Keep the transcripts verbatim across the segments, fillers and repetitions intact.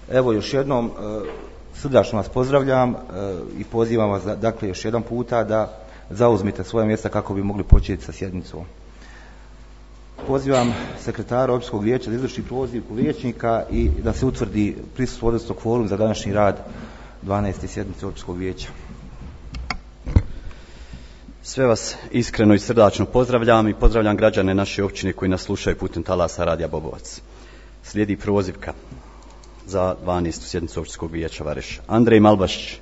Evo još jednom srdačno vas pozdravljam i pozivam vas dakle još jedan puta da zauzmite svoje mjesta kako bi mogli početi sa sjednicom. Pozivam sekretara općinskog vijeća da izvrši prozivku vijećnika i da se utvrdi prisustvo odnosno kvorum za današnji rad dvanaeste sjednice općinskog vijeća. Sve vas iskreno i srdačno pozdravljam i pozdravljam građane naše općine koji nas slušaju putem talasa Radija Bobovac. Slijedi prozivka za dvanaestu sjednicu općinskog vijeća Vareš. Andrej Malbašić,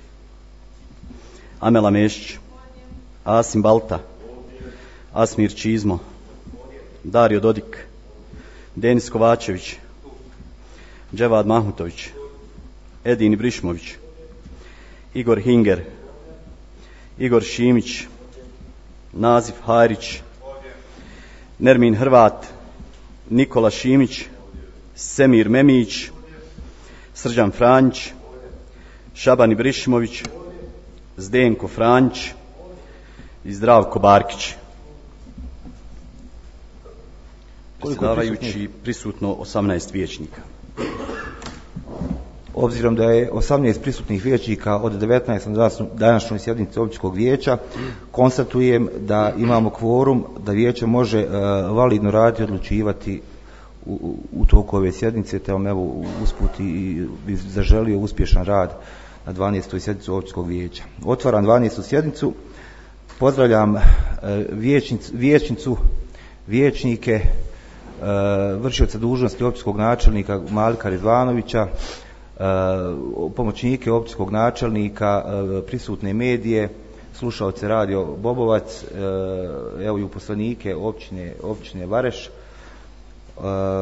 Amela Mešć, Asim Balta, Asmir Čizmo, Dario Dodik, Denis Kovačević, Dževad Mahmutović, Edin Brišmović, Igor Hinger, Igor Šimić, Nazif Hajrić, Nermin Hrvat, Nikola Šimić, Semir Memić, Srđan Franjić, Šabani Brišmović, Zdenko Franjić i Zdravko Barkić. Predsjedavajući prisutno osamnaest vijećnika. Obzirom da je osamnaest prisutnih vijećnika od devetnaest na današnjoj sjednici općinskog vijeća, konstatujem da imamo kvorum, da vijeće može uh, validno raditi i odlučivati u, u toku ove sjednice, te vam evo usput i bi zaželio uspješan rad na dvanaestoj sjednici općinskog vijeća. Otvaram dvanaestu sjednicu, pozdravljam uh, vijećnic, vijećnicu, vijećnike, uh, vršioca dužnosti općinskog načelnika Malika Rizvanovića, Uh, pomoćnike općinskog načelnika, uh, prisutne medije, slušaoce Radio Bobovac, uh, evo i uposlenike općine, općine Vareš. Uh,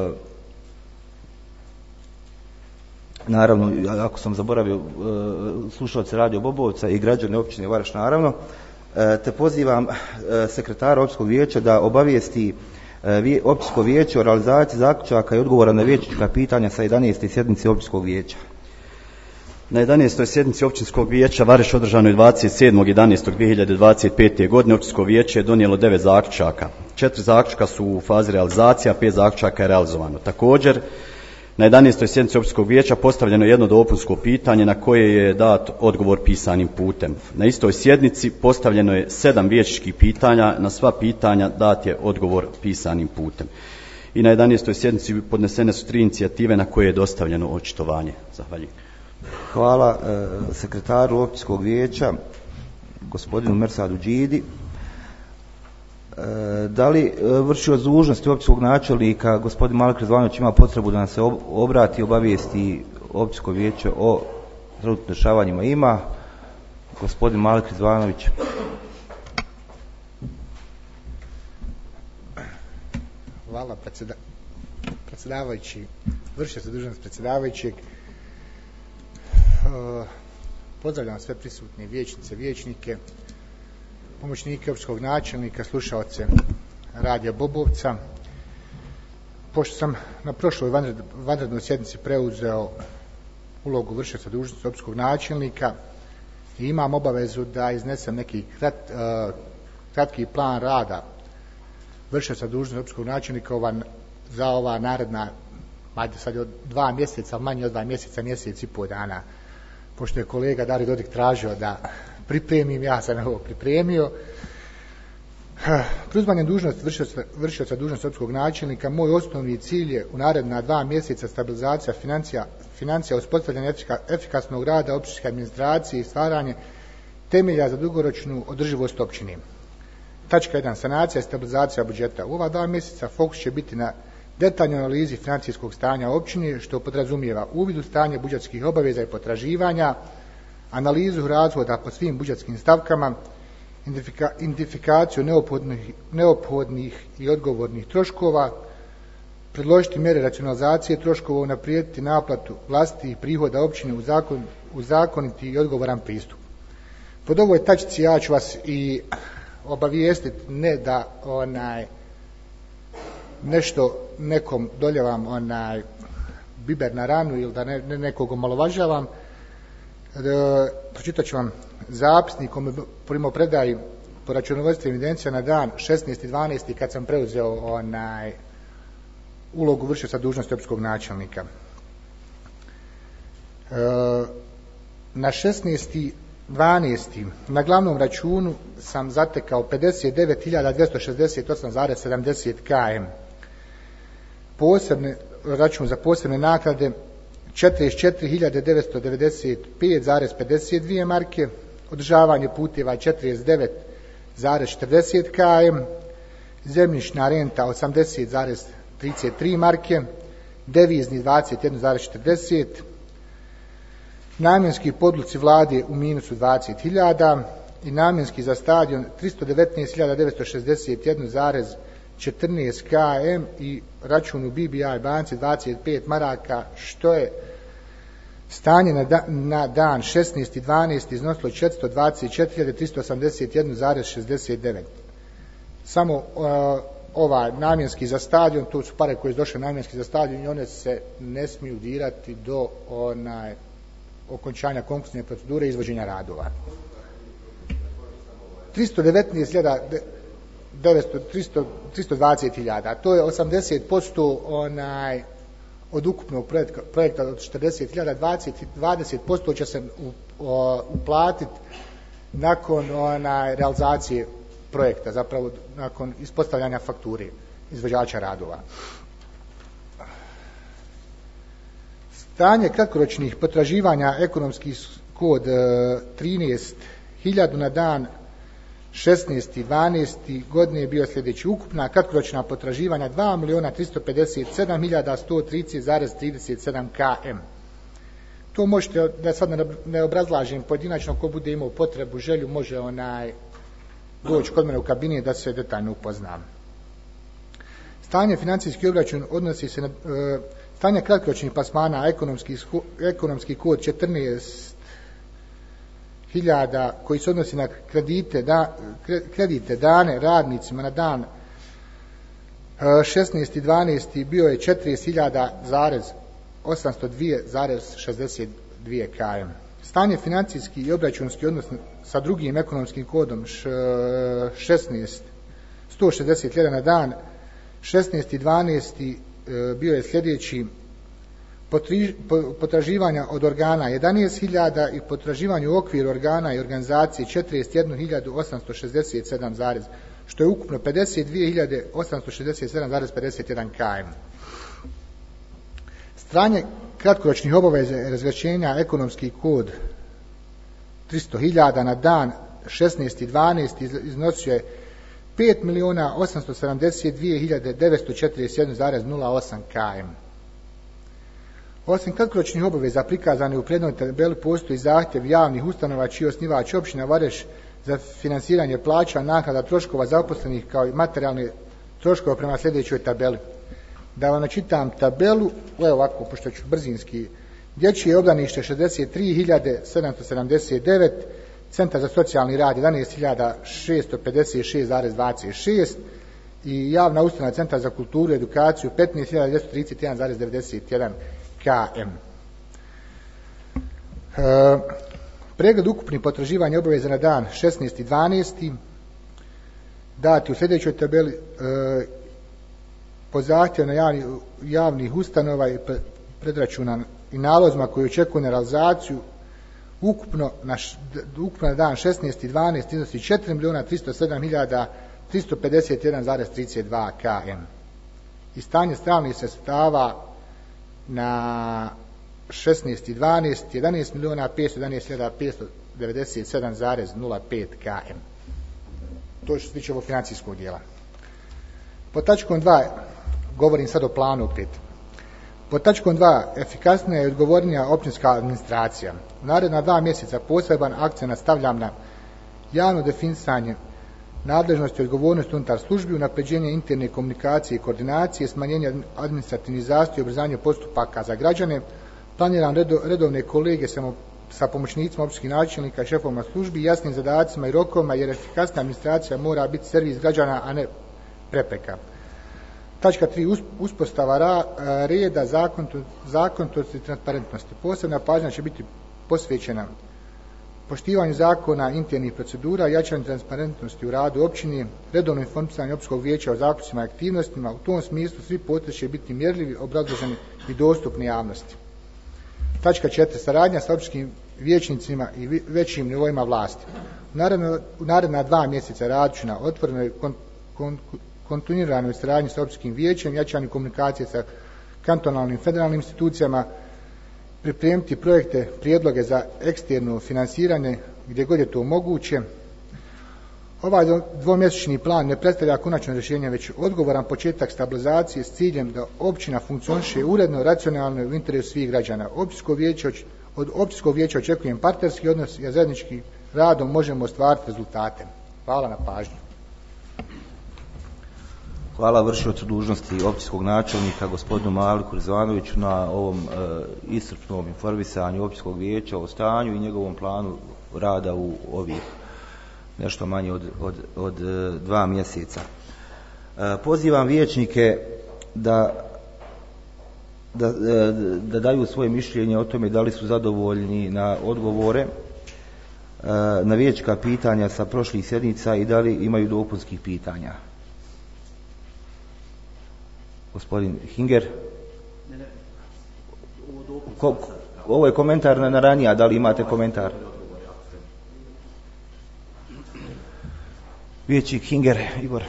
naravno, ako sam zaboravio, uh, slušaoce Radio Bobovca i građane općine Vareš naravno, uh, te pozivam uh, sekretara općinskog vijeća da obavijesti općinsko vijeće o realizaciji zaključaka i odgovora na vijećnička pitanja sa jedanaeste sjednice općinskog vijeća. Na jedanaestoj sjednici općinskog vijeća Vareš održanoj dvadeset sedmog jedanaestog dvije hiljade dvadeset pete. godine općinsko vijeće je donijelo devet zaključaka. Četiri zaključka su u fazi realizacije, a pet zaključaka je realizovano. Također, na jedanaestoj sjednici općinskog vijeća postavljeno jedno dopunsko pitanje na koje je dat odgovor pisanim putem. Na istoj sjednici postavljeno je sedam vijećničkih pitanja, na sva pitanja dat je odgovor pisanim putem. I na jedanaestoj sjednici podnesene su tri inicijative na koje je dostavljeno očitovanje. Zahvaljujem. Hvala e, sekretaru općinskog vijeća, gospodinu Mersadu Đidi. E, da li vršioc dužnosti općinskog načelnika gospodin Malik Rizvanović ima potrebu da nam se obrati i obavijesti općinsko vijeće o trenutnim dešavanjima? Ima. Gospodin Malik Rizvanović. Hvala predsjeda, predsjedavajući, vršioc dužnost predsjedavajućeg. Uh, pozdravljam sve prisutne vijećnice, vijećnike, pomoćnike općinskog načelnika, slušaoce Radija Bobovca. Pošto sam na prošloj vanred, vanrednoj sjednici preuzeo ulogu vršioca dužnosti općinskog načelnika i imam obavezu da iznesem neki krat, uh, kratki plan rada vršioca dužnosti općinskog načelnika ova, za ova naredna, ajde sad od dva mjeseca, manje od dva mjeseca, mjesec i pol dana. Pošto je kolega Dario Dodik tražio da pripremim, ja sam ovo pripremio. Preuzimanje dužnosti vršioca, vršioca dužnosti općinskog načelnika, moj osnovni cilj je u naredna dva mjeseca stabilizacija financija, financija uspostavljanje efika, efikasnog rada općinske administracije i stvaranje temelja za dugoročnu održivost općine. Tačka jedan. Sanacija i stabilizacija budžeta. U ova dva mjeseca fokus će biti na detaljnoj analizi financijskog stanja općine, što podrazumijeva uvid u stanje budžetskih obaveza i potraživanja, analizu razvoda po svim budžetskim stavkama, identifikaciju neophodnih, neophodnih i odgovornih troškova, predložiti mjere racionalizacije troškova, unaprijediti naplatu vlastitih prihoda općine u, zakon, u zakoniti i odgovoran pristup. Pod ovoj tačci ja ću vas i obavijestiti, ne da onaj nešto nekom doljevam onaj biber na ranu ili da ne, ne nekog omalovažavam. E, pročitat ću vam zapisnik kome primopredaji po računovodstvenim evidencijama na dan šesnaesti dvanaesti kad sam preuzeo onaj ulogu vršioca dužnosti općinskog načelnika. Na šesnaesti dvanaesti na glavnom računu sam zatekao pedeset devet hiljada dvjesto šezdeset osam zarez sedamdeset km. Posebne, račun za posebne naknade četrdeset četiri hiljade devetsto devedeset pet zarez pedeset dvije marke, održavanje puteva četrdeset devet zarez četrdeset km, zemljišna renta osamdeset zarez trideset tri marke, devizni dvadeset jedan zarez četrdeset, namjenski podluci vlade u minusu dvadeset hiljada i namjenski za stadion tristo devetnaest hiljada devetsto šezdeset jedan zarez četrnaest km i račun u B B I banci dvadeset pet maraka, što je stanje na, da, na dan šesnaesti dvanaesti iznosilo četiristo dvadeset četiri hiljade tristo osamdeset jedan zarez šezdeset devet. Samo uh, ovaj namjenski za stadion, to su pare koje su došle namjenski za stadion i one se ne smiju dirati do onaj okončanja konkursne procedure i izvođenja radova. tristo devetnaest hiljada tristo dvadeset hiljada, to je osamdeset posto onaj od ukupnog projekta, projekta od četrdeset hiljada, dvadeset posto će se uplatiti nakon onaj realizacije projekta, zapravo nakon ispostavljanja fakture izvođača radova. Stanje kratkoročnih potraživanja, ekonomski kod trinaest hiljada na dan šesnaesti dvanaesti godine je bio sljedeći: ukupna kratkoročna potraživanja dva milijuna tristo pedeset sedam hiljada sto trideset zarez trideset sedam km. To možete, da sad ne obrazlažem pojedinačno, ko bude imao potrebu, želju, može onaj doći kod mene u kabinet da se detaljno upoznam. Stanje financijski obračun odnosi se na e, stanje kratkoročnih plasmana, ekonomski, ekonomski kod četrnaest hiljada koji se odnosi na kredite, da, kredite dane radnicima na dan šesnaesti dvanaesti bio je četrdeset hiljada osamsto dva zarez šezdeset dva km. Stanje financijski i obračunski odnos sa drugim ekonomskim kodom šesnaest sto šezdeset jedan na dan šesnaesti dvanaesti bio je sljedeći: potraživanja od organa jedanaest hiljada i potraživanje u okviru organa i organizacije četrdeset jednu hiljadu osamsto šezdeset sedam zarez, što je ukupno pedeset dvije hiljade osamsto šezdeset sedam zarez pedeset jedan km. Stanje kratkoročnih obaveza razrješenja, ekonomski kod tristo hiljada na dan šesnaesti dvanaesti iznosio je pet milijuna osamsto sedamdeset dvije hiljade devetsto četrdeset jedan zarez nula osam km. Osim kratkoročnih obaveza prikazane u prednoj tabeli postoji zahtjev javnih ustanova čiji je osnivač općina Vareš za finansiranje plaća, naknada, troškova zaposlenih kao i materijalne troškova prema sljedećoj tabeli. Da vam načitam tabelu, evo ovako, pošto ću brzinski: dječje obdanište šezdeset tri hiljade sedamsto sedamdeset devet, centar za socijalni rad jedanaest hiljada šesto pedeset šest zarez dvadeset šest i javna ustanova centar za kulturu i edukaciju petnaest hiljada dvjesto trideset jedan zarez devedeset jedan km. E, pregled ukupnih potraživanja obaveza na dan šesnaesti dvanaesti dati u sljedećoj tabeli e, po zahtjevu na javni, javnih ustanova i predračuna i nalozima koji očekuju na realizaciju ukupno na, ukupno na dan šesnaesti dvanaesti iznosi četiri milijuna tristo sedam hiljada tristo pedeset jedan zarez trideset dva km. I stanje stalnih sredstava na šesnaesti dvanaesti jedanaest milijuna petsto jedanaest hiljada petsto devedeset sedam zarez nula pet km. To što se tiče ovog financijskog dijela. Pod tačkom dva, govorim sad o planu opet. Pod tačkom dva, efikasnija i odgovornija općinska administracija. U naredna dva mjeseca poseban akcent stavljam na javno definisanje nadležnosti i odgovornosti unutar službi, unapređenje interne komunikacije i koordinacije, smanjenje administrativnih zastoja i ubrzanje postupaka za građane. Planiram redovne kolege sa pomoćnicima općinskih načelnika i šefovima službi, jasnim zadacima i rokovima, jer efikasna administracija mora biti servis građana, a ne prepreka. Tačka tri. Uspostava ra, reda, zakonitosti i transparentnosti. Posebna pažnja će biti posvećena poštivanju zakona, internih procedura, jačanju transparentnosti u radu općine, redovno informisanje općinskog vijeća o zaključcima i aktivnostima. U tom smislu svi potezi će biti mjerljivi, obrazloženi i dostupni javnosti. Tačka četiri. Saradnja sa općinskim vijećnicima i većim nivoima vlasti. U naredna, u naredna dva mjeseca radit ću na otvorenoj kon, kon, kontinuiranoj saradnji sa općinskim vijećem, jačanju komunikacije sa kantonalnim federalnim institucijama, pripremiti projekte, prijedloge za eksterno finansiranje gdje god je to moguće. Ovaj dvomjesečni plan ne predstavlja konačno rješenje, već odgovoran početak stabilizacije s ciljem da općina funkcioniše uredno, racionalno i u interesu svih građana. Općinsko vijeće, od općinskog vijeća očekujem partnerski odnos i zajedničkim radom možemo ostvariti rezultate. Hvala na pažnju. Hvala vršiocu dužnosti općinskog načelnika gospodinu Maliku Rizvanoviću na ovom e, iscrpnom informisanju općinskog vijeća o stanju i njegovom planu rada u ovih nešto manje od, od, od dva mjeseca. E, pozivam vijećnike da, da, da daju svoje mišljenje o tome da li su zadovoljni na odgovore e, na vijećka pitanja sa prošlih sjednica i da li imaju dopunskih pitanja. Gospodin Hinger. Ko, ovo je komentar na, na ranija, da li imate komentar? Vijećnik Hinger, Igor.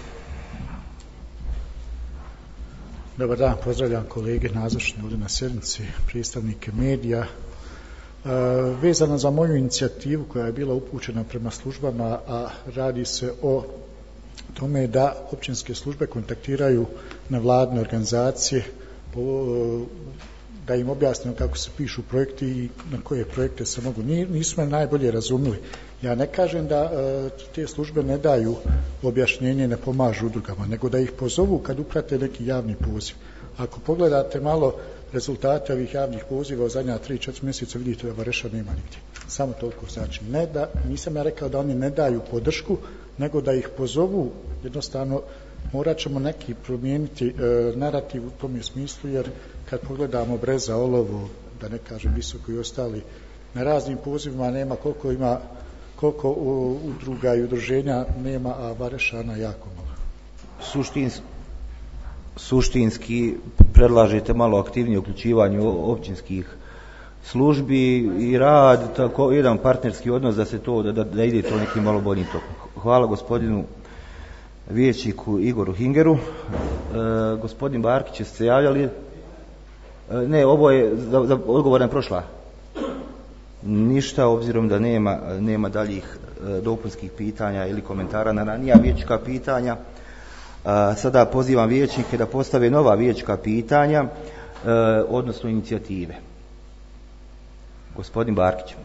Dobar dan, pozdravljam kolege nazočne ovdje na sjednici, predstavnike medija. E, vezano za moju inicijativu koja je bila upućena prema službama, a radi se o tome da općinske službe kontaktiraju nevladine organizacije, po, da im objasnimo kako se pišu projekti i na koje projekte se mogu. Nisu me najbolje razumili. Ja ne kažem da e, te službe ne daju objašnjenje, ne pomažu udrugama, nego da ih pozovu kad uprate neki javni poziv. Ako pogledate malo rezultate ovih javnih poziva u zadnja tri četiri mjeseca, vidite da Vareša nema nigdje. Samo toliko znači. Ne da, nisam ja rekao da oni ne daju podršku, nego da ih pozovu. Jednostavno morat ćemo neki promijeniti e, narativ u tom smislu, jer kad pogledamo Breza, Olovo, da ne kažem Visoko i ostali, na raznim pozivima nema koliko ima koliko u, udruga i udruženja nema, a Varešana jako malo. Suštins, suštinski predlažete malo aktivnije uključivanje općinskih službi i rad, tako jedan partnerski odnos da se to, da, da ide to nekim malo boljim tokom. Hvala gospodinu vijećniku Igoru Hingeru. E, gospodin Barkić, ste se javljali? E, ne, ovo je za, za odgovor na prošla. Ništa, obzirom da nema, nema daljih e, dopunskih pitanja ili komentara na ranija vijećka pitanja. E, sada pozivam vijećnike da postave nova vijećka pitanja, e, odnosno inicijative. Gospodin Barkić.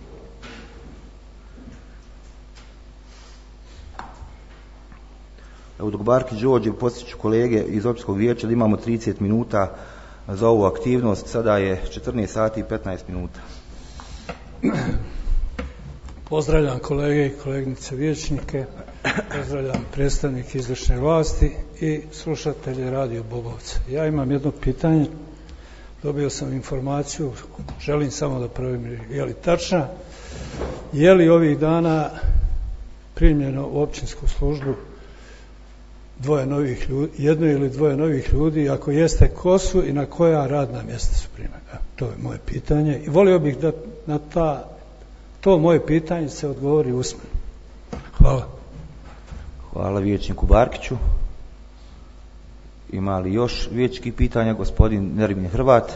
Evo dok Barkić dođe, posjeću kolege iz općinskog vijeća da imamo trideset minuta za ovu aktivnost. Sada je četrnaest sati i petnaest minuta. Pozdravljam kolege i kolegnice vijećnike, pozdravljam predstavnike izvršne vlasti i slušatelje Radio Bobovca. Ja imam jedno pitanje, dobio sam informaciju, želim samo da provjerim je li tačna, je li ovih dana primljeno u općinsku službu dvoje novih ljudi, jedno ili dvoje novih ljudi, ako jeste, ko su i na koja radna mjesta su primljeni? To je moje pitanje i volio bih da na ta, to moje pitanje se odgovori usmeno. Hvala. Hvala vijećniku Barkiću. Ima li još vijećkih pitanja? Gospodin Nermin Hrvat.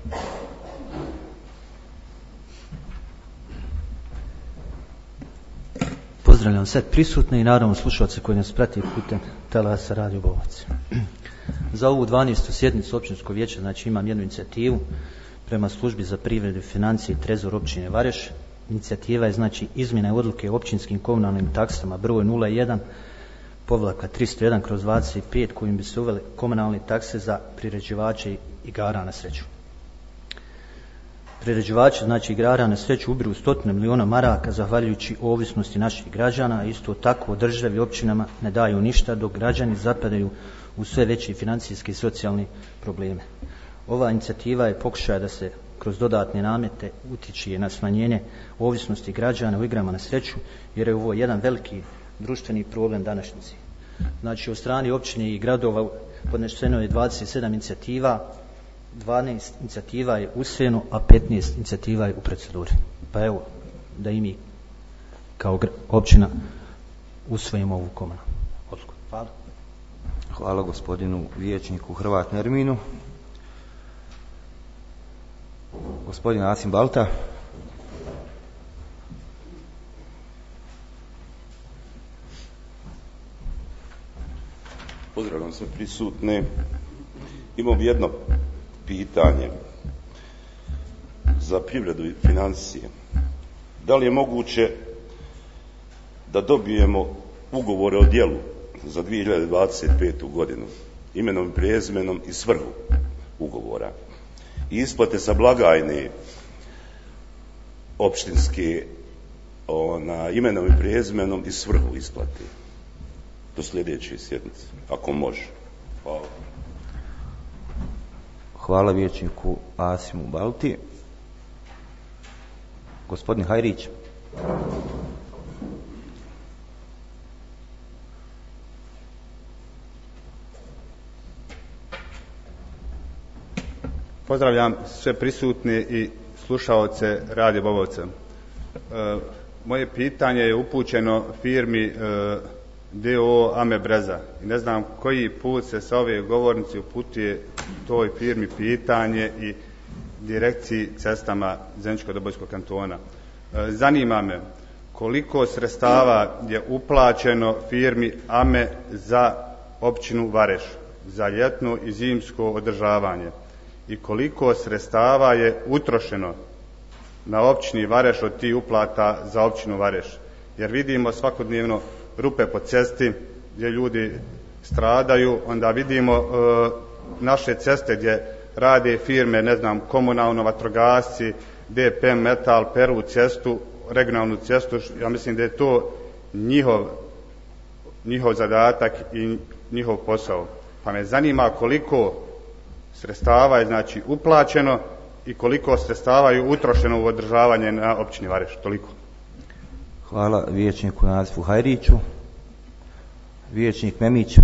Pozdravljam sve prisutne i naravno slušalce koji nas prati putem telesa Radio Bobovac. Za ovu dvanaestu sjednicu općinskog vijeća, znači imam jednu inicijativu prema službi za privredu, financije i trezor općine Vareš. Inicijativa je znači izmjena odluke o općinskim komunalnim taksama broj nula jedan povlaka tristo jedan kroz dvadeset pet kojim bi se uvele komunalne takse za priređivače igara na sreću. Priređivači znači igara na sreću ubiru stotine miliona maraka zahvaljujući ovisnosti naših građana, a isto tako državi općinama ne daju ništa dok građani zapadaju u sve veće financijske i socijalne probleme. Ova inicijativa je pokušaj da se kroz dodatne namete utječe na smanjenje ovisnosti građana u igrama na sreću, jer je ovo jedan veliki društveni problem dvanaest inicijativa je usvojeno, a petnaest inicijativa je u proceduri. Pa evo, da i mi kao općina usvojimo ovu komunalnu odluku. Hvala. Hvala gospodinu vijećniku Hrvat Nerminu. Gospodin Asim Balta. Pozdravljam sve prisutne. Imam jedno pitanje za privredu i financije. Da li je moguće da dobijemo ugovore o djelu za dvije hiljade dvadeset petu godinu, imenom i prezimenom i svrhu ugovora i isplate sa blagajne opštinske na imenom i prezimenom i svrhu isplate do sljedeće sjednice, ako može. Hvala. Hvala vijećniku Asimu Balti. Gospodin Hajrić. Pozdravljam sve prisutne i slušaoce Radio Bobovca. E, moje pitanje je upućeno firmi e, D O O Ame Breza. I ne znam koji put se sa ove govornice uputuje toj firmi pitanje i direkciji cestama Zeničko-Dobojskog kantona. E, zanima me koliko sredstava je uplaćeno firmi Ame za općinu Vareš, za ljetno i zimsko održavanje i koliko sredstava je utrošeno na općini Vareš od tih uplata za općinu Vareš. Jer vidimo svakodnevno rupe po cesti gdje ljudi stradaju, onda vidimo e, naše ceste gdje rade firme, ne znam, komunalno, vatrogasci, D P M Metal, peru cestu, regionalnu cestu. Ja mislim da je to njihov, njihov zadatak i njihov posao. Pa me zanima koliko sredstava je znači uplaćeno i koliko sredstava je utrošeno u održavanje na općini Vareš. Toliko. Hvala vijećniku Nazifu Hajriću. Vijećnik Memić.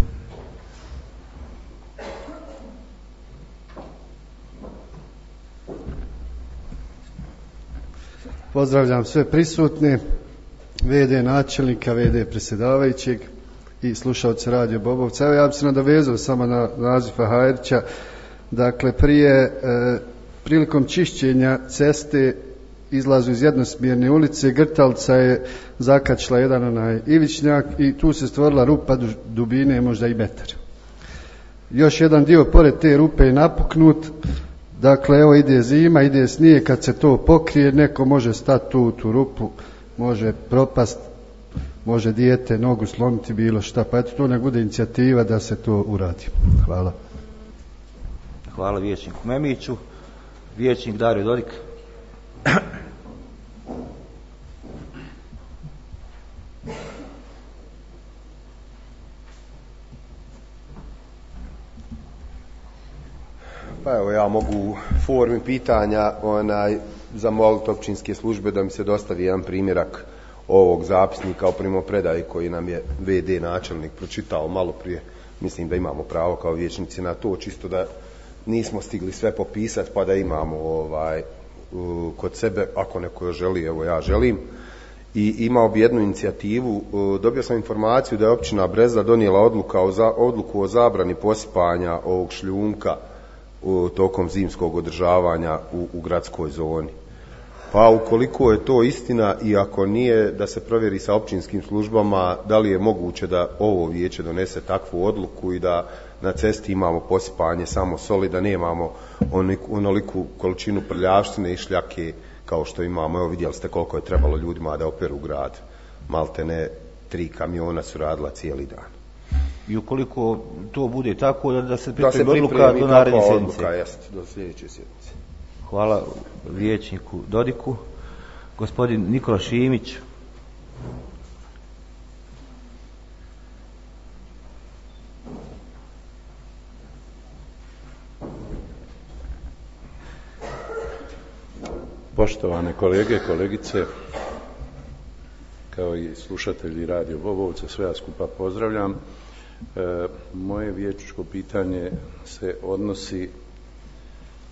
Pozdravljam sve prisutne, V D načelnika, V D predsjedavajućeg i slušalce Radio Bobovca. Evo ja bi se nadovezao samo na Nazifa Hajrića. Dakle, prije e, prilikom čišćenja ceste izlazu iz jednosmjerne ulice, Grtalca je zakačila jedan onaj ivičnjak i tu se stvorila rupa dubine možda i metar. Još jedan dio pored te rupe je napuknut, dakle evo ide zima, ide snijeg, kad se to pokrije, neko može stati tu u tu rupu, može propast, može dijete nogu slomiti, bilo šta, pa eto to nek bude inicijativa da se to uradi. Hvala. Hvala vijećniku Memiću. Vijećnik Dario Dodik. Pa evo ja mogu u formi pitanja onaj, zamoliti općinske službe da mi se dostavi jedan primjerak ovog zapisnika o primopredaji koji nam je V D načelnik pročitao malo prije. Mislim da imamo pravo kao vijećnici na to, čisto da nismo stigli sve popisati pa da imamo ovaj uh, kod sebe, ako neko još želi, evo ja želim. I imao bi jednu inicijativu, uh, dobio sam informaciju da je općina Breza donijela odluka o za, odluku o zabrani posipanja ovog šljunka uh, tokom zimskog održavanja u, u gradskoj zoni. Pa ukoliko je to istina i ako nije, da se provjeri sa općinskim službama da li je moguće da ovo vijeće donese takvu odluku i da na cesti imamo posipanje samo soli, da nemamo onoliku količinu prljavštine i šljake kao što imamo. Evo vidjeli ste koliko je trebalo ljudima da operu grad. Malte ne, tri kamiona su radila cijeli dan. I ukoliko to bude tako, da se pripremi, pripremi odluka do naredne sjednice. Odluka, jest, do sljedeće sjednice. Hvala vijećniku Dodiku. Gospodin Nikola Šimić. Poštovane kolege, kolegice, kao i slušatelji Radio Bobovca, sve ja skupa pozdravljam. E, moje vijećničko pitanje se odnosi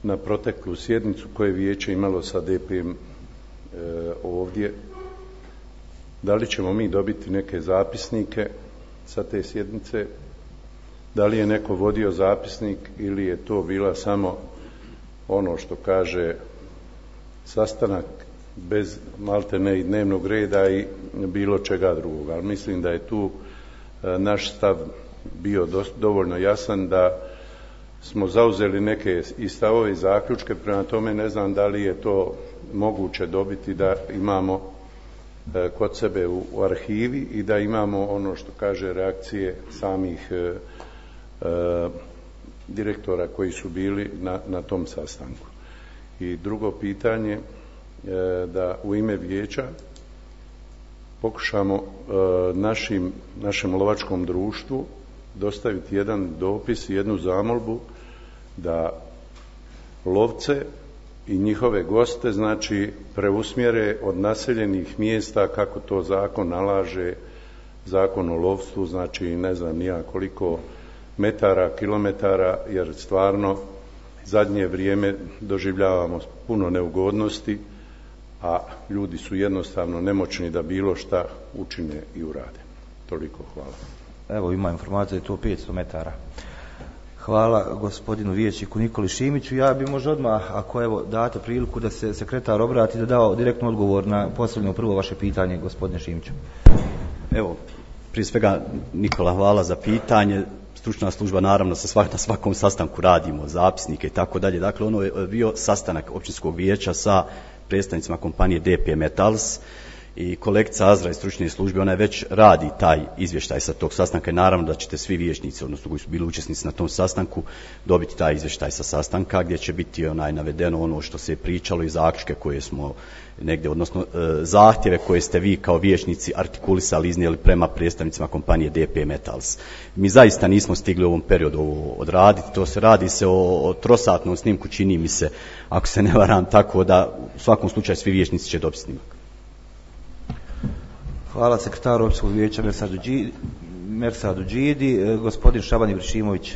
na proteklu sjednicu koje vijeće imalo sa D P M e, ovdje. Da li ćemo mi dobiti neke zapisnike sa te sjednice? Da li je neko vodio zapisnik ili je to bila samo ono što kaže sastanak bez maltene i dnevnog reda i bilo čega drugoga. Ali mislim da je tu e, naš stav bio dost, dovoljno jasan, da smo zauzeli neke i stavove i zaključke, prema tome ne znam da li je to moguće dobiti da imamo e, kod sebe u, u arhivi i da imamo ono što kaže reakcije samih e, e, direktora koji su bili na, na tom sastanku. I drugo pitanje, da u ime vijeća pokušamo našim, našem lovačkom društvu dostaviti jedan dopis i jednu zamolbu da lovce i njihove goste znači preusmjere od naseljenih mjesta kako to zakon nalaže, zakon o lovstvu, znači ne znam ni ja koliko metara, kilometara, jer stvarno zadnje vrijeme doživljavamo puno neugodnosti, a ljudi su jednostavno nemoćni da bilo šta učine i urade. Toliko, hvala. Evo ima informacija da je to petsto metara. Hvala gospodinu vijećniku Nikoli Šimiću. Ja bi možda odmah, ako evo date priliku da se sekretar obrati, da dao direktno odgovor na posljednjo prvo vaše pitanje, gospodine Šimiću. Evo, prije svega Nikola, hvala za pitanje. Stručna služba naravno sa svak, na svakom sastanku radimo zapisnike i tako dalje. Dakle, ono je bio sastanak općinskog vijeća sa predstavnicima kompanije D P Metals i kolegica Azra iz stručne službe, ona je već radi taj izvještaj sa tog sastanka i naravno da ćete svi vijećnici, odnosno koji su bili učesnici na tom sastanku, dobiti taj izvještaj sa sastanka gdje će biti onaj navedeno ono što se je pričalo i zaključke koje smo negdje, odnosno zahtjeve koje ste vi kao vijećnici artikulisali, iznijeli prema predstavnicima kompanije D P Metals. Mi zaista nismo stigli u ovom periodu ovo odraditi, to se radi se o, o trosatnom snimku, čini mi se, ako se ne varam, tako da u svakom slučaju svi vijećnici će dobiti snimak. Hvala sekretaru općinskog vijeća Mersadu Džidi. Gospodin Šaban Ibršimović.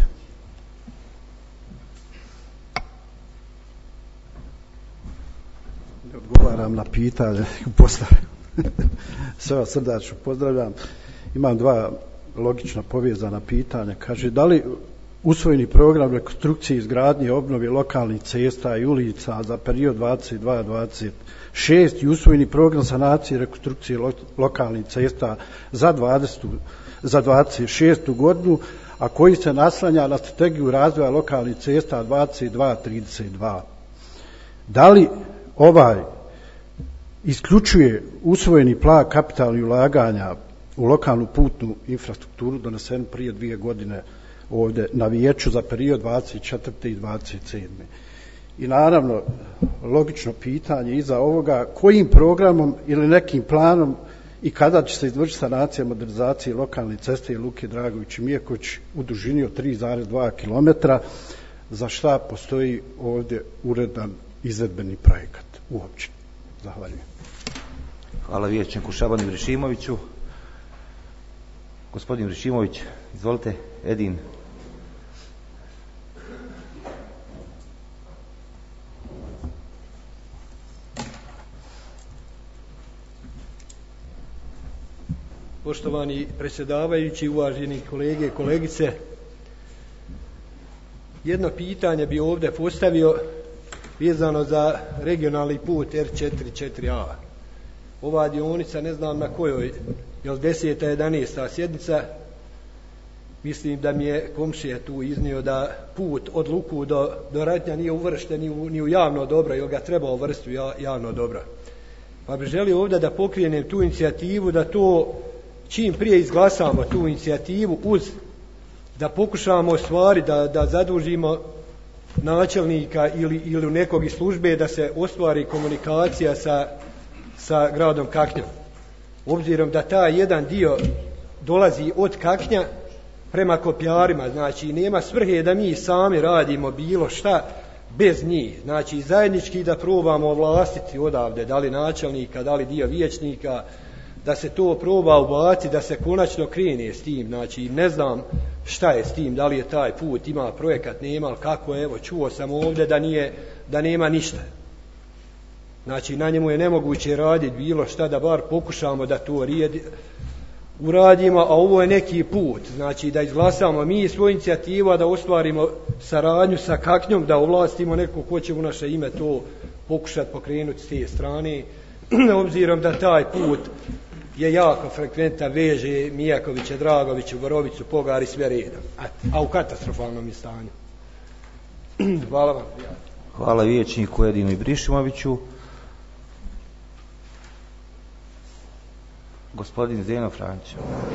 Odgovaram na pitanje. Sve vas srdačno pozdravljam. Imam dva logično povezana pitanja. Kaže, da li usvojeni program rekonstrukcije, izgradnje, obnove lokalnih cesta i ulica za period dvadeset dva dvadeset šest i usvojeni program sanacije i rekonstrukcije lo, lokalnih cesta za, dvadesetu, za dvadeset šestu godinu, a koji se naslanja na strategiju razvoja lokalnih cesta dvadeset dva trideset dva. Da li ovaj isključuje usvojeni plan kapitalnih ulaganja u lokalnu putnu infrastrukturu donesen prije dvije godine ovdje na vijeću za period dvadeset četvrte i dvadeset sedme. I naravno, logično pitanje iza ovoga, kojim programom ili nekim planom i kada će se izvršiti sanacija modernizacije lokalne ceste i Luke Dragović i Mijeković u dužini od tri zarez dva kilometra, za šta postoji ovdje uredan izvedbeni projekat uopće. Zahvaljujem. Hvala vijećniku Šabanu Ibršimoviću. Gospodin Ibršimović, izvolite, Edin. Poštovani predsjedavajući, uvaženi kolege i kolegice, jedno pitanje bi ovdje postavio vezano za regionalni put R četrdeset četiri A. Ova dionica, ne znam na kojoj, je li deseta, jedanaesta sjednica, mislim da mi je komšija tu iznio da put od Luku do, do Ratnja nije uvršten ni u, ni u javno dobro, ili ga treba uvrstiti u javno dobro. Pa bih želio ovdje da pokrenem tu inicijativu, da to čim prije izglasamo tu inicijativu, uz da pokušamo stvari da, da zadužimo načelnika ili, ili nekog iz službe da se ostvari komunikacija sa, sa gradom Kaknjom. Obzirom da taj jedan dio dolazi od Kaknja prema Kopljarima, znači nema svrhe da mi sami radimo bilo šta bez njih, znači zajednički da probamo ovlastiti odavde, da li načelnika, da li dio vijećnika, da se to proba ubaciti, da se konačno krene s tim, znači ne znam šta je s tim, da li je taj put, ima projekat, nema, ali kako, evo, čuo sam ovdje da, nije, da nema ništa. Znači, na njemu je nemoguće raditi bilo šta, da bar pokušamo da to rijedi, uradimo, a ovo je neki put, znači da izglasamo mi svoju inicijativu, a da ostvarimo saradnju sa Kaknjom, da ovlastimo neko ko će u naše ime to pokušati pokrenuti s te strane, obzirom da taj put je jako frekventan, veže Mijakovića, Dragoviću, Borovicu, Pogari, sve redom, a u katastrofalnom je stanju. Hvala vam. Hvala vijećniku Edinu Ibrišimoviću. Gospodin Zdeno Franč.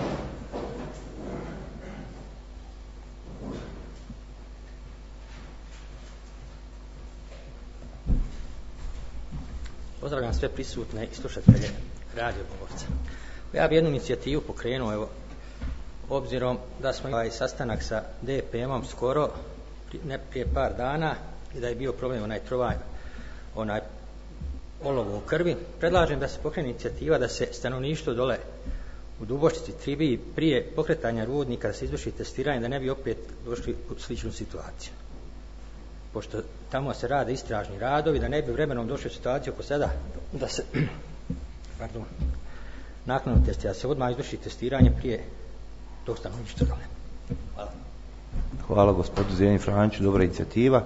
Pozdravljam sve prisutne i slušatelje Radio Bobovca. Ja bi jednu inicijativu pokrenuo, evo, obzirom da smo imali sastanak sa D P M-om skoro, ne prije par dana, i da je bio problem onaj trovanj, onaj olovo u krvi. Predlažem da se pokrene inicijativa da se stanovništvo dole u Duboščici Tribiji prije pokretanja rudnika da se izvrši testiranje, da ne bi opet došli u sličnu situaciju. Pošto tamo se rade istražni radovi, da ne bi vremenom došli u situaciju oko sada da se pardon, nakon testa da se odmah izvrši testiranje prije tog stanovništva dole. Hvala. Hvala gospodinu Zdeni Franču, dobra inicijativa.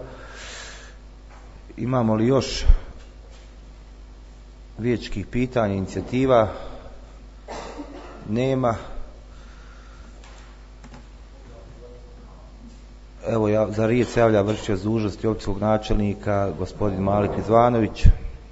Imamo li još vijećkih pitanja, inicijativa? Nema. Evo, ja, za riječ se javlja vršioc dužnosti općinskog načelnika gospodin Malik Rizvanović.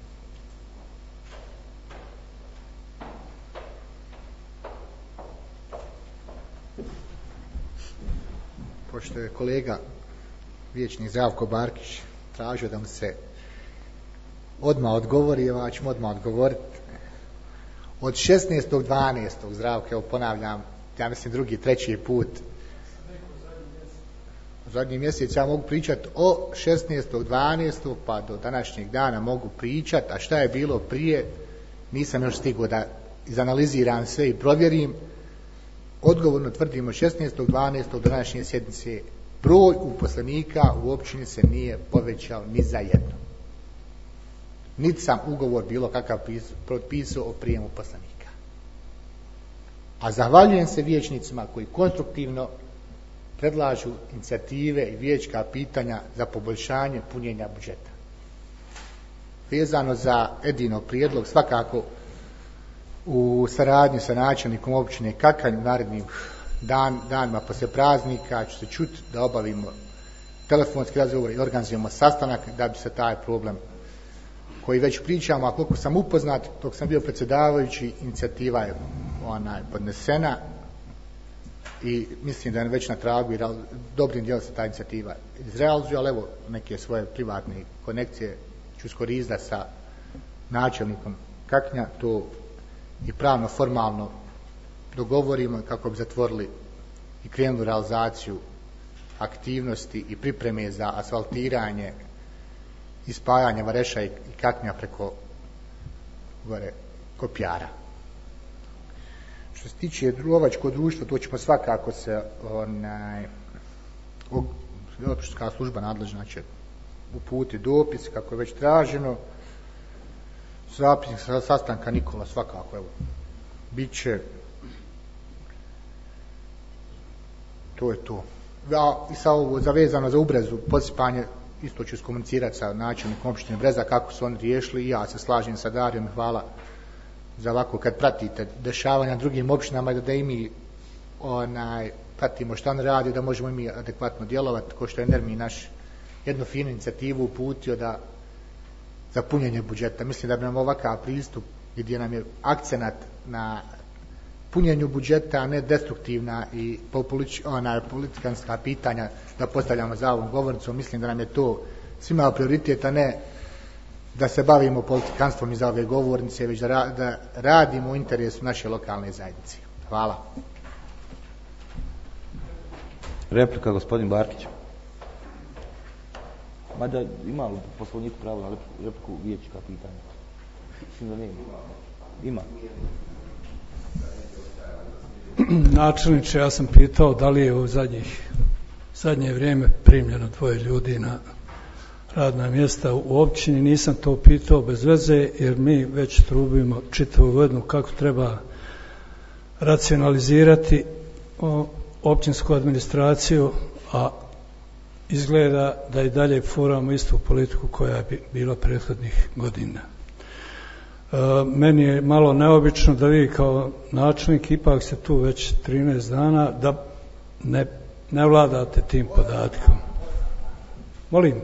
Pošto je kolega vijećnik Zdravko Barkić tražio da mu se odmah odgovori, ja ću mu odmah odgovoriti. Od šesnaestog dvanaestog Zdravko, evo ponavljam, ja mislim drugi, treći put, zadnji mjesec ja mogu pričati o šesnaestog dvanaestog pa do današnjeg dana mogu pričati, a šta je bilo prije nisam još stigao da izanaliziram sve i provjerim. Odgovorno tvrdimo šesnaestog dvanaestog do današnje sjednice broj uposlenika u općini se nije povećao ni za jedno. Niti sam ugovor bilo kakav potpisao o prijemu uposlenika. A zahvaljujem se vijećnicima koji konstruktivno predlažu inicijative i vijećka pitanja za poboljšanje punjenja budžeta. Vezano za Edinov prijedlog, svakako u saradnji sa načelnikom općine Kakanj u narednim dan, danima poslije praznika ću se čuti da obavimo telefonski razgovor i organizujemo sastanak da bi se taj problem koji već pričamo, a koliko sam upoznat, dok sam bio predsjedavajući, inicijativa je ona je podnesena i mislim da je već na tragu i dobrim dijelom se ta inicijativa izrealizuje, ali evo neke svoje privatne konekcije ću iskoristiti sa načelnikom Kaknja to i pravno formalno dogovorimo kako bi zatvorili i krenuli realizaciju aktivnosti i pripreme za asfaltiranje i spajanje Vareša i Kaknja preko gore Kopjara. Što se tiče lovačkog društva, to ćemo svakako se onaj općinska služba nadležna će uputiti dopis kako je već traženo. Zapisnik sa sastanka Nikola svakako evo bit će. To je to. Ja, i sa ovo zavezano za Ubrezu posipanje isto ću iskomunicirati sa načelnikom opštine Breza kako su oni riješili i ja se slažem sa Darijom. Hvala za ovako kad pratite dešavanja drugim opštinama da, da i mi onaj, pratimo šta on radi, da možemo i mi adekvatno djelovati, ko što je Nermi naš jednu finu inicijativu uputio da za punjenje budžeta. Mislim da bi nam ovakav pristup gdje nam je akcenat na punjenju budžeta, a ne destruktivna i ona politikanska pitanja da postavljamo za ovom govornicom. Mislim da nam je to svima prioritet, a ne da se bavimo politikanstvom iza ove govornice, već da, ra da radimo u interesu naše lokalne zajednice. Hvala. Replika, gospodin Barkić. Mada ima li poslovniku pravo na repliku vijećka pitanja? Mislim da nema. Ima. načelniče, ja sam pitao da li je u zadnjih, zadnje vrijeme primljeno dvoje ljudi na radna mjesta u općini. Nisam to pitao bez veze, jer mi već trubimo čitavu godinu kako treba racionalizirati općinsku administraciju, a izgleda da i dalje furamo istu politiku koja je bila prethodnih godina. E, meni je malo neobično da vi kao načelnik, ipak ste tu već trinaest dana, da ne, ne vladate tim podatkom. Molim?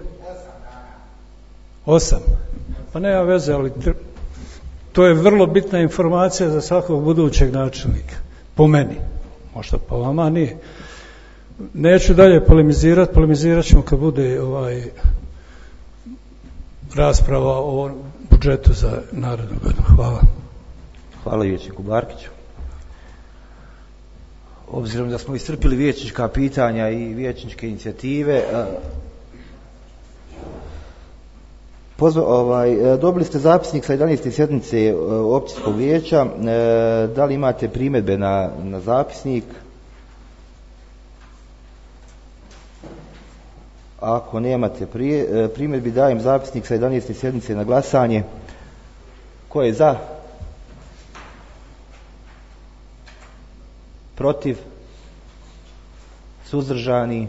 Osam. Pa nema veze, ali to je vrlo bitna informacija za svakog budućeg načelnika. Po meni. Možda po vama nije. Neću dalje polemizirati, polemizirat ćemo kad bude ovaj rasprava o budžetu za narednu godinu. Hvala. Hvala vijećniku Barkiću. Obzirom da smo iscrpili vijećnička pitanja i vijećničke inicijative, pozva, ovaj, dobili ste zapisnik sa jedanaeste sjednice općinskog vijeća. Da li imate primjedbe na, na zapisnik? Ako nemate prije, primjedbi, dajem zapisnik sa jedanaeste sjednice na glasanje. Ko je za? Protiv? Suzdržani?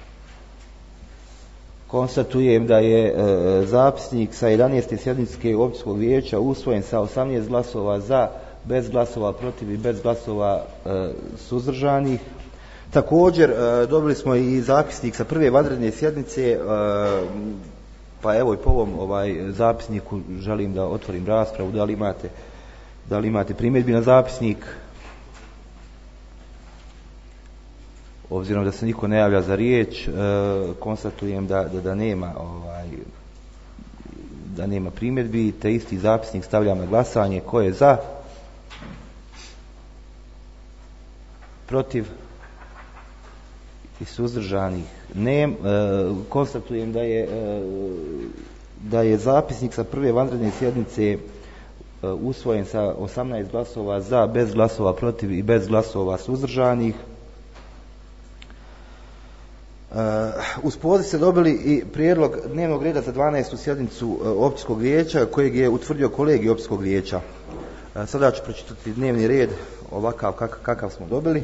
Konstatujem da je e, zapisnik sa jedanaeste sjednice općinskog vijeća usvojen sa osamnaest glasova za, bez glasova protiv i bez glasova e, suzdržanih. Također e, dobili smo i zapisnik sa prve vanredne sjednice, e, pa evo i po ovom ovaj, zapisniku želim da otvorim raspravu. Da li imate, da li imate primjedbi na zapisnik? Obzirom da se niko ne javlja za riječ, e, konstatujem da, da, da nema ovaj, da nema primjedbi, te isti zapisnik stavljam na glasanje. Ko je za? Protiv? I suzdržanih nem. E, konstatujem da je e, da je zapisnik sa prve vanredne sjednice e, usvojen sa osamnaest glasova za, bez glasova protiv i bez glasova suzdržanih. Uh, uz poziv ste dobili i prijedlog dnevnog reda za dvanaestu sjednicu uh, općinskog vijeća kojeg je utvrdio kolegij općinskog vijeća. Uh, sada ću pročitati dnevni red ovakav kak, kakav smo dobili.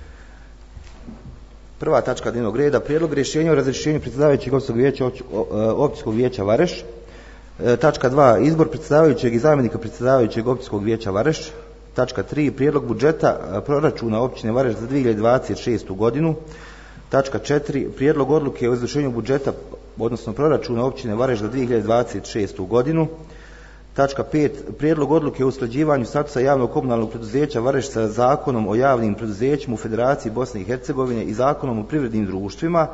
Prva tačka dnevnog reda: prijedlog rješenja o razrješenju predsjedavajućeg općinskog vijeća općinskog vijeća Vareš. Uh, tačka dva: izbor predsjedavajućeg i zamjenika predsjedavajućeg općinskog vijeća Vareš. Tačka tri: prijedlog budžeta uh, proračuna općine Vareš za dvije hiljade dvadeset šestu godinu. Tačka četiri: prijedlog odluke o izvršenju budžeta, odnosno proračuna općine Vareš za dvije hiljade dvadeset šestu godinu. Tačka pet: prijedlog odluke o usklađivanju statusa javnog komunalnog preduzeća Vareš sa Zakonom o javnim preduzećima u Federaciji Bosne i Hercegovine i Zakonom o privrednim društvima.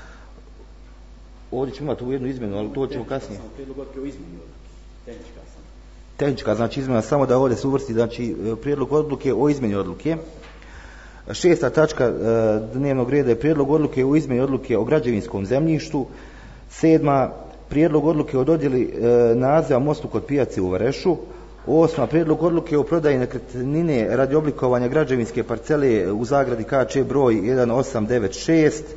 Ovdje ćemo imati u jednu izmjenu, ali to ćemo kasnije. Prijedlog odluke o izmjeni, tehnička sam. Tehnička, znači izmjena, samo da ovdje se uvrsti, znači prijedlog odluke o izmjeni odluke. Šesta tačka dnevnog reda je prijedlog odluke o izmjeni odluke o građevinskom zemljištu. Sedma: prijedlog odluke o dodjeli naziva mostu kod pijace u Varešu. Osma: prijedlog odluke o prodaji nekretnine radi oblikovanja građevinske parcele u zagradi K Č broj jedan osam devet šest.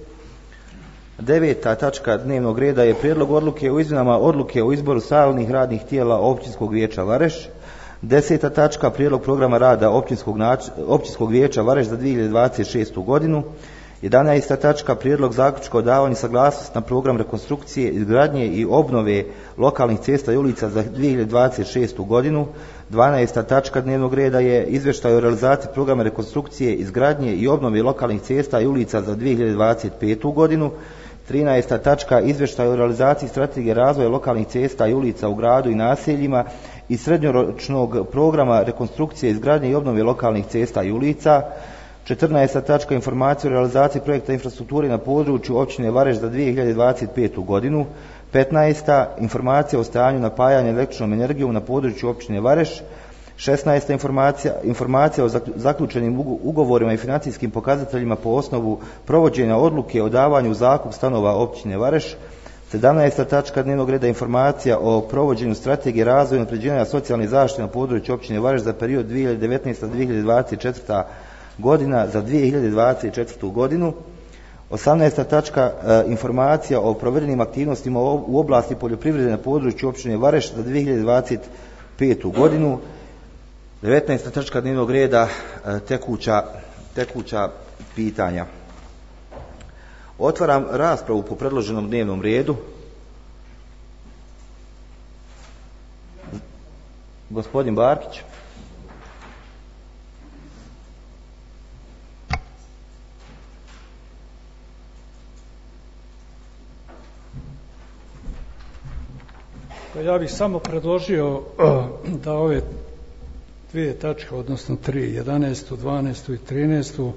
Deveta tačka dnevnog reda je prijedlog odluke o izmjenama odluke o izboru stalnih radnih tijela općinskog vijeća Vareš. Deseta tačka: prijedlog programa rada općinskog, nač... općinskog vijeća Vareš za dvije hiljade dvadeset šestu godinu. Jedanaesta tačka: prijedlog zaključka o davanju saglasnosti na program rekonstrukcije, izgradnje i obnove lokalnih cesta i ulica za dvije hiljade dvadeset šestu godinu. Dvanaesta tačka dnevnog reda je izvještaj o realizaciji programa rekonstrukcije, izgradnje i obnove lokalnih cesta i ulica za dvije hiljade dvadeset petu godinu. Trinaesta tačka: izvještaj o realizaciji strategije razvoja lokalnih cesta i ulica u gradu i naseljima i srednjoročnog programa rekonstrukcije, izgradnje i obnove lokalnih cesta i ulica. Četrnaesta tačka: informacija o realizaciji projekta infrastrukture na području općine Vareš za dvije hiljade dvadeset petu godinu. Petnaesta informacija o stanju napajanja električnom energijom na području općine Vareš. Šesnaesta informacija, informacija o zaključenim ugovorima i financijskim pokazateljima po osnovu provođenja odluke o davanju u zakup stanova općine Vareš. sedamnaesta tačka dnevnog reda: informacija o provođenju strategije razvoja i unapređenja socijalne zaštite na području općine Vareš za period dvije hiljade devetnaesta do dvije hiljade dvadeset četvrta godina za dvije hiljade dvadeset četvrtu godinu. osamnaesta tačka informacija o provedenim aktivnostima u oblasti poljoprivrede na području općine Vareš za dvije hiljade dvadeset petu godinu. devetnaesta tačka dnevnog reda tekuća, tekuća pitanja. Otvaram raspravu po predloženom dnevnom redu. Gospodin Barkić. Ja bih samo predložio da ove dvije tačke, odnosno tri, jedanaestu, dvanaestu i trinaestu,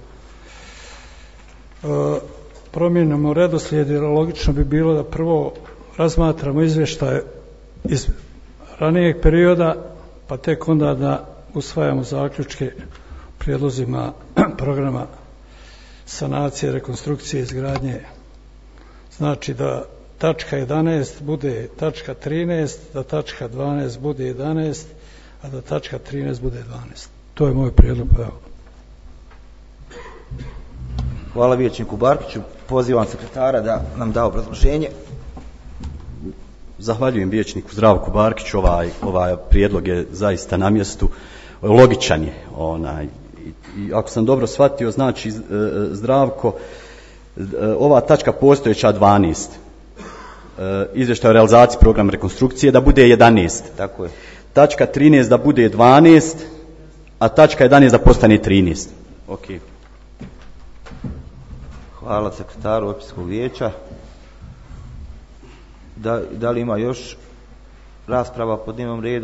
promijenimo redoslijed, jer logično bi bilo da prvo razmatramo izvještaje iz ranijeg perioda, pa tek onda da usvajamo zaključke prijedlozima programa sanacije, rekonstrukcije, izgradnje. Znači da tačka jedanaest bude tačka trinaest, da tačka dvanaest bude jedanaest, a da tačka trinaest bude dvanaest. To je moj prijedlog. Hvala vijećniku Barkiću. Pozivam sekretara da nam da obrazloženje. Zahvaljujem vijećniku Zdravku Barkiću, ovaj, ovaj prijedlog je zaista na mjestu, logičan je. Onaj, i, i ako sam dobro shvatio, znači Zdravko, ova tačka postojeća dvanaest, izvještaj o realizaciji programa rekonstrukcije, da bude jedanaest. Tako je. Tačka trinaest da bude dvanaest, a tačka jedanaest da postane trinaest. Ok. Hvala sekretaru općinskog vijeća. Da, da li ima još rasprava po dnevnom redu?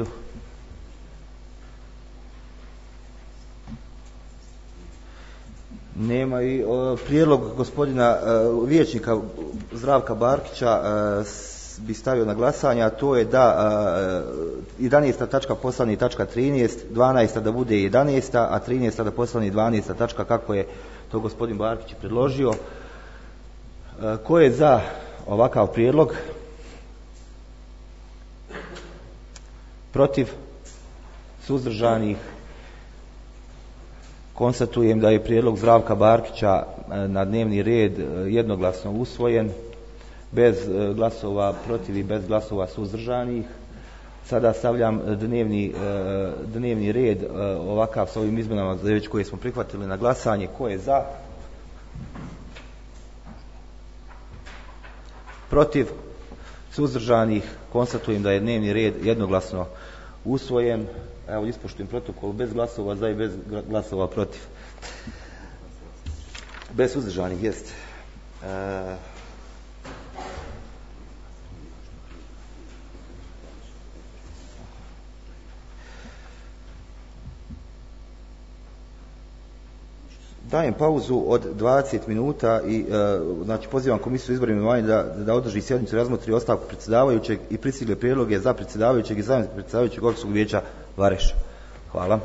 Nema. I o, prijedlog gospodina o, vijećnika Zdravka Barkića o, s, bi stavio na glasanje, a to je da jedanaesta tačka postane tačka trinaest, dvanaesta da bude jedanaesta, a trinaesta da postane dvanaesta tačka, kako je to gospodin Barkić predložio. O, ko je za ovakav prijedlog? Protiv? Suzdržanih? Konstatujem da je prijedlog Zdravka Barkića na dnevni red jednoglasno usvojen, bez glasova protiv i bez glasova suzdržanih. Sada stavljam dnevni, dnevni red ovakav s ovim izmjenama već koje smo prihvatili na glasanje. Ko je za? Protiv? Suzdržanih? Konstatujem da je dnevni red jednoglasno usvojen. Evo, ispoštujem protokol, bez glasova za i bez glasova protiv. Bez suzdržanih, jest. E... Dajem pauzu od dvadeset minuta i e, znači pozivam komisiju izbora i imenovanja da, da održi sjednicu, razmotri ostavku predsjedavajućeg i pristigle prijedloge za predsjedavajućeg i zamjenika predsjedavajućeg općinskog vijeća Vareš. Hvala.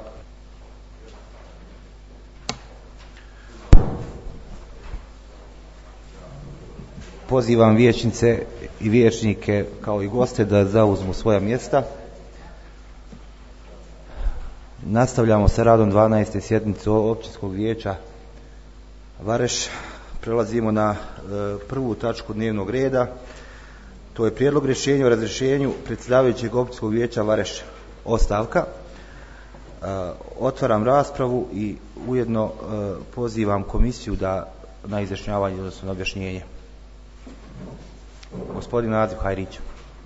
Pozivam vijećnice i vijećnike kao i goste da zauzmu svoja mjesta. Nastavljamo sa radom dvanaeste sjednice općinskog vijeća Vareš. Prelazimo na e, prvu tačku dnevnog reda. To je prijedlog rješenja o razrješenju predsjedavajućeg općinskog vijeća Vareš. Ostavka. E, otvaram raspravu i ujedno e, pozivam komisiju da na izjašnjavanje, odnosno na objašnjenje. Gospodin Nazif Hajrić.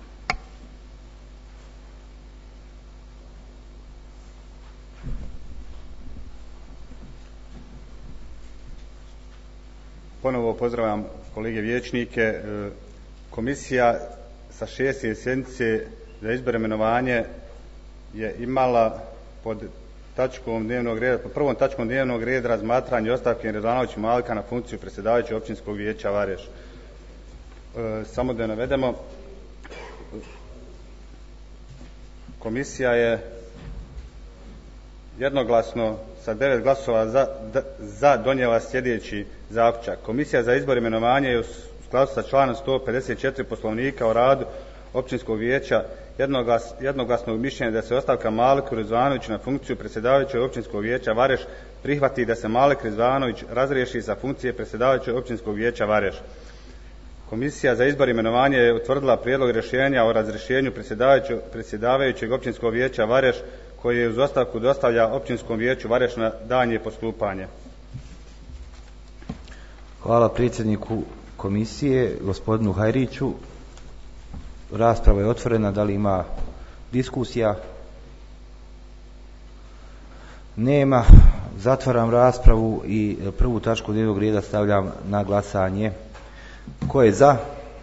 Ponovo pozdravljam kolege vijećnike. Komisija sa šeste sjednice za izbor imenovanje je imala pod tačkom dnevnog reda, pod prvom tačkom dnevnog reda razmatranje ostavke Radanovića Malika na funkciju predsjedavajućeg općinskog vijeća Vareš. E, samo da navedemo, komisija je jednoglasno sa devet glasova za, da, za donijela sljedeći zaključak. Komisija za izbor imenovanje je u skladu sa članom sto pedeset četiri Poslovnika o radu općinskog vijeća jednoglas, jednoglasnog mišljenja da se ostavka Maliku Rizvanoviću na funkciju predsjedavajućeg općinskog vijeća Vareš prihvati da se Malik Rizvanović razriješi sa funkcije predsjedavajućeg općinskog vijeća Vareš. Komisija za izbor i imenovanje je utvrdila prijedlog rješenja o razrješenju predsjedavajućeg, predsjedavajućeg općinskog vijeća Vareš koji je uz ostavku dostavlja općinskom vijeću Vareš na daljnje postupanje. Hvala predsjedniku komisije, gospodinu Hajriću. Rasprava je otvorena. Da li ima diskusija? Nema. Zatvaram raspravu i prvu tačku dnevnog reda stavljam na glasanje. Ko je za?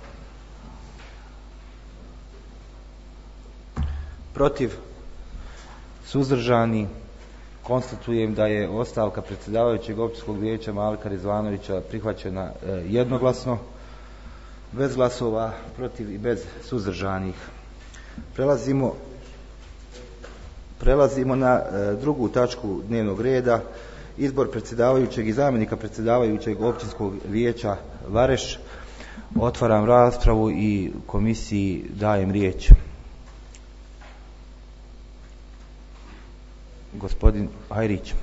Protiv? Suzdržani? Konstatujem da je ostavka predsjedavajućeg općinskog vijeća Malika Rizvanovića prihvaćena jednoglasno, bez glasova protiv i bez suzdržanih. Prelazimo, prelazimo na drugu tačku dnevnog reda, izbor predsjedavajućeg i zamjenika predsjedavajućeg općinskog vijeća Vareš. Otvaram raspravu i komisiji dajem riječ. Gospodin Hajrić.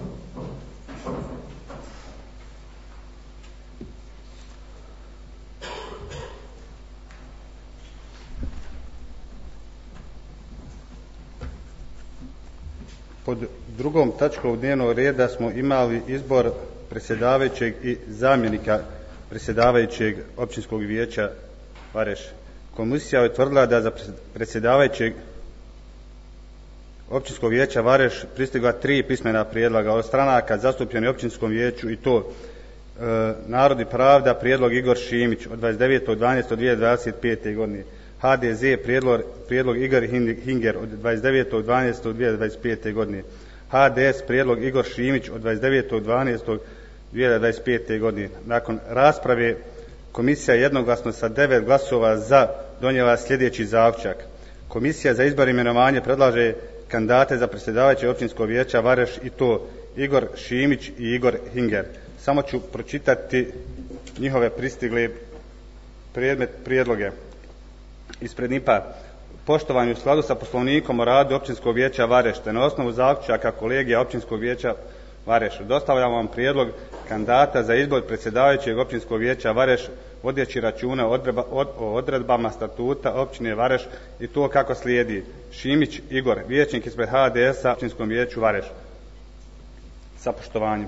Pod drugom tačkom dnevnog reda smo imali izbor predsjedavajućeg i zamjenika predsjedavajućeg općinskog vijeća Vareš. Komisija je utvrdila da za predsjedavajućeg općinskog vijeća Vareš pristigla tri pismena prijedloga od stranaka zastupljeni općinskom vijeću i to e, Narod i pravda prijedlog Igor Šimić od dvadeset devetog dvanaestog dvije hiljade dvadeset pete. godine, H D Z prijedlog, prijedlog Igor Hinger od dvadeset devetog dvanaestog dvije hiljade dvadeset pete. godine, H D S prijedlog Igor Šimić od dvadeset devetog dvanaestog dvije hiljade dvadeset pete. godine. Nakon rasprave komisija jednoglasno sa devet glasova za donijela sljedeći zaključak. Komisija za izbor i imenovanje predlaže kandidate za predsjedavajućeg općinskog vijeća Vareš i to Igor Šimić i Igor Hinger. Samo ću pročitati njihove pristigle predmet prijedloge. Ispred N I P-a, poštovanje u skladu sa Poslovnikom o radu općinskog vijeća Vareš te na osnovu zaključaka kolegija općinskog vijeća Vareš dostavljam vam prijedlog kandidata za izbor predsjedavajućeg općinskog vijeća Vareš vodeći računa o odredbama statuta općine Vareš i to kako slijedi. Šimić Igor, vijećnik ispred H D S-a općinskom vijeću Vareš. Sa poštovanjem.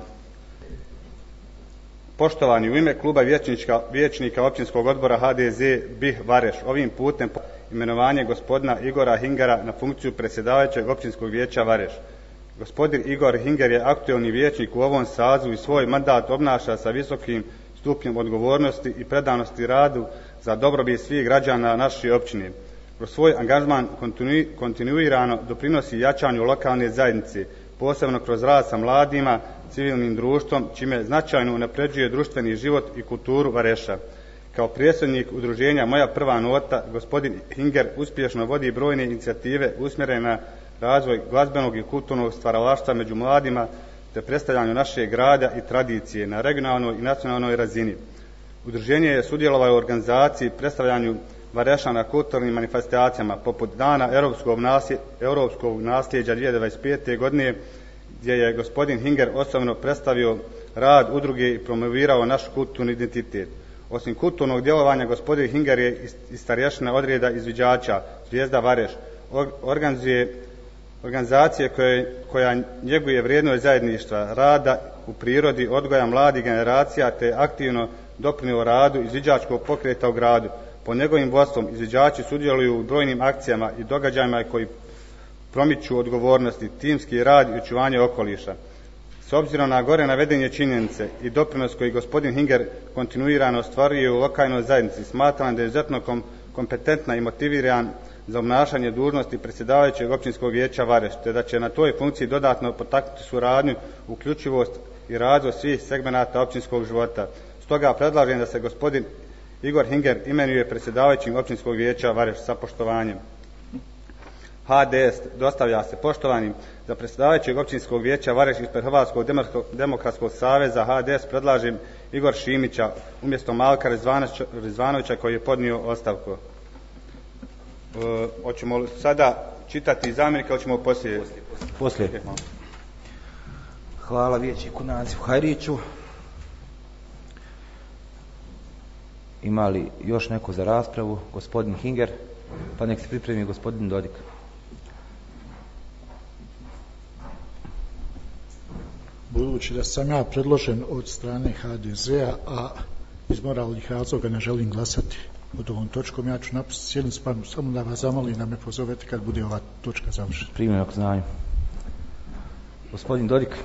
Poštovani, u ime kluba vijećnika općinskog odbora H D Z B I H Vareš ovim putem imenovanje gospodina Igora Hingera na funkciju predsjedavajućeg općinskog vijeća Vareš. Gospodin Igor Hinger je aktualni vijećnik u ovom sazivu i svoj mandat obnaša sa visokim stupnjem odgovornosti i predanosti radu za dobrobit svih građana naše općine. Kroz svoj angažman kontinu, kontinuirano doprinosi jačanju lokalne zajednice, posebno kroz rad sa mladima, civilnim društvom, čime značajno unapređuje društveni život i kulturu Vareša. Kao predsjednik udruženja Moja prva nota, gospodin Hinger uspješno vodi brojne inicijative usmjerene na razvoj glazbenog i kulturnog stvaralaštva među mladima te predstavljanju našeg grada i tradicije na regionalnoj i nacionalnoj razini. Udruženje je sudjelovalo u organizaciji predstavljanju Vareša na kulturnim manifestacijama poput Dana europskog, naslje, europskog nasljeđa dvije hiljade dvadeset pete. godine gdje je gospodin Hinger osobno predstavio rad udruge i promovirao naš kulturni identitet. Osim kulturnog djelovanja, gospodin Hinger je iz starješina odreda izviđača Zvijezda Vareš, organizuje organizacije koje, koja njeguje vrijednost zajedništva, rada u prirodi, odgoja mladih generacija te aktivno doprinio radu izviđačkog pokreta u gradu. Po njegovim vodstvom izviđači sudjeluju u brojnim akcijama i događajima koji promiču odgovornosti, timski rad i očuvanje okoliša. S obzirom na gore navedene činjenice i doprinos koji gospodin Hinger kontinuirano ostvaruje u lokalnoj zajednici, smatram da je izuzetno kom, kompetentna i motiviran za obnašanje dužnosti predsjedavajućeg općinskog vijeća Vareš, te da će na toj funkciji dodatno potaknuti suradnju, uključivost i razvoj svih segmenata općinskog života. Stoga predlažem da se gospodin Igor Hinger imenuje predsjedavajućim općinskog vijeća Vareš sa poštovanjem. H D S dostavlja se poštovanim za predsjedavajućeg općinskog vijeća Vareš ispred Hrvatskog demokratskog saveza H D S predlažem Igor Šimića umjesto Malka Rizvanovića koji je podnio ostavku. Uh, hoćemo li sada čitati zamjenika, hoćemo poslije? Poslije. Poslije. Hvala vijećniku Nazifu Hajriću. Ima li još neko za raspravu? Gospodin Hinger, pa nek se pripremi gospodin Dodik. Budući da sam ja predložen od strane ha de zea, a iz moralnih razloga ne želim glasati pod ovom točkom, ja ću napustiti sjednicu, pa samo da vas zamolim da me pozovete kad bude ova točka završena. Primljeno k znanju. Gospodin Dodik.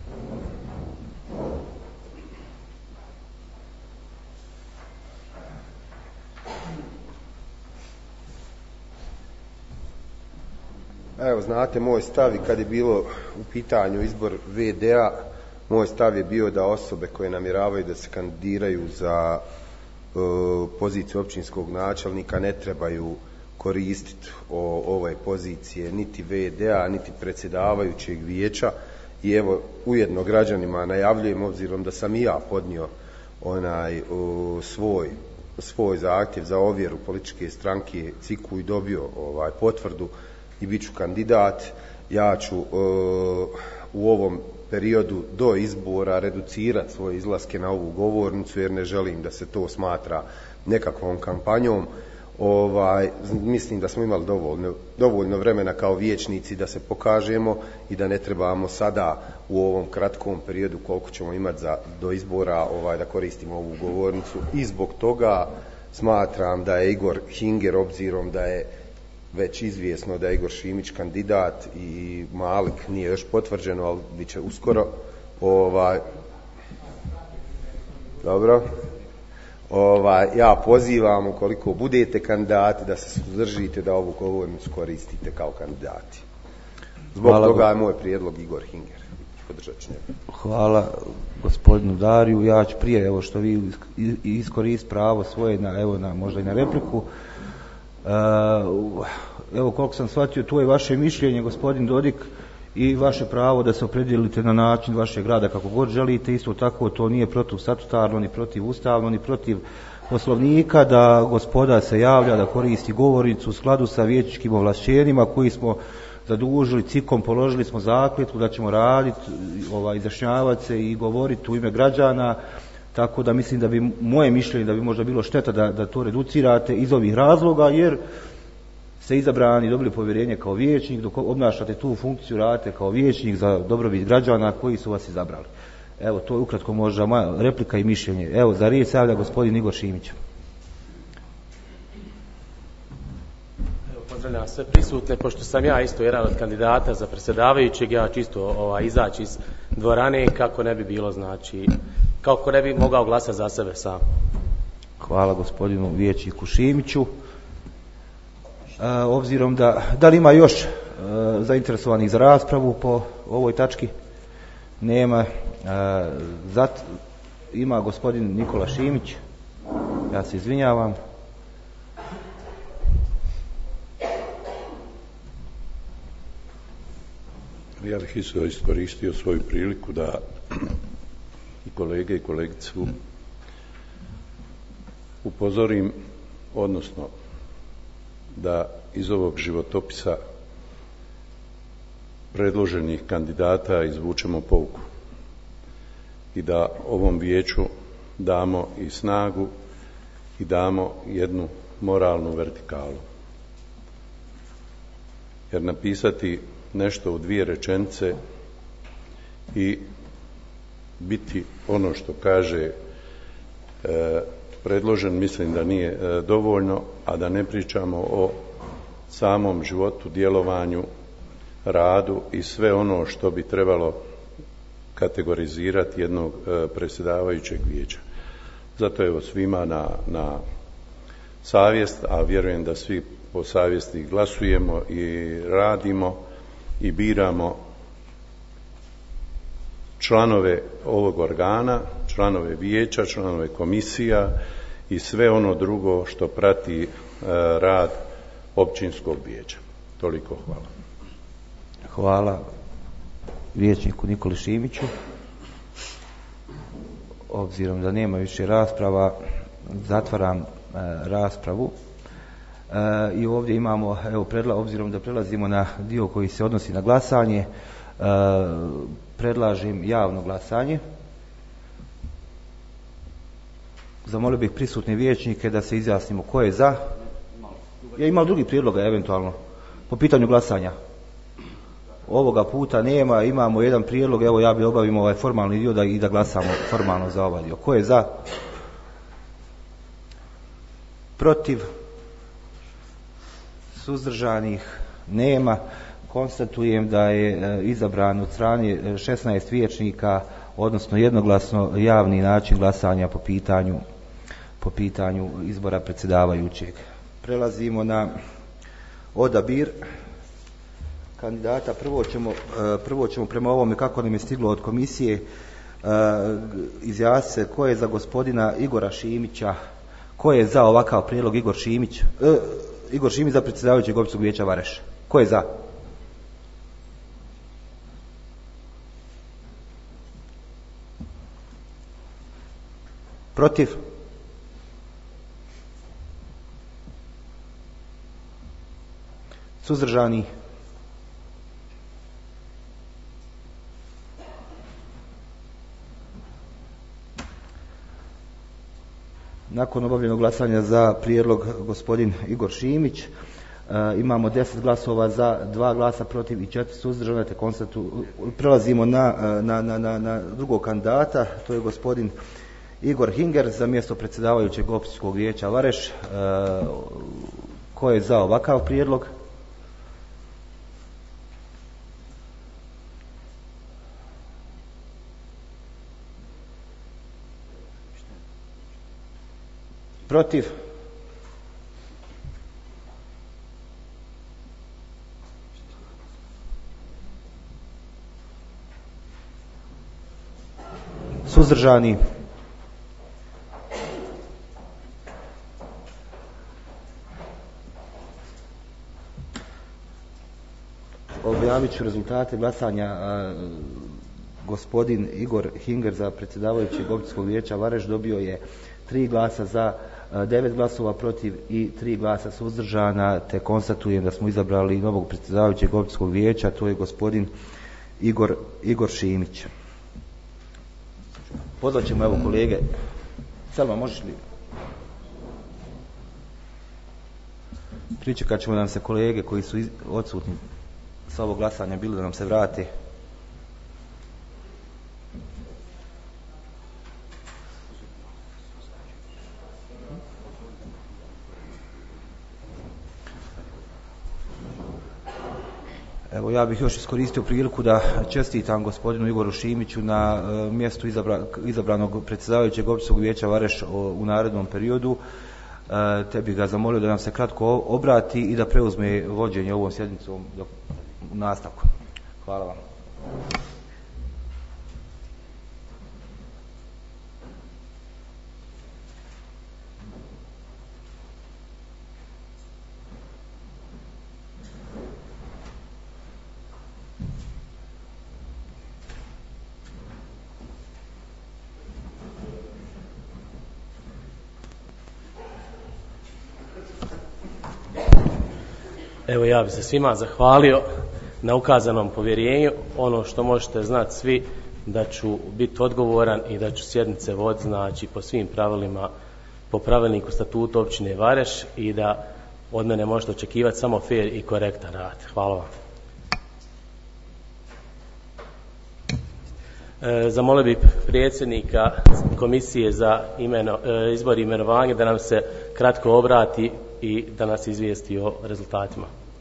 Evo, znate, moj stav i kad je bilo u pitanju izbor ve de a, moj stav je bio da osobe koje namjeravaju da se kandidiraju za e, poziciju općinskog načelnika ne trebaju koristiti o, ove pozicije niti ve de a, niti predsjedavajućeg vijeća. I evo, ujedno građanima najavljujem, obzirom da sam i ja podnio onaj o, svoj, svoj zahtjev za ovjeru političke stranke ciku i dobio ovaj potvrdu i bit ću kandidat. Ja ću e, u ovom periodu do izbora reducirati svoje izlaske na ovu govornicu, jer ne želim da se to smatra nekakvom kampanjom. Ovaj, mislim da smo imali dovoljno, dovoljno vremena kao vijećnici da se pokažemo i da ne trebamo sada u ovom kratkom periodu koliko ćemo imati za, do izbora ovaj, da koristimo ovu govornicu. I zbog toga smatram da je Igor Hinger, obzirom da je već izvjesno da je Igor Šimić kandidat i Malik nije još potvrđeno, ali bit će uskoro. Ovaj, dobro. Ovaj, ja pozivam, ukoliko budete kandidati, da se suzdržite da ovu govornicu koristite kao kandidati. Zbog Hvala toga je moj prijedlog Igor Hinger. Podržat ću njega. Hvala gospodinu Dariju. Ja ću prije, evo što vi iskoristite pravo svoje, na, evo na, možda i na repliku. Uh, evo koliko sam shvatio, to je vaše mišljenje, gospodin Dodik, i vaše pravo da se opredijelite na način vašeg rada kako god želite. Isto tako to nije protiv statutarno, ni protiv ustavno, ni protiv poslovnika da gospoda se javlja, da koristi govornicu u skladu sa vijećničkim ovlašćenjima koji smo zadužili cikom, položili smo zakletvu da ćemo raditi, ovaj, izjašnjavati se i govoriti u ime građana. Tako da mislim da bi moje mišljenje da bi možda bilo šteta da, da to reducirate iz ovih razloga, jer ste izabrani, dobili povjerenje kao vijećnik, dok obnašate tu funkciju, radite kao vijećnik za dobrobit građana koji su vas izabrali. Evo, to je ukratko možda moja replika i mišljenje. Evo, za riječ se javlja gospodin Igor Šimić. Evo, pozdravljam sve prisutne, pošto sam ja isto jedan od kandidata za predsjedavajućeg, ja ću isto ovaj, izaći iz dvorane kako ne bi bilo, znači, kako ne bi mogao glasati za sebe sam. Hvala gospodinu vijećniku Šimiću. E, obzirom da, da li ima još e, zainteresovanih za raspravu po ovoj tački? Nema. E, zat, ima gospodin Nikola Šimić. Ja se izvinjavam. Ja bih isto iskoristio svoju priliku da i kolege i kolegicu upozorim, odnosno da iz ovog životopisa predloženih kandidata izvučemo pouku i da ovom vijeću damo i snagu i damo jednu moralnu vertikalu. Jer napisati nešto u dvije rečenice i biti ono što kaže e, predložen, mislim da nije e, dovoljno, a da ne pričamo o samom životu, djelovanju, radu i sve ono što bi trebalo kategorizirati jednog e, predsjedavajućeg vijeća. Zato evo svima na, na savjest, a vjerujem da svi po savjesti glasujemo i radimo i biramo članove ovog organa, članove vijeća, članove komisija i sve ono drugo što prati e, rad općinskog vijeća. Toliko hvala. Hvala vijećniku Nikoli Šimiću. Obzirom da nema više rasprava, zatvaram e, raspravu. i ovdje imamo, evo, predla, obzirom da prelazimo na dio koji se odnosi na glasanje, e, predlažem javno glasanje. Zamolio bih prisutne vijećnike da se izjasnimo ko je za. Je imao drugi prijedloga eventualno po pitanju glasanja? Ovoga puta nema, imamo jedan prijedlog, evo ja bi obavimo ovaj formalni dio da, i da glasamo formalno za ovaj dio. Ko je za? Protiv? Suzdržanih? Nema. Konstatujem da je izabran od strane šesnaest vijećnika, odnosno jednoglasno javni način glasanja po pitanju, po pitanju izbora predsjedavajućeg. Prelazimo na odabir kandidata. Prvo ćemo, prvo ćemo prema ovome kako nam je stiglo od komisije izjasniti se ko je za gospodina Igora Šimića, ko je za ovakav prijedlog Igor Šimić, eh, Igor Šimić za predsjedavajućeg Općinskog vijeća Vareš. Ko je za? Protiv? Suzdržani? Nakon obavljenog glasanja za prijedlog gospodin Igor Šimić, e, imamo deset glasova za, dva glasa protiv i četiri suzdržana, te konstatu, prelazimo na, na, na, na, na drugog kandidata, to je gospodin Igor Hinger za mjesto predsjedavajućeg Općinskog vijeća Vareš. E, ko je za ovakav prijedlog? Protiv? Suzdržani? Objavit ću rezultate glasanja. A, gospodin Igor Hinger za predsjedavajućeg Općinskog vijeća Vareš dobio je tri glasa za, devet glasova protiv i tri glasa suzdržana, te konstatujem da smo izabrali novog predsjedavajućeg Općinskog vijeća, to je gospodin Igor, Igor Šimić. Pozvat ćemo evo kolege. Selma, možeš li? Pričekat ćemo da nam se kolege koji su iz, odsutni sa ovog glasanja bili da nam se vrate. Evo ja bih još iskoristio priliku da čestitam gospodinu Igoru Šimiću na uh, mjestu izabra, izabranog predsjedavajućeg Općinskog vijeća Vareš o, u narednom periodu, uh, te bih ga zamolio da nam se kratko obrati i da preuzme vođenje ovom sjednicom do, u nastavku. Hvala vam. Evo ja bih se svima zahvalio na ukazanom povjerenju. Ono što možete znati svi da ću biti odgovoran i da ću sjednice voditi znači po svim pravilima, po pravilniku statutu općine Vareš i da od mene možete očekivati samo fer i korektan rad. Hvala vam. E, zamolio bih predsjednika komisije za imeno, e, izbor i imenovanje da nam se kratko obrati i da nas izvijesti o rezultatima.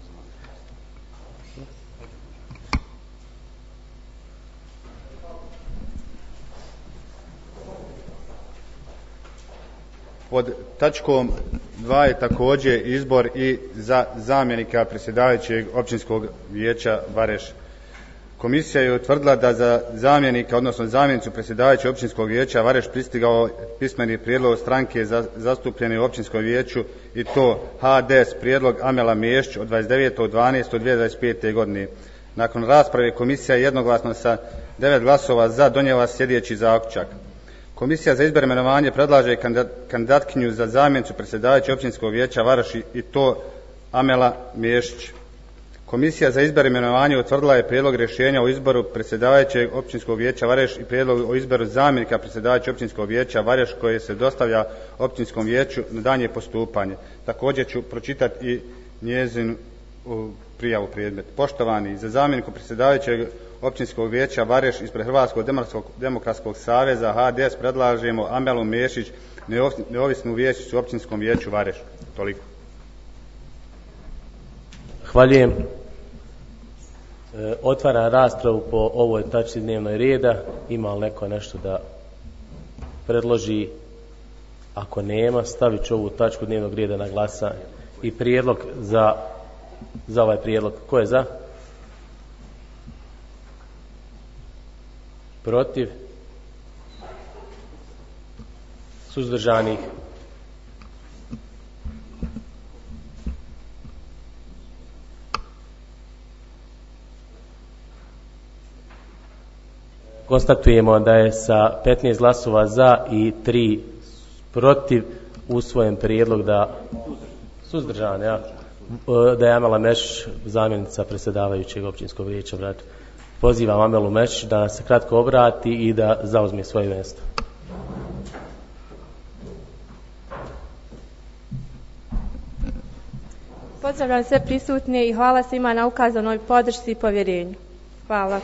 Pod tačkom dva je također izbor i za zamjenika predsjedavajućeg Općinskog vijeća Vareš. Komisija je utvrdila da za zamjenika, odnosno zamjenicu predsjedavajućeg Općinskog vijeća Vareš pristigao pismeni prijedlog stranke za, zastupljene u Općinskom vijeću i to H D S prijedlog Amela Mešć od dvadeset devetog dvanaestog dvije tisuće dvadeset pete. godine. Nakon rasprave komisija je jednoglasno sa devet glasova za donijela sljedeći zaključak. Komisija za izbor i imenovanje predlaže kandidatkinju za zamjenicu predsjedavajućeg općinskog vijeća Varaš i to Amela Miješić. Komisija za izbor i imenovanje utvrdila je prijedlog rješenja o izboru predsjedavajućeg općinskog vijeća Vareš i prijedlog o izboru zamjenika predsjedavajućeg općinskog vijeća Vareš koje se dostavlja općinskom vijeću na daljnje postupanje. Također ću pročitati i njezinu prijavu predmet. Poštovani, za zamjeniku predsjedavajućeg općinskog vijeća Vareš ispred Hrvatskog demokratskog saveza H D S predlažemo Amelu Miješić, neovisnu vijećnicu u općinskom vijeću Vareš. Toliko. Hvaljujem. E, otvaram raspravu po ovoj tačci dnevnog reda. Ima li neko nešto da predloži? Ako nema, stavit ću ovu tačku dnevnog reda na glasanje. I prijedlog za, za ovaj prijedlog. Ko je za? Protiv? Suzdržanih? Konstatujemo da je sa petnaest glasova za i tri protiv usvojen prijedlog da suzdržan, ja, da je Amela Mešić zamjenica predsjedavajućeg općinskog vijeća Vrać. Pozivam Amelu Mešić da nas se kratko obrati i da zauzme svoje mjesto. Pozdravljam sve prisutne i hvala svima na ukazanoj podršci i povjerenju. Hvala.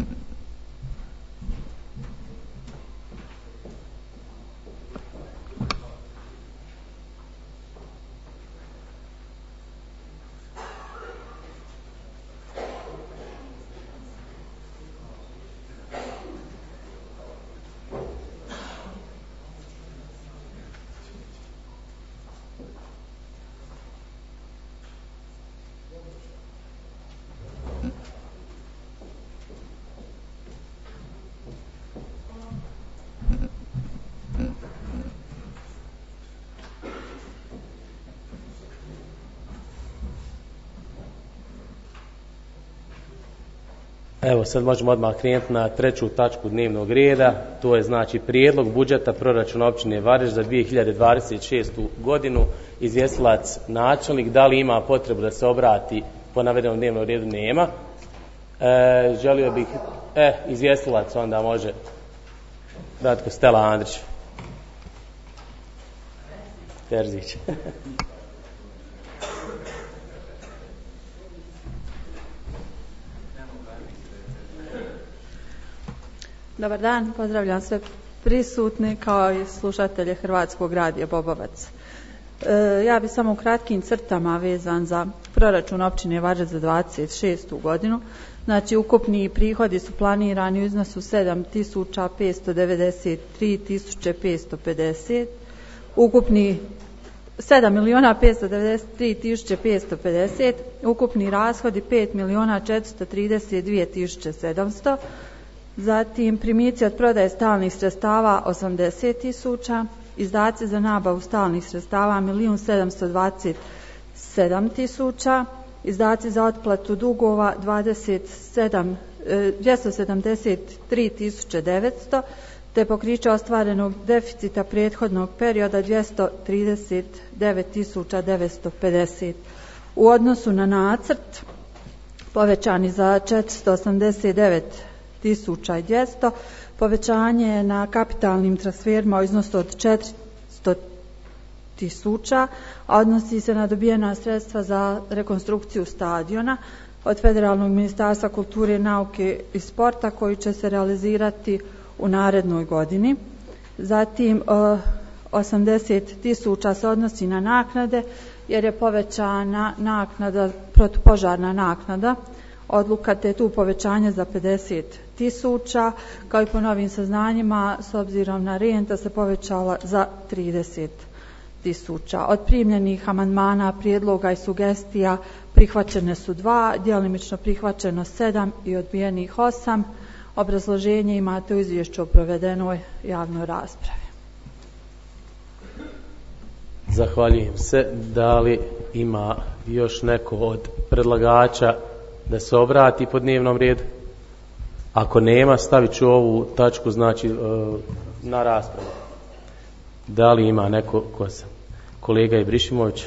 Evo, sad možemo odmah krenuti na treću tačku dnevnog reda. To je znači prijedlog budžeta proračuna općine Vareš za dvije hiljade dvadeset šestu godinu. Izvjestilac načelnik, da li ima potrebu da se obrati po navedenom dnevnom redu? Nema. E, želio bih, e, izvjestilac onda može. Kratko, Stela Andrić. Terzić. Dobar dan, pozdravljam sve prisutne kao i slušatelje Hrvatskog radija Bobovac. E, ja bih samo u kratkim crtama vezan za proračun općine Vareš za dvadeset šestu godinu. Znači, ukupni prihodi su planirani u iznosu sedam tisuća petsto devedeset tri tisuće petsto pedeset, ukupni sedam milijuna petsto devedeset tri tisuće petsto pedeset, ukupni rashodi pet milijuna četiristo trideset dvije tisuće sedamsto, zatim primici od prodaje stalnih sredstava osamdeset tisuća, izdaci za nabavu stalnih sredstava milijun sedamsto dvadeset sedam tisuća, izdaci za otplatu dugova dvjesto sedamdeset tri tisuće devetsto, te pokriće ostvarenog deficita prethodnog perioda dvjesto trideset devet tisuća devetsto pedeset. U odnosu na nacrt povećani za četiristo osamdeset devet tisuća dvjesto, povećanje na kapitalnim transferima u iznosu od četiristo tisuća, a odnosi se na dobijena sredstva za rekonstrukciju stadiona od Federalnog ministarstva kulture, nauke i sporta koji će se realizirati u narednoj godini. Zatim osamdeset tisuća se odnosi na naknade jer je povećana naknada, protupožarna naknada, odluka te tu povećanje za pedeset tisuća, kao i po novim saznanjima s obzirom na renta se povećala za trideset tisuća. Od primljenih amandmana, prijedloga i sugestija prihvaćene su dva, djelomično prihvaćeno sedam i odbijenih osam. Obrazloženje imate u izvješću o provedenoj javnoj raspravi. Zahvaljujem se. Da li ima još neko od predlagača da se obrati po dnevnom redu? Ako nema, stavit ću ovu tačku, znači na raspravu. Da li ima neko ko se? Kolega Ibrišimović.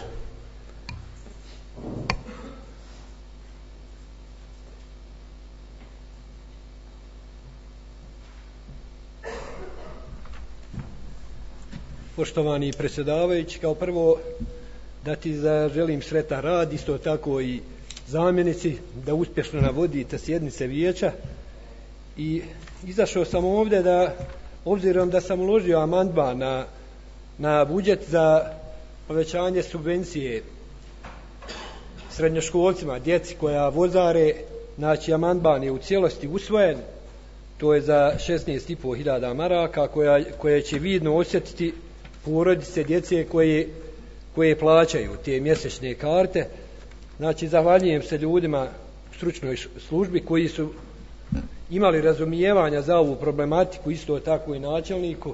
Poštovani predsjedavajući, kao prvo da ti zaželim sretan rad, isto tako i zamjenici, da uspješno navodite sjednice vijeća. I izašao sam ovdje da, obzirom da sam uložio amandman na, na budžet za povećanje subvencije srednjoškolcima, djeci koja vozare, znači amandman je u cijelosti usvojen, to je za šesnaest i po hiljada maraka koja, koje će vidno osjetiti porodice djece koje, koje plaćaju te mjesečne karte. Znači, zahvaljujem se ljudima u stručnoj službi koji su imali razumijevanja za ovu problematiku, isto tako i načelniku.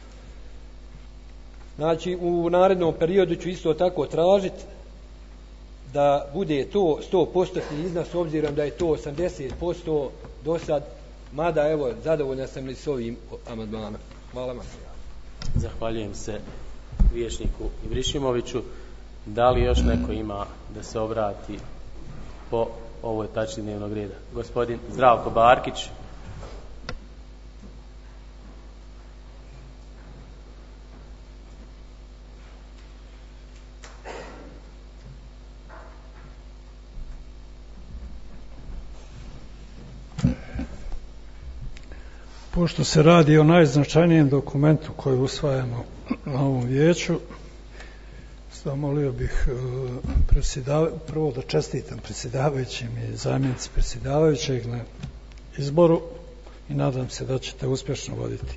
Znači, u narednom periodu ću isto tako tražiti da bude to sto posto iznos, obzirom da je to osamdeset posto do sad, mada evo, zadovoljan sam li s ovim amandmanom. Hvala vam. Zahvaljujem se vijećniku Ibrišimoviću. Da li još neko ima da se obrati po ovoj tački dnevnog reda? Gospodin Zdravko Barkić. Pošto se radi o najznačajnijem dokumentu koji usvajamo na ovom vijeću, zamolio bih prvo da čestitam predsjedavajućim i zamjenici predsjedavajućeg na izboru i nadam se da ćete uspješno voditi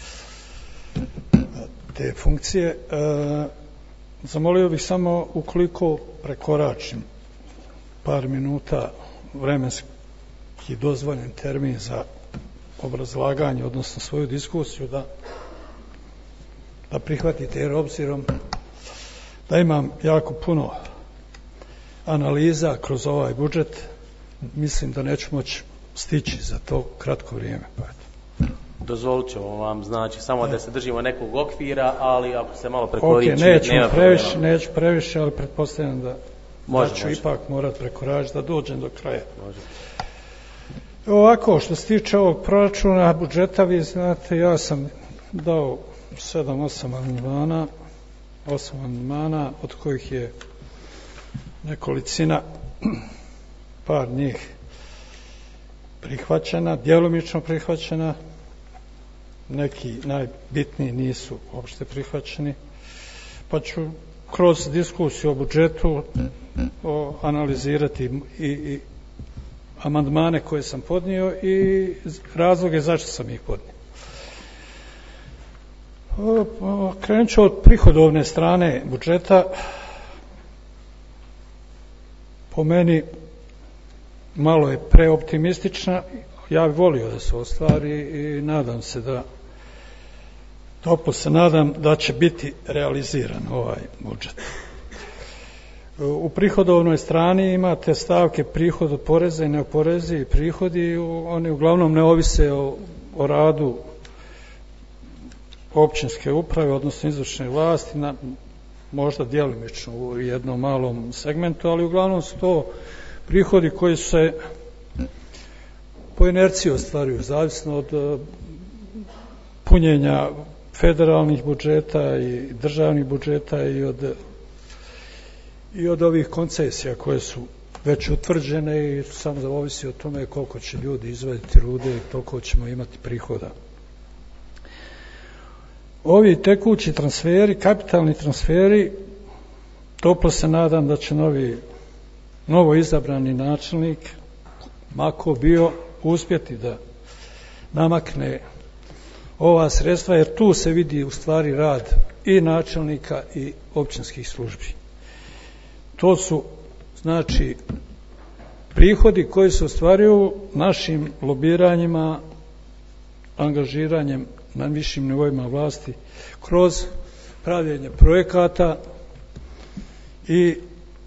te funkcije. Zamolio bih samo, ukoliko prekoračim par minuta vremenski dozvoljen termin za obrazlaganje, odnosno svoju diskusiju, da, da prihvatite, jer obzirom da imam jako puno analiza kroz ovaj budžet, mislim da neću moći stići za to kratko vrijeme. Dozvolit ćemo vam, znači, samo da se držimo nekog okvira, ali ako se malo prekoriči, okay, neću nema previše, neću previše, ali pretpostavljam da, može, da ću može. ipak morat prekoračiti da dođem do kraja. Može. Ovako, što se tiče ovog proračuna, budžeta, vi znate, ja sam dao sedam osam amandmana, osam amandmana, od kojih je nekolicina, par njih prihvaćena, djelomično prihvaćena, neki najbitniji nisu uopšte prihvaćeni, pa ću kroz diskusiju o budžetu o, analizirati i, i amandmane koje sam podnio i razloge zašto sam ih podnio. Krenut ću od prihodovne strane budžeta. Po meni malo je preoptimistična. Ja bih volio da se ostvari i nadam se da toplo se nadam da će biti realiziran ovaj budžet. U prihodovnoj strani imate stavke prihod od poreza i neoporezivi prihodi, oni uglavnom ne ovise o, o radu općinske uprave, odnosno izvršne vlasti, na, možda djelomično u jednom malom segmentu, ali uglavnom su to prihodi koji se po inerciji ostvaruju, zavisno od punjenja federalnih budžeta i državnih budžeta i od i od ovih koncesija koje su već utvrđene i samo zavisi o tome koliko će ljudi izvaditi rude i toliko ćemo imati prihoda. Ovi tekući transferi, kapitalni transferi, toplo se nadam da će novi, novo izabrani načelnik, mako bio, uspjeti da namakne ova sredstva, jer tu se vidi u stvari rad i načelnika i općinskih službi. To su, znači, prihodi koji se ostvaruju našim lobiranjima, angažiranjem na višim nivoima vlasti kroz pravljenje projekata i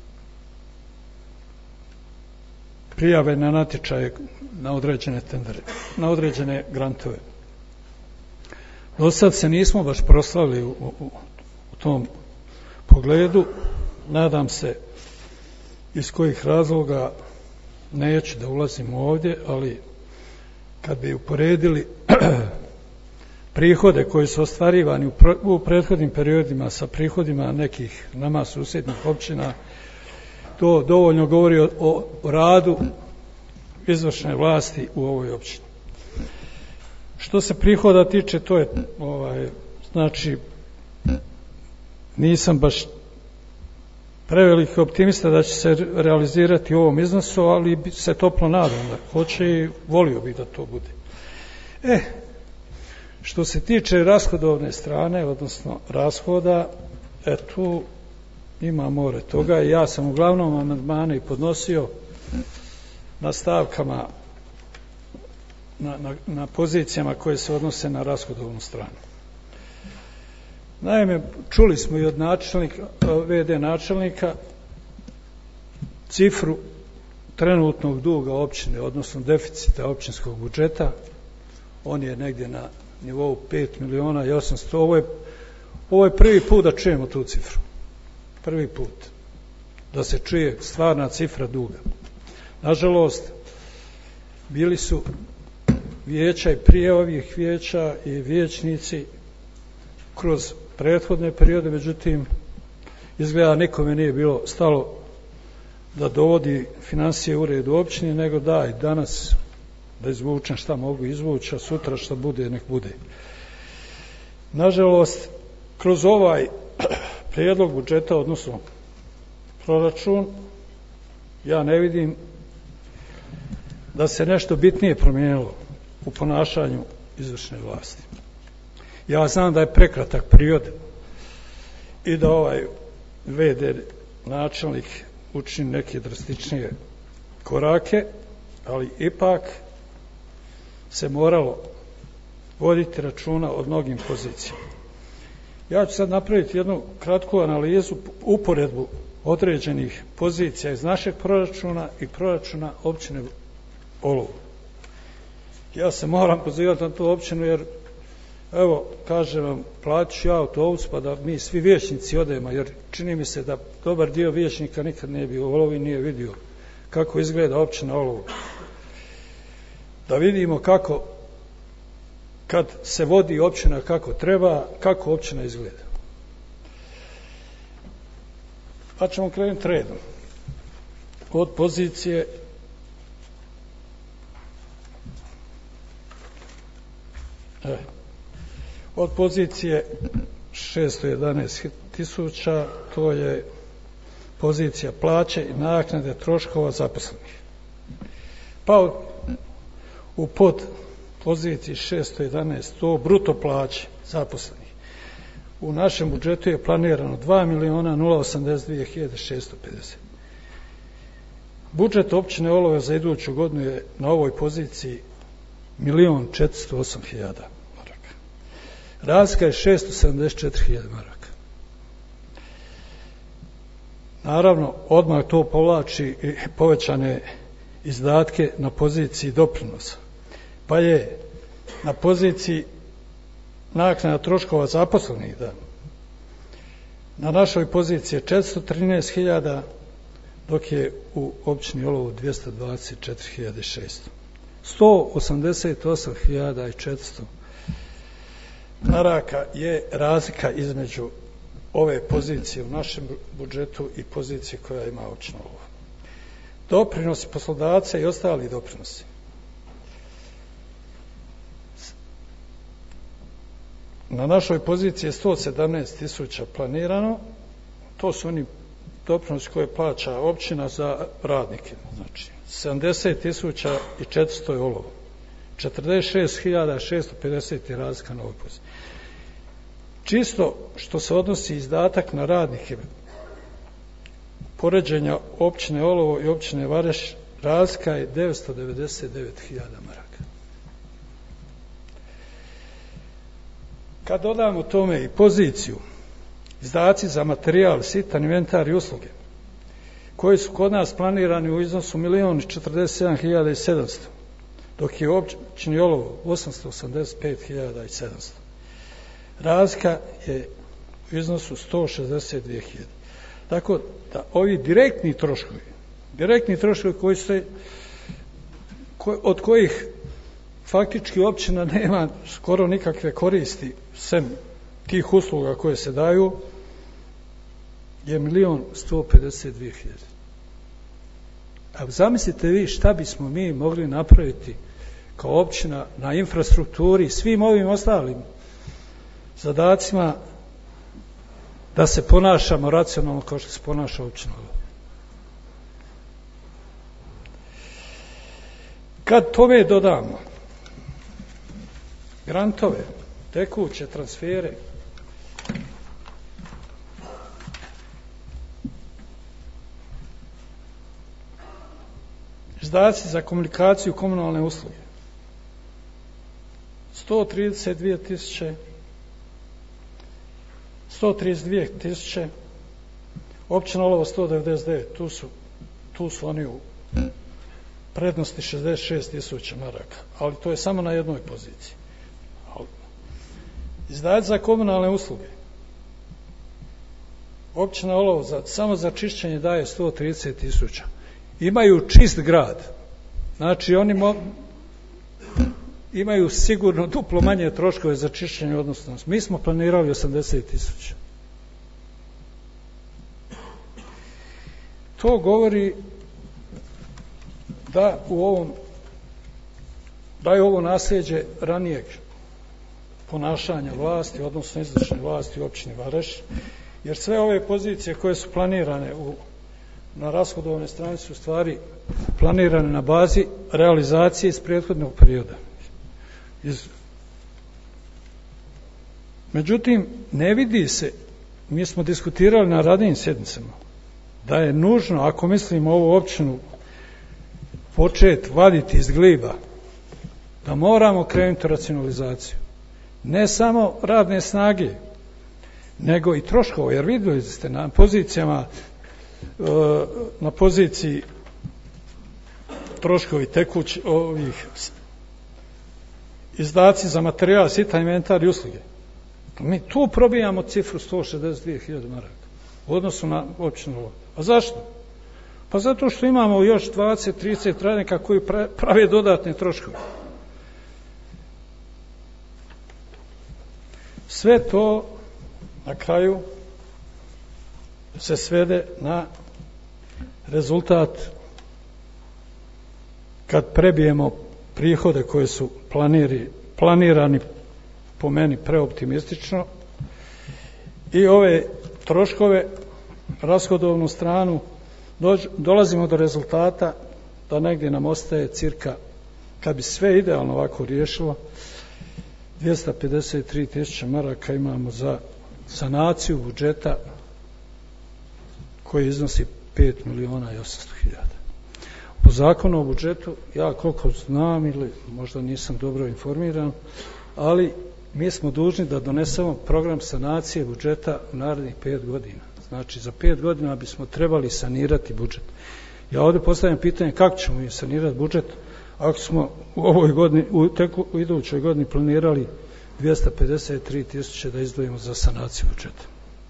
prijave na natječaje na određene tendere, na određene grantove. Do sad se nismo baš proslavili u, u, u tom pogledu. Nadam se iz kojih razloga neću da ulazim ovdje, ali kad bi uporedili prihode koji su ostvarivani u, pro, u prethodnim periodima sa prihodima nekih nama susjednih općina, to dovoljno govori o, o radu izvršne vlasti u ovoj općini. Što se prihoda tiče, to je ovaj, znači nisam baš preveliki optimista da će se realizirati u ovom iznosu, ali se toplo nadam da hoće i volio bi da to bude. E, što se tiče rashodovne strane, odnosno rashoda, e, tu ima more toga i ja sam uglavnom amandmane i podnosio na stavkama, na, na, na pozicijama koje se odnose na rashodovnu stranu. Naime, čuli smo i od načelnika, ve de načelnika cifru trenutnog duga općine, odnosno deficita općinskog budžeta. On je negdje na nivou pet miliona i osamsto. Ovo je, ovo je prvi put da čujemo tu cifru. Prvi put da se čuje stvarna cifra duga. Nažalost, bili su vijeća i prije ovih vijeća i vijećnici kroz prethodne periode, međutim, izgleda nikome nije bilo stalo da dovodi financije u red u općini, nego daj danas da izvučem šta mogu izvući, a sutra šta bude, nek bude. Nažalost, kroz ovaj prijedlog budžeta, odnosno proračun, ja ne vidim da se nešto bitnije promijenilo u ponašanju izvršne vlasti. Ja znam da je prekratak period i da ovaj ve de načelnik učini neke drastičnije korake, ali ipak se moralo voditi računa o mnogim pozicijama. Ja ću sad napraviti jednu kratku analizu, uporedbu određenih pozicija iz našeg proračuna i proračuna općine Olovo. Ja se moram pozivati na tu općinu jer, evo, kažem vam, plaću ja autobus pa da mi svi vijećnici odemo, jer čini mi se da dobar dio vijećnika nikad nije bio u Olovu i nije vidio kako izgleda općina Olovo. Da vidimo kako, kad se vodi općina kako treba, kako općina izgleda. Pa ćemo krenuti redom. Od pozicije e, od pozicije šesto jedanaest tisuća, to je pozicija plaće i naknade troškova zaposlenih. Pa u, u pod poziciji šesto jedanaest, to bruto plaće zaposlenih. U našem budžetu je planirano dva miliona nula osamdeset dvije hiljade šesto pedeset. Budžet općine Olovo za iduću godinu je na ovoj poziciji milion četiristo osam hiljada maraka. Razlika je šesto sedamdeset četiri hiljade maraka. Naravno, odmah to povlači i povećane izdatke na poziciji doprinosa. Pa je na poziciji naknada troškova zaposlenih, da, na našoj poziciji je četiristo trinaest hiljada, dok je u općini Olovo dvjesto dvadeset četiri hiljade šesto. sto osamdeset osam hiljada četiristo maraka je razlika između ove pozicije u našem budžetu i pozicije koja ima općina Olovo. Doprinosi poslodavca i ostali doprinosi. Na našoj poziciji je sto sedamnaest tisuća planirano, to su oni doprinosi koje plaća općina za radnike, znači sedamdeset tisuća i četiristo je Olovo, četrdeset šest hiljada šesto pedeset je razlika na ovoj poziciji. Čisto što se odnosi izdatak na radnike, poređenja općine Olovo i općine Vareš, razlika je devetsto devedeset devet hiljada maraka. Kad dodamo tome i poziciju, izdaci za materijal, sitan inventar i usluge, koji su kod nas planirani u iznosu milion četrdeset sedam hiljada sedamsto, dok je u općini Olovo osamsto osamdeset pet hiljada sedamsto. razlika je u iznosu sto šezdeset dvije hiljade. Tako da ovi direktni troškovi, direktni troškovi koji se, od kojih faktički općina nema skoro nikakve koristi, sem tih usluga koje se daju, je milion sto pedeset dvije hiljade. A zamislite vi šta bismo mi mogli napraviti kao općina na infrastrukturi i svim ovim ostalim zadacima da se ponašamo racionalno kao što se ponaša općina. Kad tome dodamo grantove, tekuće transfere, izdaci za komunikaciju, komunalne usluge sto trideset dvije tisuće, sto trideset dvije tisuće, općina Olovo sto devedeset devet, tu su, tu su oni u prednosti šezdeset šest tisuća maraka, ali to je samo na jednoj poziciji. Izdaci za komunalne usluge, općina Olovo za, samo za čišćenje daje sto trideset tisuća. Imaju čist grad, znači oni mo, imaju sigurno duplo manje troškove za čišćenje odnosno. Mi smo planirali osamdeset tisuća. To govori da u ovom da je ovo nasljeđe ranijeg ponašanja vlasti, odnosno izvršne vlasti u općini Vareš, jer sve ove pozicije koje su planirane u, na rashodovnoj strani su stvari planirane na bazi realizacije iz prethodnog perioda. Iz... Međutim, ne vidi se, mi smo diskutirali na radnim sjednicama, da je nužno, ako mislimo ovu općinu početi vaditi iz gliba, da moramo krenuti racionalizaciju. Ne samo radne snage, nego i troškova, jer vidjeli ste na pozicijama, na poziciji troškovi tekući, ovih izdaci za materijal, sita, inventar i usluge. Mi tu probijamo cifru sto šezdeset dvije hiljade maraka u odnosu na općinu Olovo. A zašto? Pa zato što imamo još dvadeset do trideset radnika koji prave dodatne troškove. Sve to na kraju se svede na rezultat kad prebijemo prihode koje su planiri, planirani po meni preoptimistično i ove troškove, rashodovnu stranu, dođ, dolazimo do rezultata da negdje nam ostaje cirka, kad bi sve idealno ovako riješilo, dvjesto pedeset tri tisuće maraka imamo za sanaciju budžeta koji iznosi pet miliona i osamsto hiljada. Po zakonu o budžetu, ja koliko znam ili možda nisam dobro informiran, ali mi smo dužni da donesemo program sanacije budžeta u narednih pet godina. Znači, za pet godina bismo trebali sanirati budžet. Ja ovdje postavljam pitanje kako ćemo mi sanirati budžet ako smo u ovoj godini, u, tek u idućoj godini planirali dvjesto pedeset tri tisuće da izdvojimo za sanaciju budžeta.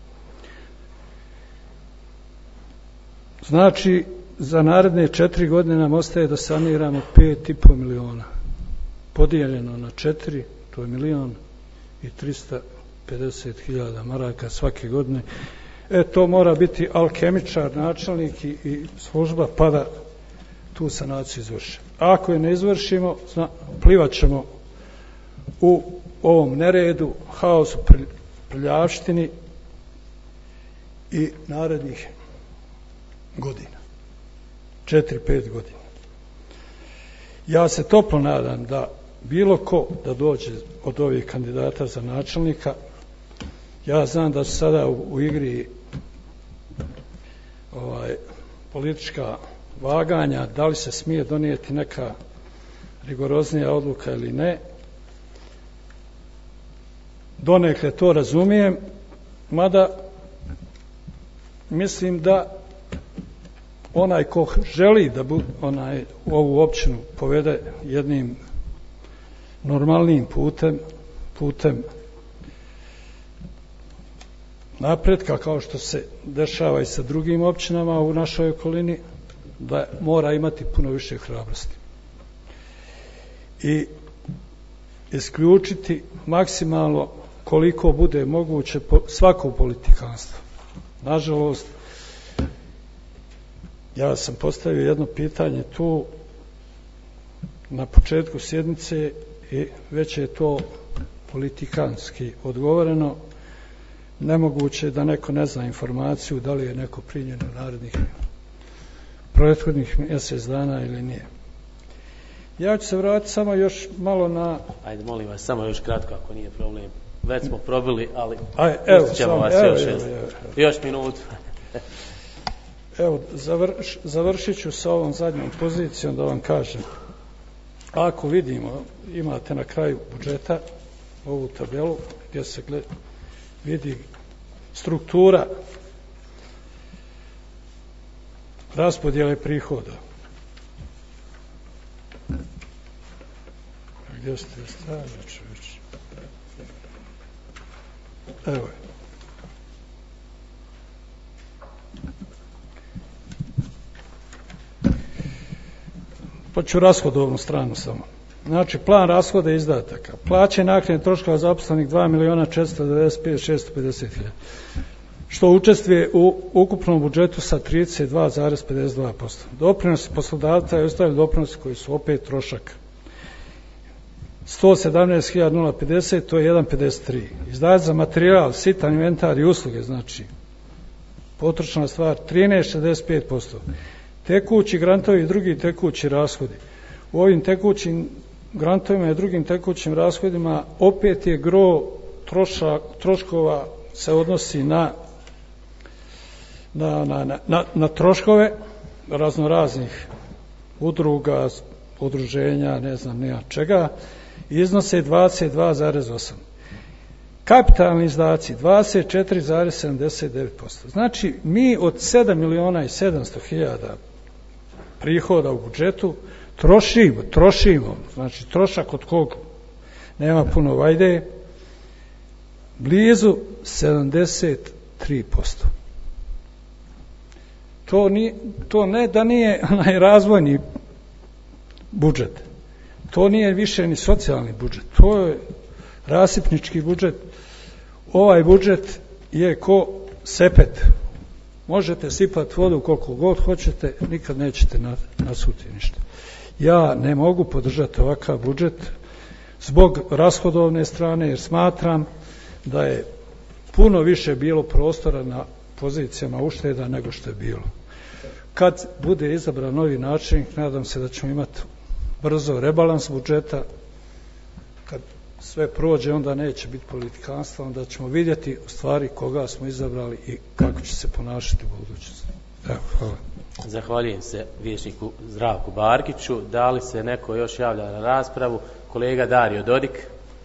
Znači, za naredne četiri godine nam ostaje da saniramo pet i po miliona. Podijeljeno na četiri, to je milion i tristo pedeset hiljada maraka svake godine. E, to mora biti alkemičar, načelnik i, i služba, pa da tu sanaciju izvrši. Ako je ne izvršimo, zna, plivat ćemo u ovom neredu, haosu, prljavštini i narednih godina. Četiri, pet godina. Ja se toplo nadam da bilo ko da dođe od ovih kandidata za načelnika, ja znam da su sada u, u igri ovaj, politička vaganja, da li se smije donijeti neka rigoroznija odluka ili ne. Donekle to razumijem, mada mislim da onaj ko želi da bu, onaj, ovu općinu povede jednim normalnim putem, putem napretka kao što se dešava i sa drugim općinama u našoj okolini, da mora imati puno više hrabrosti i isključiti maksimalno koliko bude moguće svako politikanstvo. Nažalost, ja sam postavio jedno pitanje tu na početku sjednice i već je to politikanski odgovoreno. Nemoguće da neko ne zna informaciju da li je neko primljen u narednih prethodnih mjesec dana ili nije. Ja ću se vratiti samo još malo na... Ajde, molim vas, samo još kratko ako nije problem. Već smo probili, ali Aj, evo, ćemo sam, vas evo, još, evo, evo. još minutu. Evo, završ, završit ću sa ovom zadnjom pozicijom da vam kažem. Ako vidimo, imate na kraju budžeta ovu tabelu gdje se gled, vidi struktura raspodjele prihoda. Gdje ste stavili, čovječ? Evo je. Pa ću rashodovnu stranu samo. Znači, plan rashoda i izdataka. Plaće i naknade troškova zaposlenih dva milijuna četiristo devedeset pet tisuća šesto pedeset hiljada. Što učestvuje u ukupnom budžetu sa trideset dva zarez pedeset dva posto. Doprinosi poslodavca i ostali doprinosi koji su opet trošak. sto sedamnaest hiljada pedeset, to je jedan zarez pedeset tri. Izdaci za materijal, sitan inventar i usluge, znači potrošna stvar, trinaest zarez šezdeset pet posto. Tekući grantovi i drugi tekući rashodi. U ovim tekućim grantovima i drugim tekućim rashodima opet je gro troša, troškova se odnosi na, na, na, na, na troškove raznoraznih udruga, udruženja, ne znam nija čega, iznose dvadeset dva zarez osam. Kapitalni izdaci dvadeset četiri zarez sedamdeset devet posto. Znači, mi od sedam milijuna i sedamsto hiljada prihoda u budžetu trošimo, trošimo, znači trošak od kog nema puno vajde, blizu sedamdeset tri posto. To, ni, to ne da nije najrazvojni budžet, to nije više ni socijalni budžet, to je rasipnički budžet. Ovaj budžet je ko sepet. Možete sipati vodu koliko god hoćete, nikad nećete nasuti ništa. Ja ne mogu podržati ovakav budžet zbog rashodovne strane, jer smatram da je puno više bilo prostora na pozicijama ušteda nego što je bilo. Kad bude izabran novi načelnik, nadam se da ćemo imati brzo rebalans budžeta. Kad sve prođe, onda neće biti politikanstva, onda ćemo vidjeti u stvari koga smo izabrali i kako će se ponašati u budućnosti. Evo, hvala. Zahvaljujem se vijećniku Zdravku Barkiću. Da li se neko još javlja na raspravu? Kolega Dario Dodik.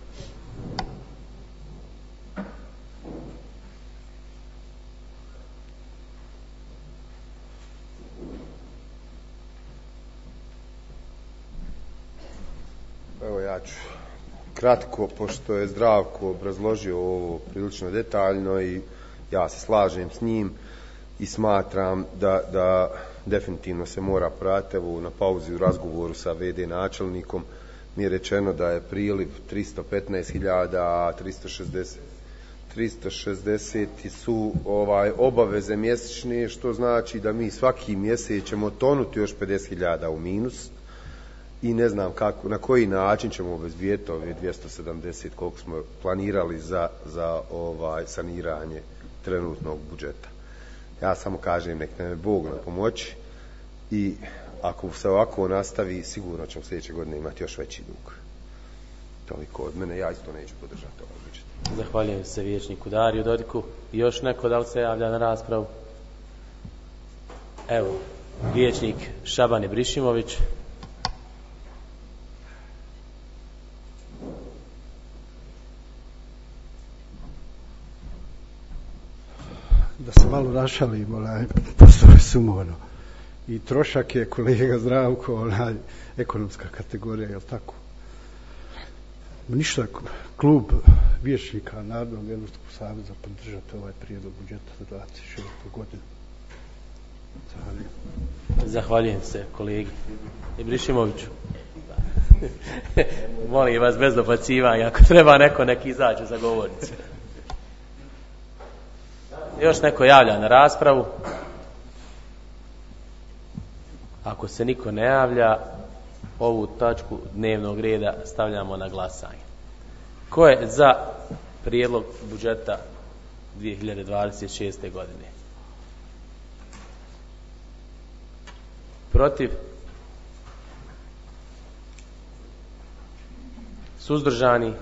Evo ja ću kratko, pošto je Zdravko obrazložio ovo prilično detaljno i ja se slažem s njim i smatram da, da definitivno se mora pratiti. Evo na pauzi u razgovoru sa ve de načelnikom mi je rečeno da je priliv tristo petnaest hiljada, a tristo šezdeset su ovaj obaveze mjesečne, što znači da mi svaki mjesec ćemo tonuti još pedeset hiljada u minus. I ne znam kako, na koji način ćemo obezbijeti ove dvjesto sedamdeset koliko smo planirali za, za ovaj saniranje trenutnog budžeta. Ja samo kažem, nek nam je Bog na pomoći i ako se ovako nastavi, sigurno ćemo sljedeće godine imati još veći dug. Toliko od mene, ja isto neću podržati ovaj budžet. Zahvaljujem se vijećniku Dariju Dodiku. Još neko da li se javlja na raspravu? Evo, vijećnik Šaban Ibrišimović. Da se malo našalim, onaj, postoje sumorno. I trošak je kolega Zdravko, onaj, ekonomska kategorija, je li tako? Ništa, klub vijećnika Narodnog demokratskog saveza podržati ovaj prijedlog budžeta za dvadeset šestu godinu. Zahvaljujem. Zahvaljujem se kolegi Ibrišimoviću. Molim vas bez dobacivanja, ako treba neko nek izađe za govornicu. Još neko javlja na raspravu? Ako se niko ne javlja, ovu tačku dnevnog reda stavljamo na glasanje. Ko je za prijedlog budžeta dvije hiljade dvadeset šeste. godine? Protiv? Suzdržani?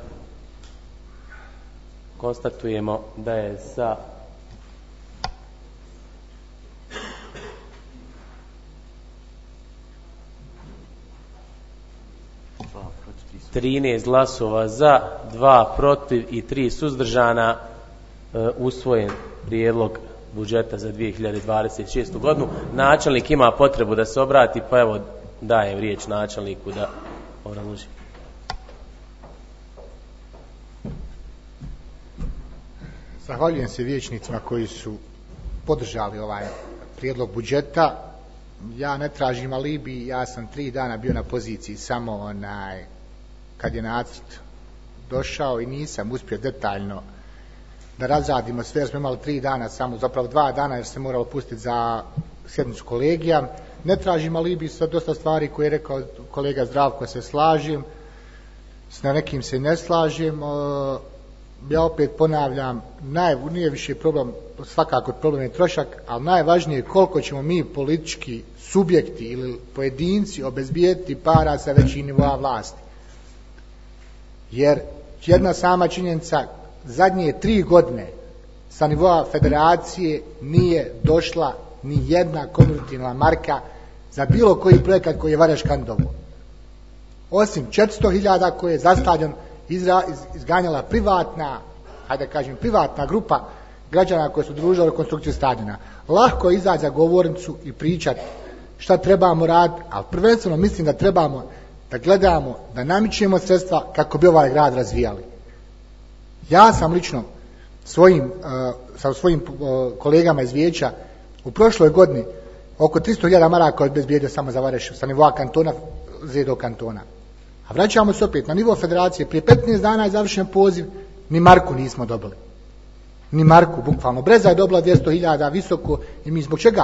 Konstatujemo da je za trinaest glasova za, dva protiv i tri suzdržana e, usvojen prijedlog budžeta za dvije hiljade dvadeset šestu. godinu. Načelnik ima potrebu da se obrati, pa evo dajem riječ načelniku da obrazloži. Zahvaljujem se vijećnicima koji su podržali ovaj prijedlog budžeta. Ja ne tražim alibi, ja sam tri dana bio na poziciji samo onaj kad je nacrt došao i nisam uspio detaljno da razradimo sve, jer smo imali tri dana samo, zapravo dva dana jer se moralo pustiti za sjednicu kolegija. Ne tražim alibi sa dosta stvari koje je rekao kolega Zdravko, se slažem, s nekim se ne slažem. Ja opet ponavljam, naj, nije više problem, svakako problem je trošak, ali najvažnije je koliko ćemo mi politički subjekti ili pojedinci obezbijeti para sa većim nivoa vlasti. Jer jedna sama činjenica, zadnje tri godine sa nivoa federacije nije došla ni jedna konvertibilna marka za bilo koji projekat koji je Vareš kandidovao. Osim četiristo hiljada koje je za stadion izra, iz, izganjala privatna, hajde kažem privatna grupa građana koji su družili rekonstrukciju stadiona. Lahko je izaći za govornicu i pričati šta trebamo raditi, ali prvenstveno mislim da trebamo da gledamo, da namičemo sredstva kako bi ovaj grad razvijali. Ja sam lično svojim, uh, sa svojim uh, kolegama iz vijeća u prošloj godini oko tristo hiljada maraka obezbijedio samo za Vareš sa nivoa kantona, zredog kantona. A vraćamo se opet na nivo federacije. Prije petnaest dana je završen poziv, ni marku nismo dobili. Ni marku, bukvalno. Breza je dobila dvjesto hiljada visoko i mi zbog čega?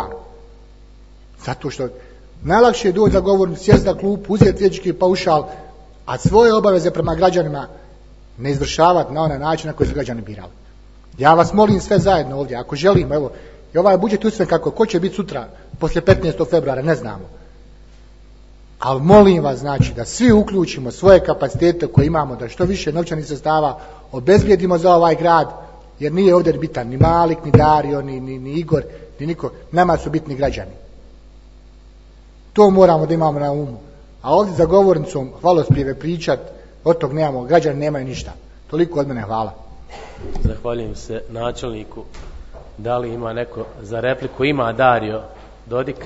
Zato što najlakše je doći za govornicu, sjest za klupu, uzeti vijećnički paušal, a svoje obaveze prema građanima ne izvršavati na onaj način na koji su građani birali. Ja vas molim sve zajedno ovdje, ako želimo, evo, i ovaj budžet usvojen kako, ko će biti sutra, poslije petnaestog februara, ne znamo. Ali molim vas, znači, da svi uključimo svoje kapacitete koje imamo, da što više novčanih sredstava obezbijedimo za ovaj grad, jer nije ovdje bitan ni Malik, ni Dario, ni, ni, ni Igor, ni niko, nama su bitni građani. To moramo da imamo na umu. A ovdje za govornicom hvalospjeve pričat, od tog nemamo, građani nemaju ništa. Toliko od mene, hvala. Zahvaljujem se načelniku. Da li ima neko za repliku? Ima Dario Dodik.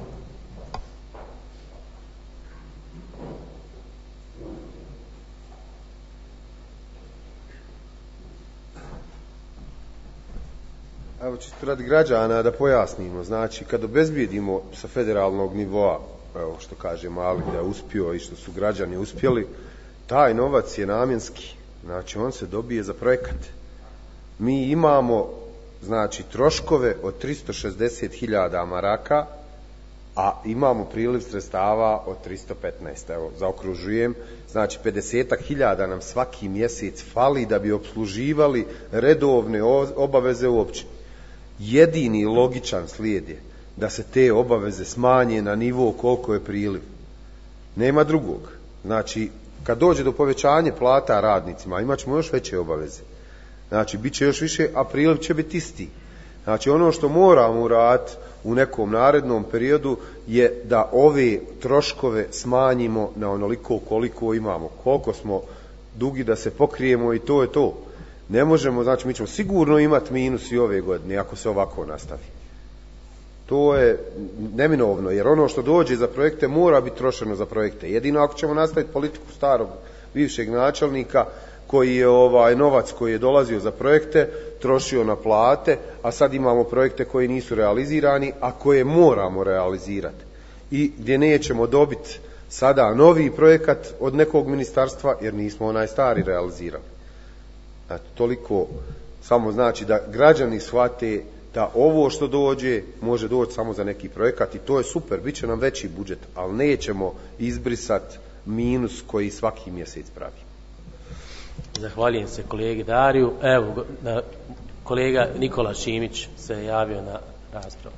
Evo čisto radi građana da pojasnimo, znači kad obezbijedimo sa federalnog nivoa, evo što kaže Malik da je uspio i što su građani uspjeli, taj novac je namjenski, znači on se dobije za projekat. Mi imamo znači troškove od tristo šezdeset hiljada maraka, a imamo priliv sredstava od tristo petnaest, evo zaokružujem, znači pedeset hiljada nam svaki mjesec fali da bi obsluživali redovne obaveze u općini. Jedini logičan slijed je da se te obaveze smanje na nivo koliko je priliv. Nema drugog. Znači, kad dođe do povećanja plata radnicima, imat ćemo još veće obaveze. Znači, bit će još više, a priliv će biti isti. Znači, ono što moramo uraditi u nekom narednom periodu je da ove troškove smanjimo na onoliko koliko imamo. Koliko smo dugi da se pokrijemo i to je to. Ne možemo, znači mi ćemo sigurno imati minus i ove godine ako se ovako nastavi. To je neminovno, jer ono što dođe za projekte mora biti trošeno za projekte. Jedino ako ćemo nastaviti politiku starog bivšeg načelnika koji je ovaj novac koji je dolazio za projekte trošio na plate, a sad imamo projekte koji nisu realizirani, a koje moramo realizirati i gdje nećemo dobiti sada novi projekat od nekog ministarstva jer nismo onaj stari realizirali. Eto, toliko samo znači da građani shvate da ovo što dođe može doći samo za neki projekat i to je super, bit će nam veći budžet, ali nećemo izbrisati minus koji svaki mjesec pravi. Zahvaljujem se kolegi Dariju. Evo, kolega Nikola Šimić se javio na raspravu.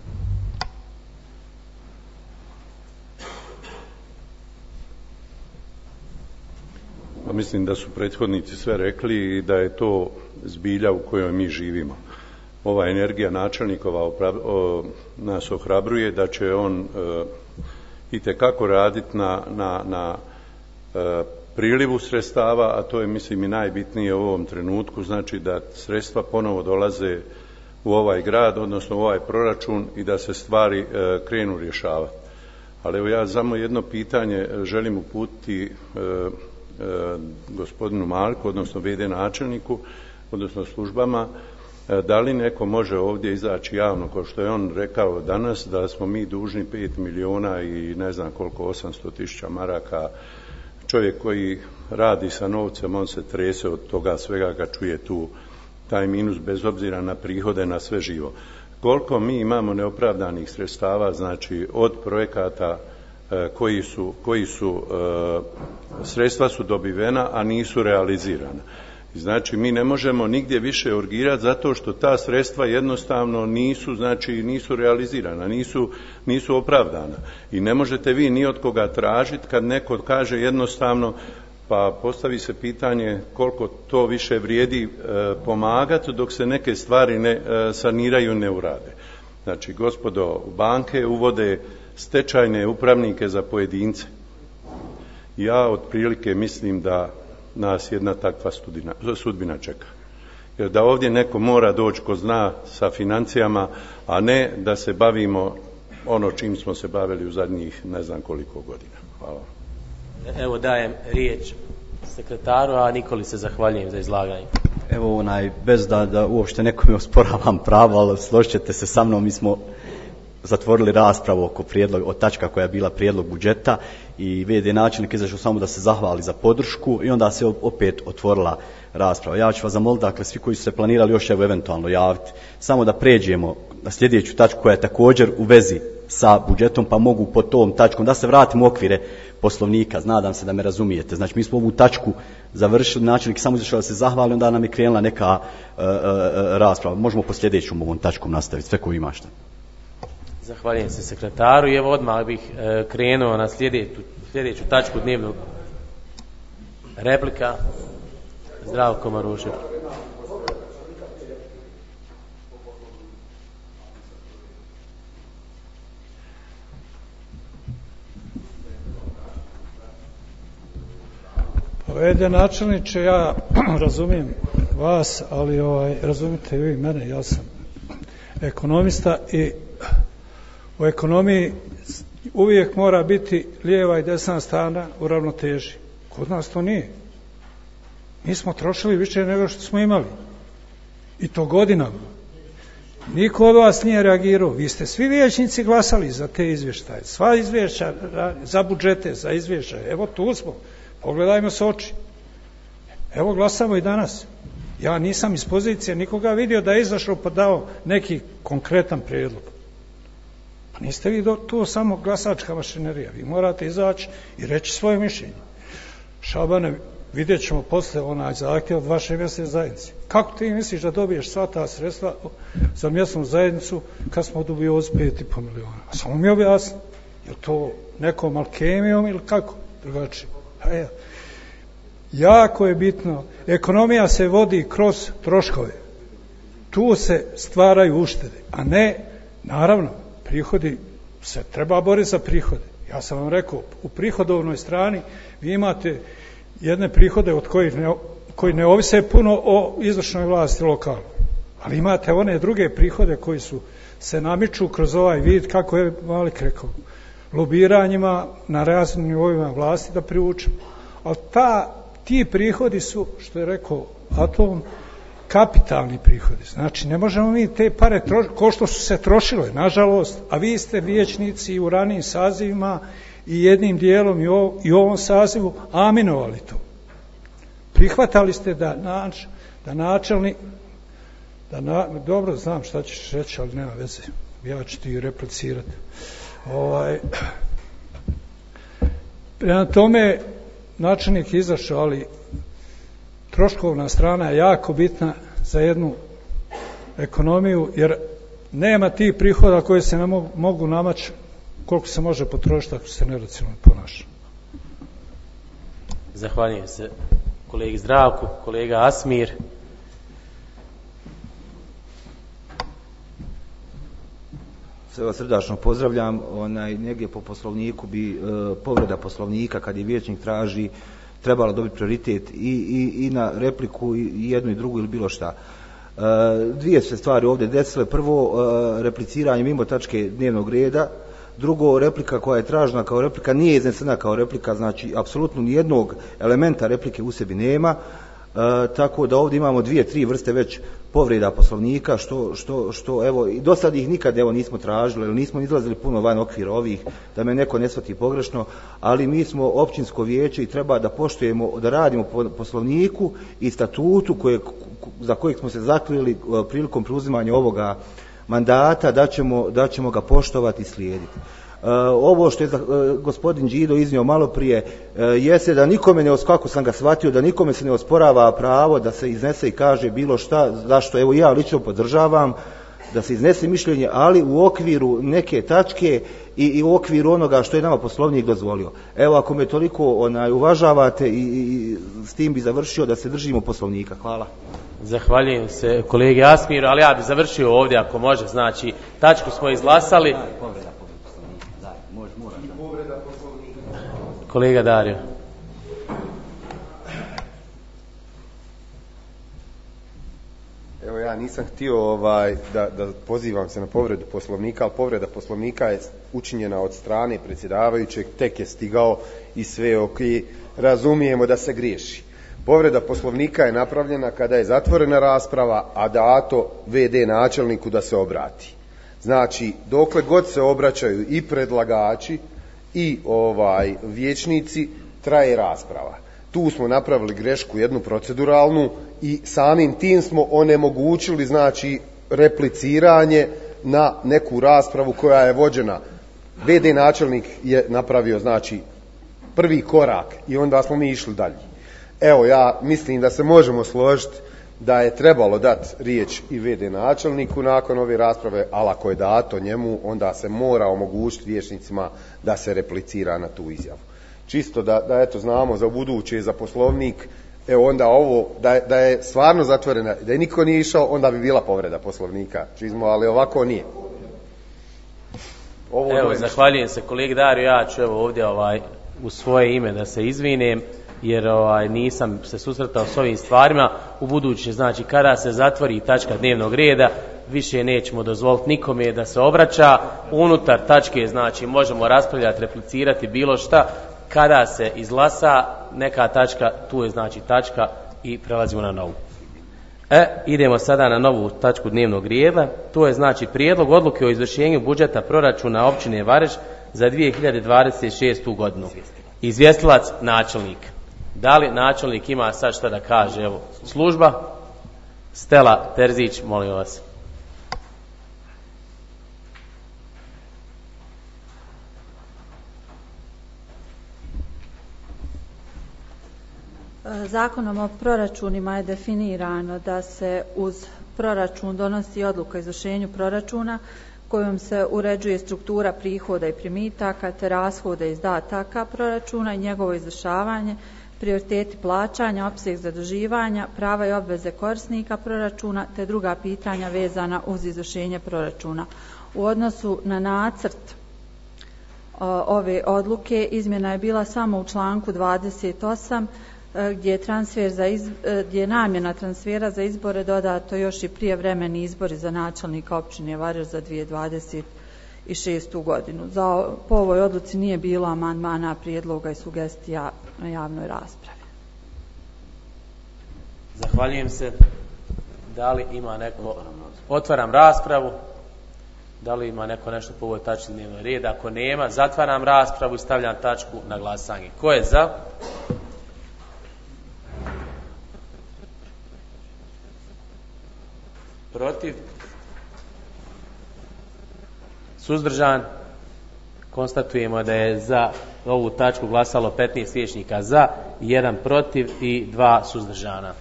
Pa mislim da su prethodnici sve rekli i da je to zbilja u kojoj mi živimo. Ova energija načelnikova oprav, o, nas ohrabruje da će on e, itekako raditi na, na, na e, prilivu sredstava, a to je mislim i najbitnije u ovom trenutku, znači da sredstva ponovo dolaze u ovaj grad, odnosno u ovaj proračun i da se stvari e, krenu rješavati. Ali evo ja samo jedno pitanje želim uputiti e, e, gospodinu Marku, odnosno ve de načelniku, odnosno službama, e, da li neko može ovdje izaći javno, kao što je on rekao danas, da smo mi dužni pet miliona i ne znam koliko, osamsto tisuća maraka. Čovjek koji radi sa novcem, on se trese od toga svega kad čuje tu taj minus, bez obzira na prihode, na sve živo. Koliko mi imamo neopravdanih sredstava, znači od projekata e, koji su, koji su e, sredstva su dobivena, a nisu realizirana. Znači mi ne možemo nigdje više urgirati zato što ta sredstva jednostavno nisu, znači nisu realizirana, nisu, nisu opravdana. I ne možete vi ni od koga tražiti kad neko kaže jednostavno, pa postavi se pitanje koliko to više vrijedi e, pomagati dok se neke stvari ne e, saniraju, ne urade. Znači gospodo, banke uvode stečajne upravnike za pojedince. Ja otprilike mislim da nas jedna takva studina, sudbina čeka. Jer da ovdje neko mora doći ko zna sa financijama, a ne da se bavimo ono čim smo se bavili u zadnjih ne znam koliko godina. Hvala. Evo dajem riječ sekretaru, a Nikoli se zahvaljujem za izlaganje. Evo onaj, bez da, da uopšte nekome osporavam pravo, ali složit ćete se sa mnom, mi smo zatvorili raspravu oko prijedlog, o tačka koja je bila prijedlog budžeta i ve de načelnik izašao samo da se zahvali za podršku i onda se opet otvorila rasprava. Ja ću vas zamoliti, dakle, svi koji su se planirali još evo eventualno javiti, samo da pređemo na sljedeću tačku koja je također u vezi sa budžetom, pa mogu pod tom tačkom da se vratimo u okvire Poslovnika. Nadam se da me razumijete. Znači mi smo ovu tačku završili, načelnik samo izašao da se zahvali, onda nam je krenula neka uh, uh, rasprava. Možemo po sljedećom ovom tačkom nastaviti, sve koju imaš. Zahvaljujem se sekretaru i evo odmah bih e, krenuo na sljedeću, sljedeću tačku dnevnog replika. Zdravko Marušev. Povede načelniče, ja razumijem vas, ali ovaj, razumite vi mene, ja sam ekonomista i u ekonomiji uvijek mora biti lijeva i desna strana u ravnoteži. Kod nas to nije. Mi smo trošili više nego što smo imali. I to godinama. Niko od vas nije reagirao. Vi ste svi vijećnici glasali za te izvještaje. Sva izvješća, za budžete, za izvještaje. Evo tu smo. Pogledajmo se oči. Evo glasamo i danas. Ja nisam iz pozicije nikoga vidio da je izašao pa dao neki konkretan prijedlog. Pa niste vi do, tu samo glasačka mašinerija. Vi morate izaći i reći svoje mišljenje. Šabane, vidjet ćemo posle onaj zahtjev od vaše mjesne zajednice. Kako ti misliš da dobiješ sva ta sredstva za mjesnu zajednicu kad smo dubiozi pet i pol miliona? A samo mi objasni. Je to nekom alkemijom ili kako? Drugačije. A ja. Jako je bitno. Ekonomija se vodi kroz troškove. Tu se stvaraju uštede, a ne, naravno, prihodi, se treba boriti za prihode. Ja sam vam rekao, u prihodovnoj strani vi imate jedne prihode od kojih ne, koji ne ovise puno o izvršnoj vlasti lokalnoj. Ali imate one druge prihode koji su se namiču kroz ovaj vid, kako je Malik rekao, lobiranjima na raznim nivoima vlasti da privučemo. Ali ta, ti prihodi su, što je rekao Atom, kapitalni prihodi. Znači, ne možemo mi te pare, troš, ko što su se trošile, nažalost, a vi ste vijećnici u ranijim sazivima i jednim dijelom i, o, i u ovom sazivu aminovali to. Prihvatali ste da, nač, da načelnik, da na, dobro znam šta ćeš reći, ali nema veze, ja ću ti replicirati. Ovaj, prema tome, načelnik je izašao, ali troškovna strana je jako bitna za jednu ekonomiju, jer nema tih prihoda koje se ne mogu, mogu namaći koliko se može potrošiti ako se neracionalno ponaša. Zahvaljujem se kolegi Zdravku, kolega Asmir. Sve vas srdačno pozdravljam. Onaj, negdje po poslovniku bi e, povreda poslovnika kad je vijećnik traži trebala dobiti prioritet i, i, i na repliku i jednu i drugu ili bilo šta. E, dvije se stvari ovdje desile. Prvo, e, repliciranje mimo tačke dnevnog reda. Drugo, replika koja je tražena kao replika nije iznesena kao replika, znači apsolutno nijednog elementa replike u sebi nema. E, tako da ovdje imamo dvije, tri vrste već povreda poslovnika, što, što, što evo, i do sad ih nikad evo nismo tražili, jer nismo izlazili puno van okvira ovih, da me neko ne shvati pogrešno, ali mi smo općinsko vijeće i treba da poštujemo, da radimo po poslovniku i statutu koje, za kojeg smo se zaklili prilikom preuzimanja ovoga mandata, da ćemo, da ćemo ga poštovati i slijediti. Uh, ovo što je uh, gospodin Đido iznio malo prije uh, jeste da nikome ne, kako sam ga shvatio, da nikome se ne osporava pravo da se iznese i kaže bilo šta, zašto evo ja lično podržavam da se iznese mišljenje, ali u okviru neke tačke i, i u okviru onoga što je nama poslovnik dozvolio. Evo, ako me toliko onaj, uvažavate i, i s tim bi završio da se držimo poslovnika. Hvala. Zahvaljujem se kolegi Asmiru, ali ja bi završio ovdje ako može, znači tačku smo izglasali. Kolega Dario. Evo ja nisam htio ovaj, da, da pozivam se na povredu poslovnika, ali povreda poslovnika je učinjena od strane predsjedavajućeg, tek je stigao i sve ok, razumijemo da se griješi. Povreda poslovnika je napravljena kada je zatvorena rasprava, a dato ve de načelniku da se obrati. Znači, dokle god se obraćaju i predlagači i ovaj vijećnici, traje rasprava. Tu smo napravili grešku jednu proceduralnu i samim tim smo onemogućili, znači, repliciranje na neku raspravu koja je vođena. ve de načelnik je napravio, znači, prvi korak i onda smo mi išli dalje. Evo, ja mislim da se možemo složiti da je trebalo dati riječ i ve de načelniku nakon ove rasprave, ali ako je dato njemu, onda se mora omogućiti vijećnicima da se replicira na tu izjavu. Čisto da, da eto, znamo za buduće, za poslovnik, evo onda ovo, da je, da je stvarno zatvorena, da je niko nije išao, onda bi bila povreda poslovnika, čizmo, ali ovako nije. Ovo evo, zahvaljujem se kolegi Dario, ja ću evo ovdje ovaj, u svoje ime da se izvinem, jer ovaj, nisam se susretao s ovim stvarima. U buduće, znači, kada se zatvori tačka dnevnog reda, više nećemo dozvoliti nikome da se obraća. Unutar tačke, znači, možemo raspravljati, replicirati bilo šta. Kada se izglasa neka tačka, tu je, znači, tačka i prelazimo na novu. E, idemo sada na novu tačku dnevnog reda. To je, znači, prijedlog odluke o izvršenju budžeta proračuna općine Vareš za dvije hiljade dvadeset šestu godinu. Izvjestilac načelnik. Da li načelnik ima sad šta da kaže? Evo, služba. Stela Terzić, molim vas. Zakonom o proračunima je definirano da se uz proračun donosi odluka o izvršenju proračuna kojom se uređuje struktura prihoda i primitaka te rashoda i izdataka proračuna i njegovo izvršavanje, prioriteti plaćanja, opseg zaduživanja, prava i obveze korisnika proračuna te druga pitanja vezana uz izvršenje proračuna. U odnosu na nacrt ove odluke izmjena je bila samo u članku dvadeset osam gdje je, transfer za iz, gdje je namjena transfera za izbore dodato još i prijevremeni izbori za načelnika općine Vareš za dvije hiljade dvadeset šestu godinu. Za, po ovoj odluci nije bilo amandmana, prijedloga i sugestija na javnoj raspravi. Zahvaljujem se. Da li ima neko... Otvaram raspravu. Da li ima neko nešto po ovoj tački dnevnog reda? Ako nema, zatvaram raspravu i stavljam tačku na glasanje. Ko je za? Protiv? Suzdržan? Konstatujemo da je za ovu tačku glasalo petnaest vijećnika za, jedan protiv i dva suzdržana.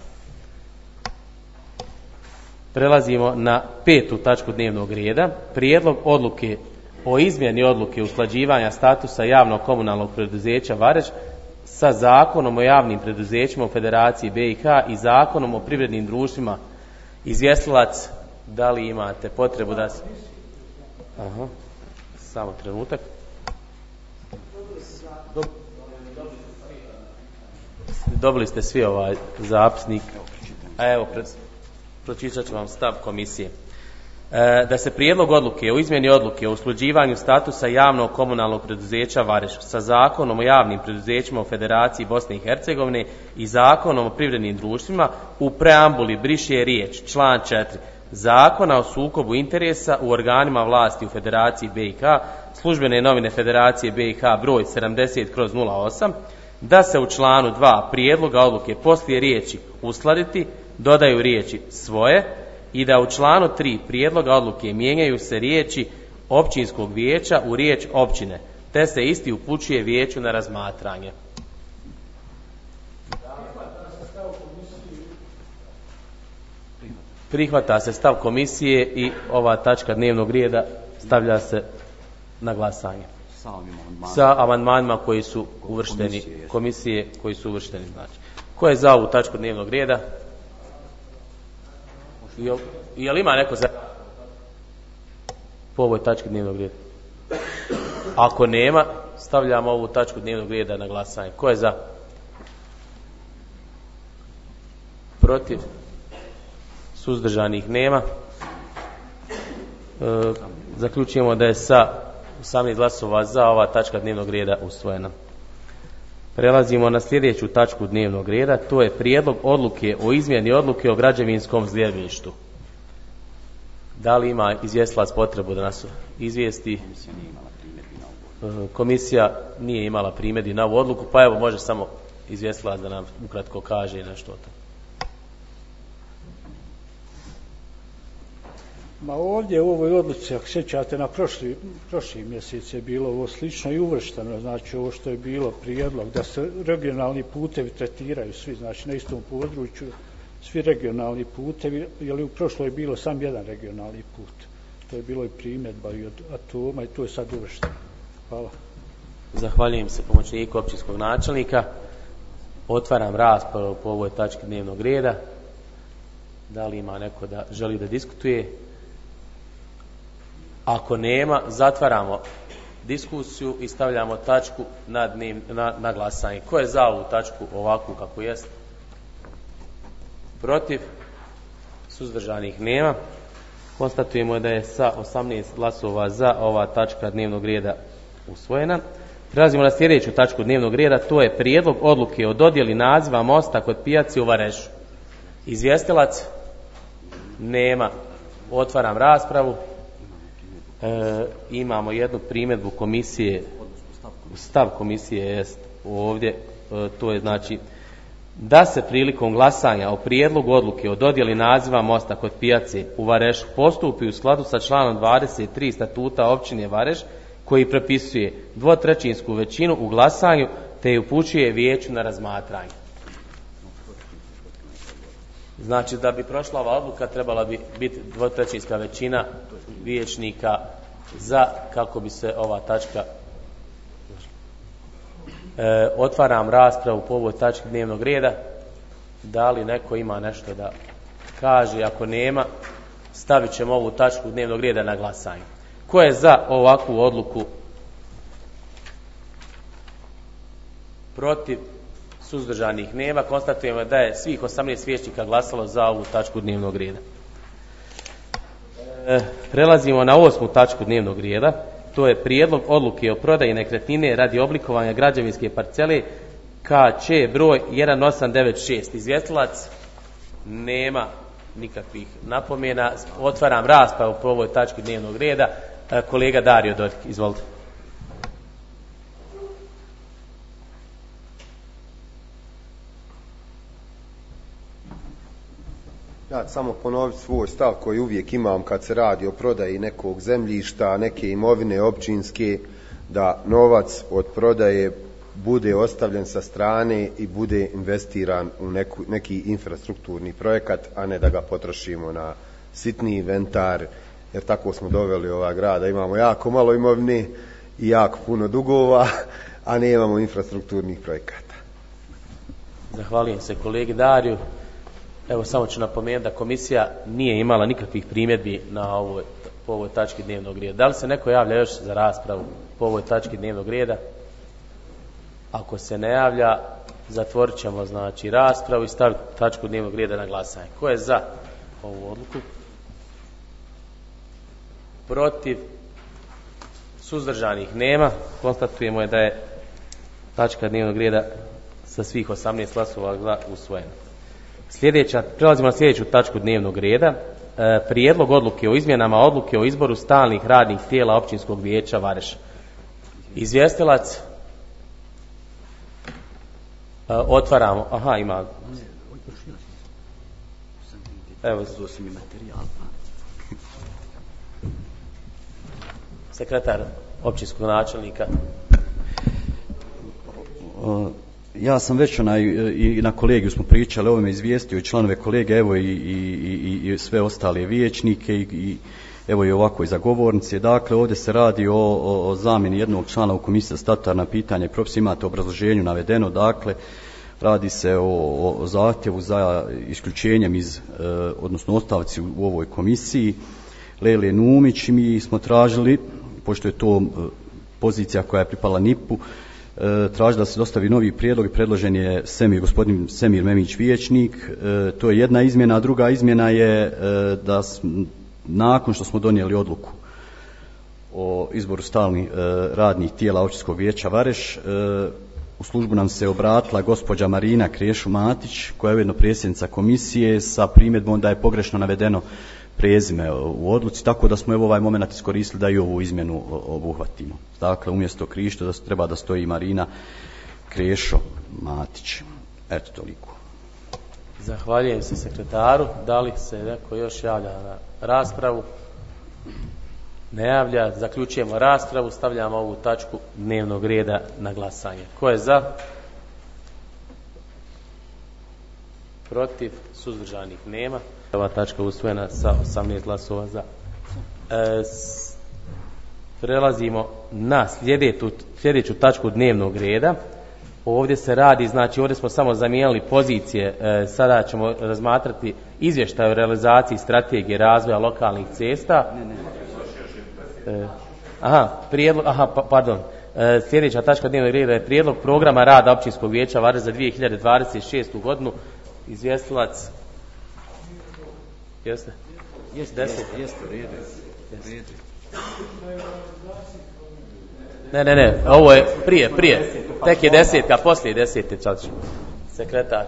Prelazimo na petu tačku dnevnog reda. Prijedlog odluke o izmjeni odluke usklađivanja statusa javnog komunalnog preduzeća Vareš sa Zakonom o javnim preduzećima u Federaciji B i H i Zakonom o privrednim društvima. Izvjestilac, da li imate potrebu da se... Aha, samo trenutak. Dobili ste svi ovaj zapisnik. A evo, pred... pročitat ću vam stav komisije. E, da se prijedlog odluke o izmjeni odluke o usklađivanju statusa javnog komunalnog preduzeća Vareš sa Zakonom o javnim preduzećima u Federaciji Bosne i Hercegovine i Zakonom o privrednim društvima u preambuli briše riječ član četiri Zakona o sukobu interesa u organima vlasti u Federaciji B i H, službene novine Federacije B i H broj sedamdeset kroz nula osam, da se u članu dva prijedloga odluke poslije riječi uskladiti dodaju riječi svoje i da u članu tri prijedloga odluke mijenjaju se riječi općinskog vijeća u riječ općine, te se isti upućuje vijeću na razmatranje. Prihvata se stav komisije i ova tačka dnevnog reda stavlja se na glasanje. Sa amandmanima koji su uvršteni, komisije koji su uvršteni. Znači. Ko je za ovu tačku dnevnog reda? Jel, jel ima neko za po ovoj tački dnevnog reda? Ako nema, stavljamo ovu tačku dnevnog reda na glasanje. Ko je za? Protiv? Suzdržanih nema. E, zaključujemo da je sa osamnaest glasova za ova tačka dnevnog reda usvojena. Prelazimo na sljedeću tačku dnevnog reda, to je prijedlog odluke o izmjeni odluke o građevinskom zemljištu. Da li ima izvjestilac potrebu da nas izvijesti? Komisija nije imala primjedbi na ovu odluku, pa evo može samo izvjestilac da nam ukratko kaže nešto o tome. Ma ovdje u ovoj odluci, ako sjećate, na prošli, prošli mjesec je bilo ovo slično i uvršteno, znači ovo što je bilo prijedlog da se regionalni putevi tretiraju svi, znači na istom području, svi regionalni putevi, jer je u prošloj je bilo sam jedan regionalni put. To je bilo i primjedba i od Atoma i to je sad uvršteno. Hvala. Zahvaljujem se pomoćniku općinskog načelnika. Otvaram raspravu po ovoj tački dnevnog reda. Da li ima neko da želi da diskutuje? Ako nema, zatvaramo diskusiju i stavljamo tačku na, dnev, na, na glasanje. Ko je za ovu tačku ovakvu kako jest? Protiv? Suzdržanih nema. Konstatujemo da je sa osamnaest glasova za ova tačka dnevnog reda usvojena. Prelazimo na sljedeću tačku dnevnog reda, to je prijedlog odluke o dodjeli naziva mosta kod pijace u Varešu. Izvjestilac? Nema. Otvaram raspravu. E, imamo jednu primjedbu komisije, stav komisije jest ovdje, e, to je znači da se prilikom glasanja o prijedlogu odluke o dodjeli naziva mosta kod pijace u Varešu postupi u skladu sa članom dvadeset tri statuta općine Vareš koji propisuje dvotrećinsku većinu u glasanju te upućuje vijeću na razmatranje. Znači da bi prošla ova odluka trebala bi biti dvotrećinska većina vijećnika za kako bi se ova tačka e, otvaram raspravu po ovoj tački dnevnog reda. Da li neko ima nešto da kaže? Ako nema, stavit ćemo ovu tačku dnevnog reda na glasanje. Ko je za ovakvu odluku? Protiv? Suzdržanih nema. Konstatujemo da je svih osamnaest vijećnika glasalo za ovu tačku dnevnog reda. E, prelazimo na osmu tačku dnevnog reda. To je prijedlog odluke o prodaji nekretnine radi oblikovanja građevinske parcele K Č broj jedan osam devet šest. Izvjestilac? Nema nikakvih napomena. Otvaram raspravu po ovoj tački dnevnog reda. Kolega Dario Dodik, izvolite. Ja samo ponoviti svoj stav koji uvijek imam kad se radi o prodaji nekog zemljišta, neke imovine općinske, da novac od prodaje bude ostavljen sa strane i bude investiran u neku, neki infrastrukturni projekat, a ne da ga potrošimo na sitni inventar, jer tako smo doveli ova grada. Imamo jako malo imovine i jako puno dugova, a ne imamo infrastrukturnih projekata. Zahvaljujem se kolegi Dariju. Evo, samo ću napomenuti da komisija nije imala nikakvih primjedbi na ovoj, po ovoj tački dnevnog reda. Da li se neko javlja još za raspravu po ovoj tački dnevnog reda? Ako se ne javlja, zatvorit ćemo znači raspravu i staviti tačku dnevnog reda na glasanje. Ko je za ovu odluku? Protiv? Suzdržanih nema. Konstatujemo je da je tačka dnevnog reda sa svih osamnaest glasova usvojena. Sljedeća, prelazimo na sljedeću tačku dnevnog reda. E, prijedlog odluke o izmjenama odluke o izboru stalnih radnih tijela općinskog vijeća Vareš. Izvjestilac. E, otvaramo. Aha, ima. Evo. Sekretar općinskog načelnika. Ja sam već onaj, i na kolegiju smo pričali, ovo me izvijestio i članove kolege, evo i, i, i, i sve ostale vijećnike i, i evo i ovako i za govornice. Dakle, ovdje se radi o, o, o zamjeni jednog člana u komisiji za statutarna pitanja i propisi. Imate obrazloženju navedeno, dakle, radi se o, o zahtjevu za isključenjem iz, e, odnosno ostavci u, u ovoj komisiji, Lele Numić, i mi smo tražili, pošto je to pozicija koja je pripala N I P-u, traži da se dostavi novi prijedlog i predložen je Semir, gospodin Semir Memić vijećnik. E, to je jedna izmjena, a druga izmjena je e, da s, nakon što smo donijeli odluku o izboru stalnih e, radnih tijela općinskog vijeća Vareš, e, u službu nam se obratila gospođa Marina Krešo-Matić, koja je ujedno predsjednica komisije, sa primjedbom da je pogrešno navedeno prezime u odluci, tako da smo evo ovaj moment iskoristili da i ovu izmjenu obuhvatimo. Dakle, umjesto Krišto da treba da stoji Marina Krešo-Matić. Eto, toliko. Zahvaljujem se sekretaru. Da li se neko još javlja na raspravu? Ne javlja. Zaključujemo raspravu. Stavljamo ovu tačku dnevnog reda na glasanje. Ko je za? Protiv? Suzdržanih nema. Ova tačka usvojena sa osamnaest glasova za. E, s, prelazimo na sljedeću, sljedeću tačku dnevnog reda. Ovdje se radi, znači ovdje smo samo zamijenili pozicije. E, sada ćemo razmatrati izvještaj o realizaciji strategije razvoja lokalnih cesta. Ne, ne. E, aha, prijedlog, aha, pa, pardon. E, sljedeća tačka dnevnog reda je prijedlog programa rada općinskog vijeća Vareš za dvije hiljade dvadeset šestu godinu. Izvjestilac. Jeste? Jeste, jeste, jeste, redu. Ne, ne, ne, ovo je prije, prije. Tek je desetka, poslije desete čač. Sekretar.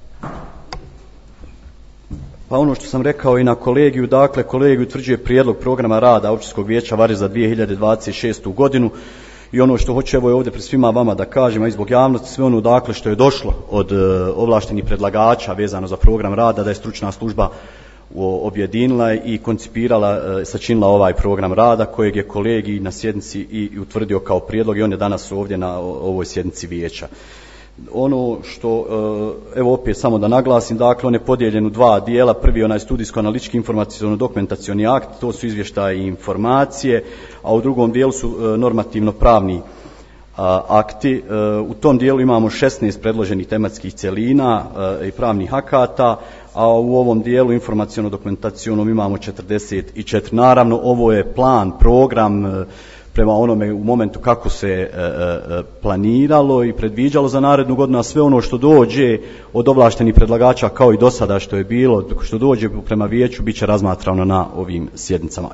Pa ono što sam rekao i na kolegiju, dakle, kolegiju utvrđuje prijedlog programa rada općinskog vijeća Vareš za dvije hiljade dvadeset šestu godinu. I ono što hoće evo je ovdje pred svima vama da kažem, a i zbog javnosti, sve ono dakle što je došlo od e, ovlaštenih predlagača vezano za program rada, da je stručna služba objedinila i koncipirala, e, sačinila ovaj program rada kojeg je kolegij na sjednici i, i utvrdio kao prijedlog i on je danas ovdje na o, ovoj sjednici vijeća. Ono što, evo opet samo da naglasim, dakle on je podijeljen u dva dijela. Prvi je onaj studijsko-analitički informaciono-dokumentacioni akt, to su izvještaji i informacije, a u drugom dijelu su normativno-pravni akti. U tom dijelu imamo šesnaest predloženih tematskih cjelina i pravnih akata, a u ovom dijelu informaciono-dokumentacionom imamo četrdeset četiri. Naravno, ovo je plan, program, prema onome u momentu kako se e, e, planiralo i predviđalo za narednu godinu, a sve ono što dođe od ovlaštenih predlagača kao i do sada što je bilo, što dođe prema vijeću, bit će razmatrano na ovim sjednicama.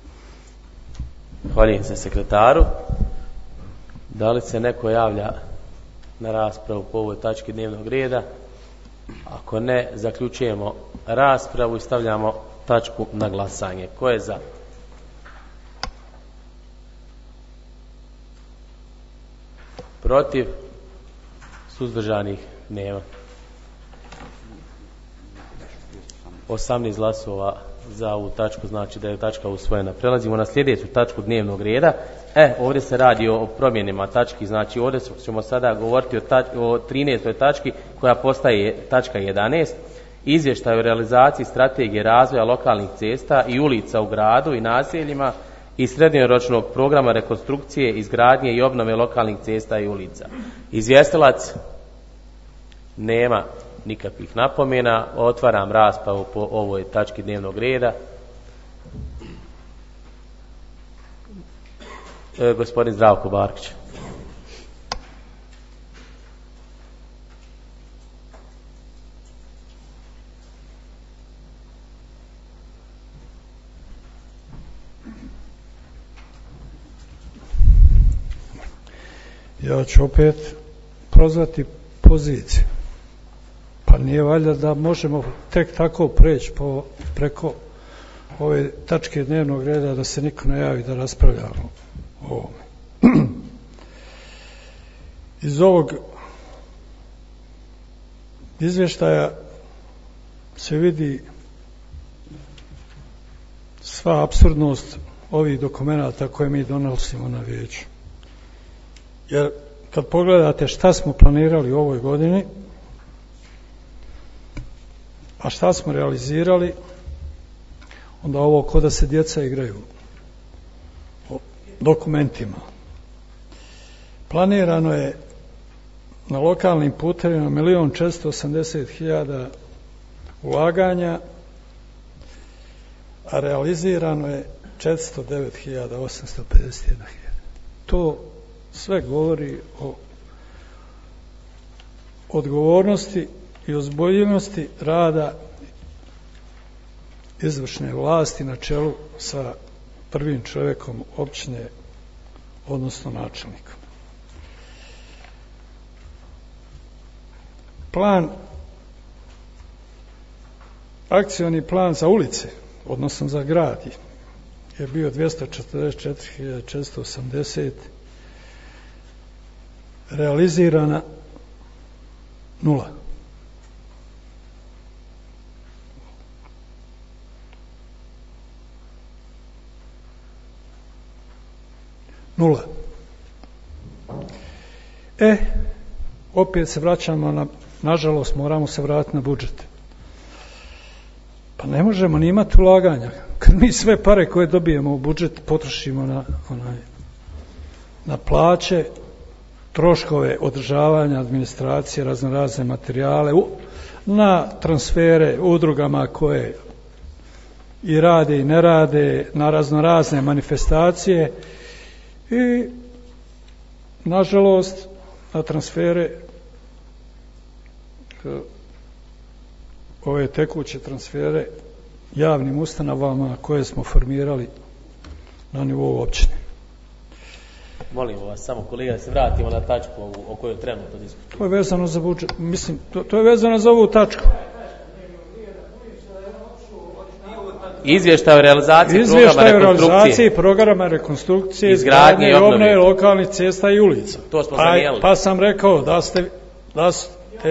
Hvala se sekretaru. Da li se neko javlja na raspravu po ovoj tački dnevnog reda? Ako ne, zaključujemo raspravu i stavljamo tačku na glasanje. Ko je za? Protiv? Suzdržanih nema. osamnaest glasova za ovu tačku, znači da je tačka usvojena. Prelazimo na sljedeću tačku dnevnog reda. E, ovdje se radi o promjenima tački, znači ovdje ćemo sada govoriti o, tač, o trinaestoj tački koja postaje tačka jedanaest. Izvještaj o realizaciji strategije razvoja lokalnih cesta i ulica u gradu i naseljima i srednjoročnog programa rekonstrukcije, izgradnje i obnove lokalnih cesta i ulica. Izvjestilac nema nikakvih napomena. Otvaram raspravu po ovoj tački dnevnog reda. E, gospodin Zdravko Barkić. Ja ću opet prozvati poziciju. Pa nije valjda da možemo tek tako preći po, preko ove tačke dnevnog reda da se niko ne javi da raspravljamo o ovome. Iz ovog izvještaja se vidi sva apsurdnost ovih dokumenata koje mi donosimo na vijeću. Jer kad pogledate šta smo planirali u ovoj godini, a šta smo realizirali, onda ovo ko da se djeca igraju o dokumentima. Planirano je na lokalnim putevima milion četiristo osamdeset hiljada ulaganja, a realizirano je četiristo devet hiljada osamsto pedeset jedna hiljada. To sve govori o odgovornosti i ozbiljnosti rada izvršne vlasti na čelu sa prvim čovjekom općine, odnosno načelnikom. Plan, akcioni plan za ulice, odnosno za grad, je bio dvjesto četrdeset četiri hiljade četiristo osamdeset, realizirana nula. Nula. E, opet se vraćamo na, nažalost moramo se vratiti na budžet. Pa ne možemo ni imati ulaganja. Kad mi sve pare koje dobijemo u budžet potrošimo na, onaj, na plaće, troškove održavanja, administracije, razno razne materijale, na transfere udrugama koje i rade i ne rade, na razno razne manifestacije i nažalost na transfere, ove tekuće transfere javnim ustanovama koje smo formirali na nivou općine. Molimo vas samo kolega da se vratimo na tačku o kojoj trenutno diskutujemo. To je vezano za budžet, mislim, to, to je vezano za ovu tačku. Izvještaj o realizaciji Izvještaj o realizaciji programa rekonstrukcije, izgradnje i obnove lokalnih cesta i ulica. To smo pa, zamijenili. Pa sam rekao da ste, da ste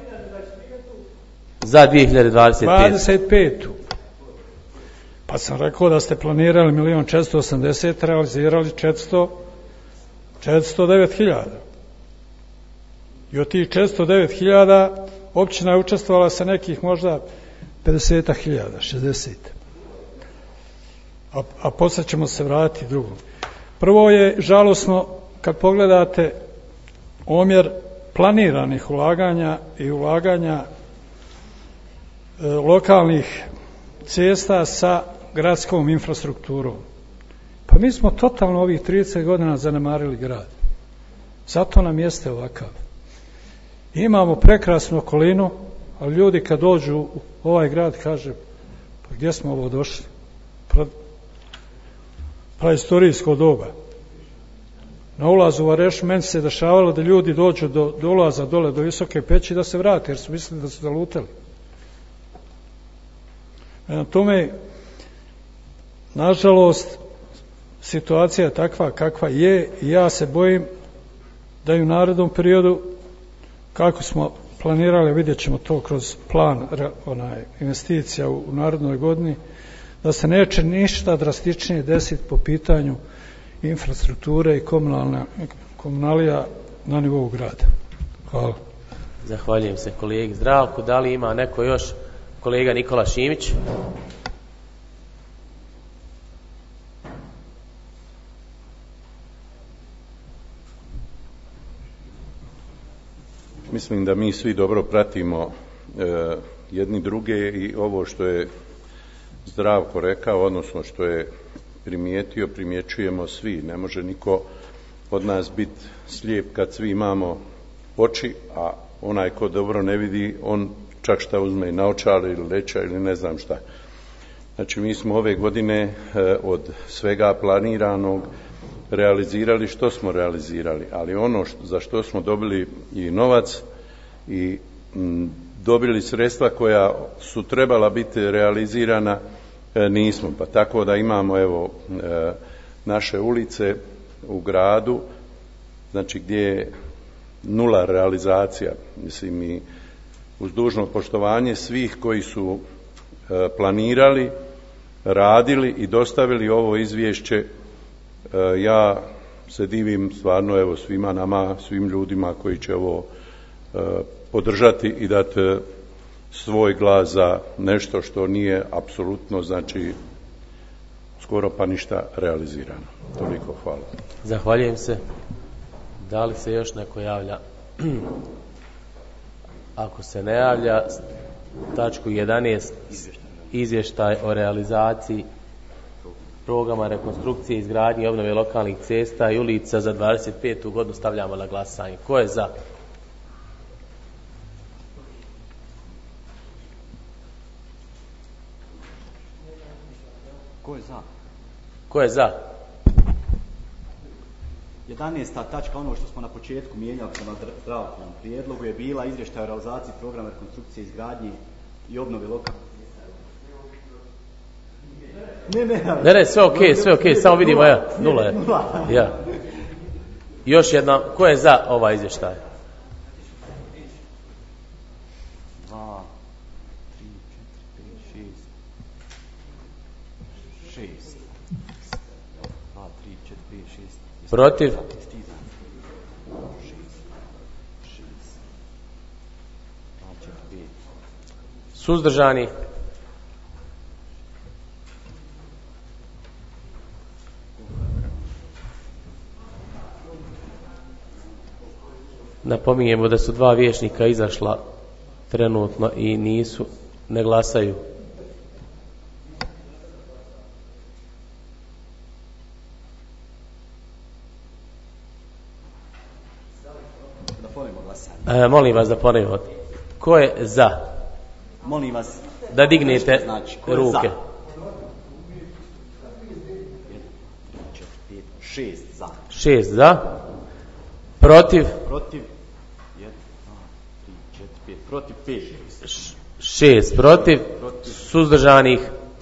za dvije hiljade dvadeset petu. Pa sam rekao da ste planirali milion četiristo osamdeset, realizirali četiristo devet hiljada. I od tih četiristo devet hiljada općina je učestvovala sa nekih možda pedeset hiljada, šezdeset. A, a poslije ćemo se vratiti drugom. Prvo je žalosno kad pogledate omjer planiranih ulaganja i ulaganja e, lokalnih cesta sa gradskom infrastrukturom. Pa mi smo totalno ovih trideset godina zanemarili grad. Zato nam jeste ovakav. Imamo prekrasnu okolinu, ali ljudi kad dođu u ovaj grad kaže, pa gdje smo ovo došli? Pra, praistorijsko doba. na ulazu u Varešu, meni se dešavalo da ljudi dođu do, do ulaza dole do Visoke peći da se vrate, jer su mislili da su zalutali. Na tome, nažalost, situacija je takva kakva je i ja se bojim da i u narednom periodu, kako smo planirali, vidjet ćemo to kroz plan onaj, investicija u, u narednoj godini, da se neće ništa drastičnije desiti po pitanju infrastrukture i komunalija na nivou grada. Hvala. Zahvaljujem se kolegi Zdravku. Da li ima neko još? Kolega Nikola Šimić. Mislim da mi svi dobro pratimo e, jedni druge i ovo što je Zdravko rekao, odnosno što je primijetio, primjećujemo svi. Ne može niko od nas biti slijep kad svi imamo oči, a onaj ko dobro ne vidi, on čak šta uzme i naočale ili leća ili ne znam šta. Znači mi smo ove godine e, od svega planiranog realizirali što smo realizirali, ali ono što, za što smo dobili i novac i m, dobili sredstva koja su trebala biti realizirana, e, nismo. Pa tako da imamo evo e, naše ulice u gradu, znači gdje je nula realizacija. Mislim, i uz dužno poštovanje svih koji su e, planirali, radili i dostavili ovo izvješće, e, ja se divim stvarno evo svima nama, svim ljudima koji će ovo e, podržati i dati svoj glas za nešto što nije apsolutno, znači skoro pa ništa realizirano. Toliko hvala. Zahvaljujem se. Da li se još neko javlja? Ako se ne javlja, tačku jedanaest, izvještaj o realizaciji programa rekonstrukcije, izgradnje i obnove lokalnih cesta i ulica za dvadeset petu godinu stavljamo na glasanje. Ko je za? Ko je za? Ko je za? jedanaesta tačka, ono što smo na početku mijenjali prema Zdravkovom prijedlogu, je bila izvještaj o realizaciji programa rekonstrukcije, izgradnje i obnove lokalnih. Ne, ne, ne, ne, sve ok, sve ok, samo vidimo, ja, nula je. Ja. Još jedna, ko je za ovaj izvještaj? Dva, tri, četiri, pet, šest, šest. Dva, tri, četiri, pet, šest. Protiv? Suzdržani? Napominjemo da su dva vijećnika izašla trenutno i nisu, ne glasaju. E, molim vas da ponovimo. Ko je za? Molim vas da dignete znači, ruke. Šest za. Šest za. Protiv? Protiv. Jedan, dva, tri, četiri, pet. Protiv pet. Šest protiv. protiv. Suzdržanih?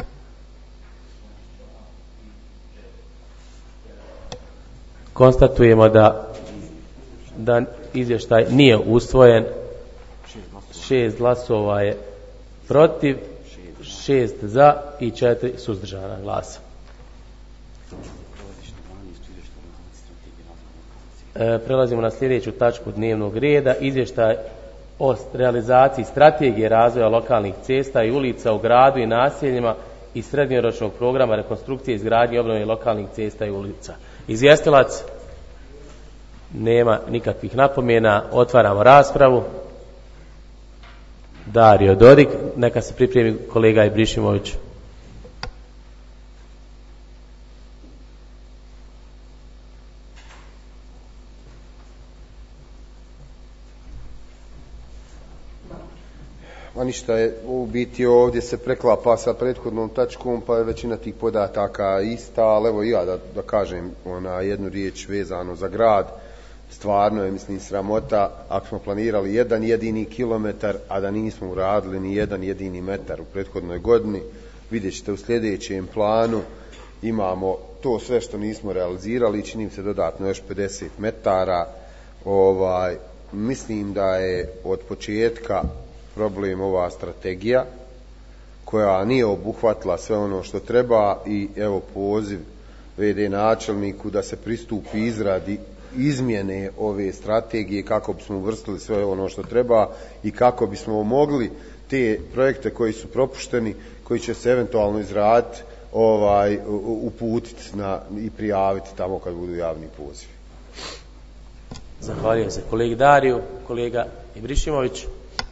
Konstatujemo da da izvještaj nije usvojen. Šest glasova je protiv, šest za i četiri suzdržana glasa. E, prelazimo na sljedeću tačku dnevnog reda. Izvještaj o realizaciji strategije razvoja lokalnih cesta i ulica u gradu i naseljima i srednjoročnog programa rekonstrukcije, izgradnje i obnove lokalnih cesta i ulica. Izvjestilac? Nema nikakvih napomena. Otvaramo raspravu. Dario Dodik, neka se pripremi kolega Ibrišimović. a ništa je u biti ovdje se preklapa sa prethodnom tačkom, pa je većina tih podataka ista, ali evo ja da, da kažem ona jednu riječ vezano za grad. Stvarno je, mislim, sramota ako smo planirali jedan jedini kilometar, a da nismo uradili ni jedan jedini metar u prethodnoj godini. Vidjet ćete u sljedećem planu imamo to sve što nismo realizirali, čini se dodatno još pedeset metara. Ovaj, mislim da je od početka problem ova strategija koja nije obuhvatila sve ono što treba i evo poziv ve de načelniku da se pristupi izradi izmjene ove strategije kako bismo uvrstili sve ono što treba i kako bismo mogli te projekte koji su propušteni, koji će se eventualno izraditi, ovaj, uputiti na, i prijaviti tamo kad budu javni pozivi. Zahvaljujem se kolegi Dariju, kolega Ibrišimović.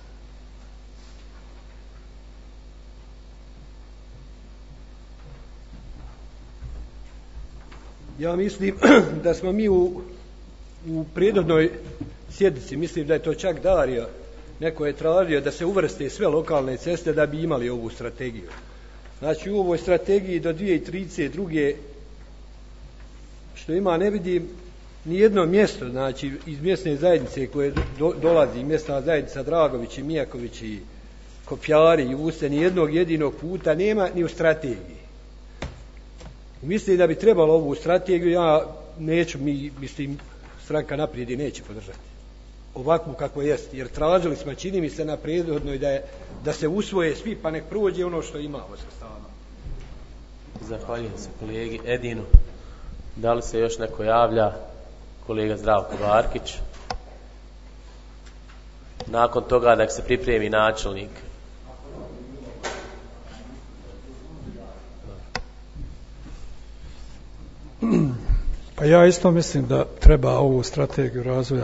Ja mislim da smo mi u, u prijedodnoj sjednici, mislim da je to čak Dario, neko je tražio da se uvrste sve lokalne ceste da bi imali ovu strategiju. Znači u ovoj strategiji do dvije tisuće trideset druge što ima ne vidim ni jedno mjesto, znači iz mjesne zajednice koje do, dolazi, mjesna zajednica Dragović i Mijaković i Kopjari i Use, ni jednog jedinog puta nema ni u strategiji. Mislim da bi trebalo ovu strategiju, ja neću, mi, mislim, stranka Naprijed i neće podržati ovakvu kako jest, jer tražili smo, čini mi se na prethodnoj da, je, da se usvoje svi, pa nek prođe ono što imamo sredstava. Zahvaljujem se kolegi Edinu. Da li se još neko javlja? Kolega Zdravko Varkić. Nakon toga da se pripremi načelnik. Pa ja isto mislim da treba ovu strategiju razvoja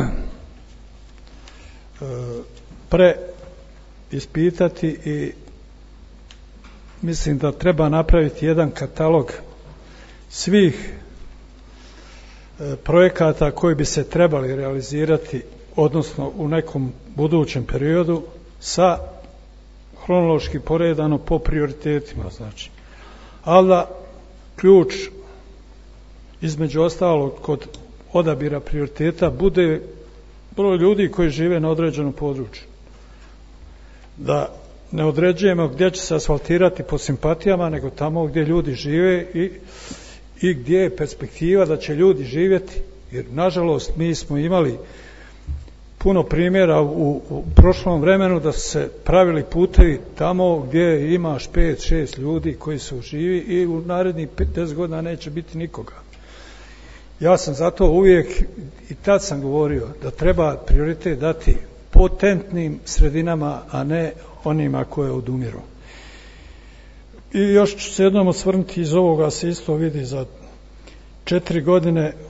preispitati i mislim da treba napraviti jedan katalog svih projekata koji bi se trebali realizirati, odnosno u nekom budućem periodu, sa hronološki poredano po prioritetima, znači. Ali da ključ između ostalog kod odabira prioriteta bude broj ljudi koji žive na određenom području. Da ne određujemo gdje će se asfaltirati po simpatijama, nego tamo gdje ljudi žive i, i gdje je perspektiva da će ljudi živjeti. Jer, nažalost, mi smo imali puno primjera u, u prošlom vremenu da su se pravili putevi tamo gdje imaš pet šest ljudi koji su živi i u narednih pedeset godina neće biti nikoga. Ja sam zato uvijek i tad sam govorio da treba prioritet dati potentnim sredinama, a ne onima koje odumiru. I još ću se jednom osvrnuti, iz ovoga se isto vidi za četiri godine e,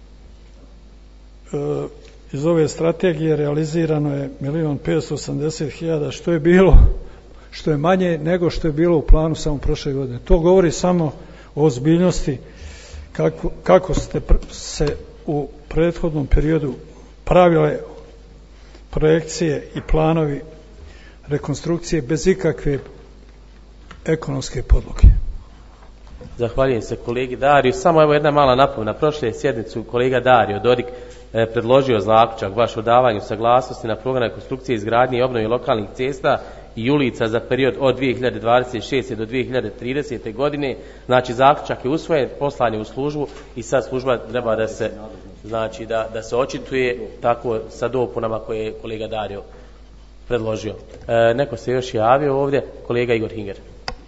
iz ove strategije realizirano je milion petsto osamdeset hiljada, što je bilo, što je manje nego što je bilo u planu samo prošle godine. To govori samo o ozbiljnosti kako, kako ste se u prethodnom periodu pravile projekcije i planovi rekonstrukcije bez ikakve ekonomske podloge. Zahvaljujem se kolegi Dariju. Samo evo jedna mala napomena. Prošle sjednicu kolega Dario Dodik e, predložio zaključak baš o davanju saglasnosti na program rekonstrukcije, izgradnje i obnovi lokalnih cesta i ulica za period od dvije hiljade dvadeset šeste do dvije hiljade tridesete godine. Znači zaključak je usvojen, poslan je u službu i sad služba treba da se, znači da, da se očituje tako sa dopunama koje je kolega Dario predložio. E, neko se još javio ovdje, kolega Igor Hinger.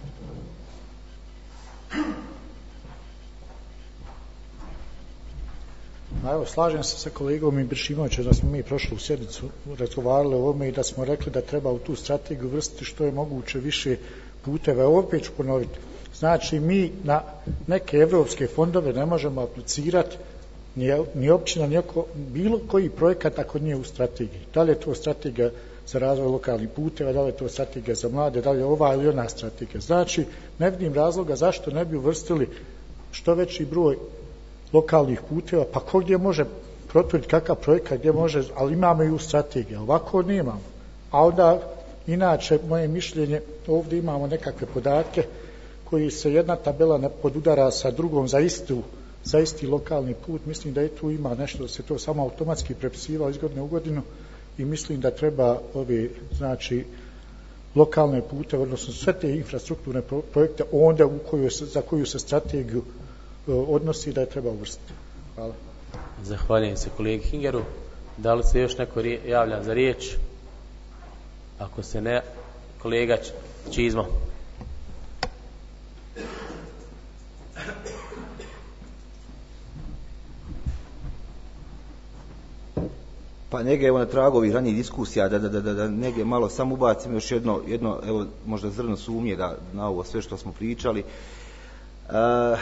Ma evo, slažem se sa kolegom Ibrišimovićem da smo mi prošlu sjednicu razgovarali o ovome i da smo rekli da treba u tu strategiju vrstiti što je moguće više puteva. Opet ću ponoviti. Znači, mi na neke evropske fondove ne možemo aplicirati ni, ni općina, ni oko, bilo koji projekat ako nije u strategiji. Da li je to strategija za razvoj lokalnih puteva, da li je to strategija za mlade, da li je ova ili ona strategija. Znači, ne vidim razloga zašto ne bi uvrstili što veći broj lokalnih puteva, pa ko gdje može proturiti kakav projekat, gdje može, ali imamo i u strategiji, ovako nemamo. A onda Inače, moje mišljenje, ovdje imamo nekakve podatke koji se jedna tabela ne podudara sa drugom za istu za isti lokalni put. Mislim da i tu ima nešto da se to samo automatski prepisivalo iz godine u godinu i mislim da treba ove, znači, lokalne pute, odnosno sve te infrastrukturne projekte onda u koju se, za koju se strategiju odnosi da je treba uvrstiti. Hvala. Zahvaljujem se kolegi Hingeru. Da li se još neko javlja za riječ? Ako se ne, kolega Čizmo. Pa nege, evo na tragu ovih ranijih diskusija, da, da, da, da nege malo samo ubacim još jedno, jedno, evo možda zrno sumnje da, na ovo sve što smo pričali. Uh,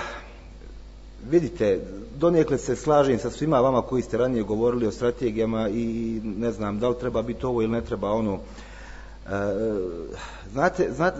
vidite, donekle se slažem sa svima vama koji ste ranije govorili o strategijama i ne znam da li treba biti ovo ili ne treba ono. Uh, znate, znate,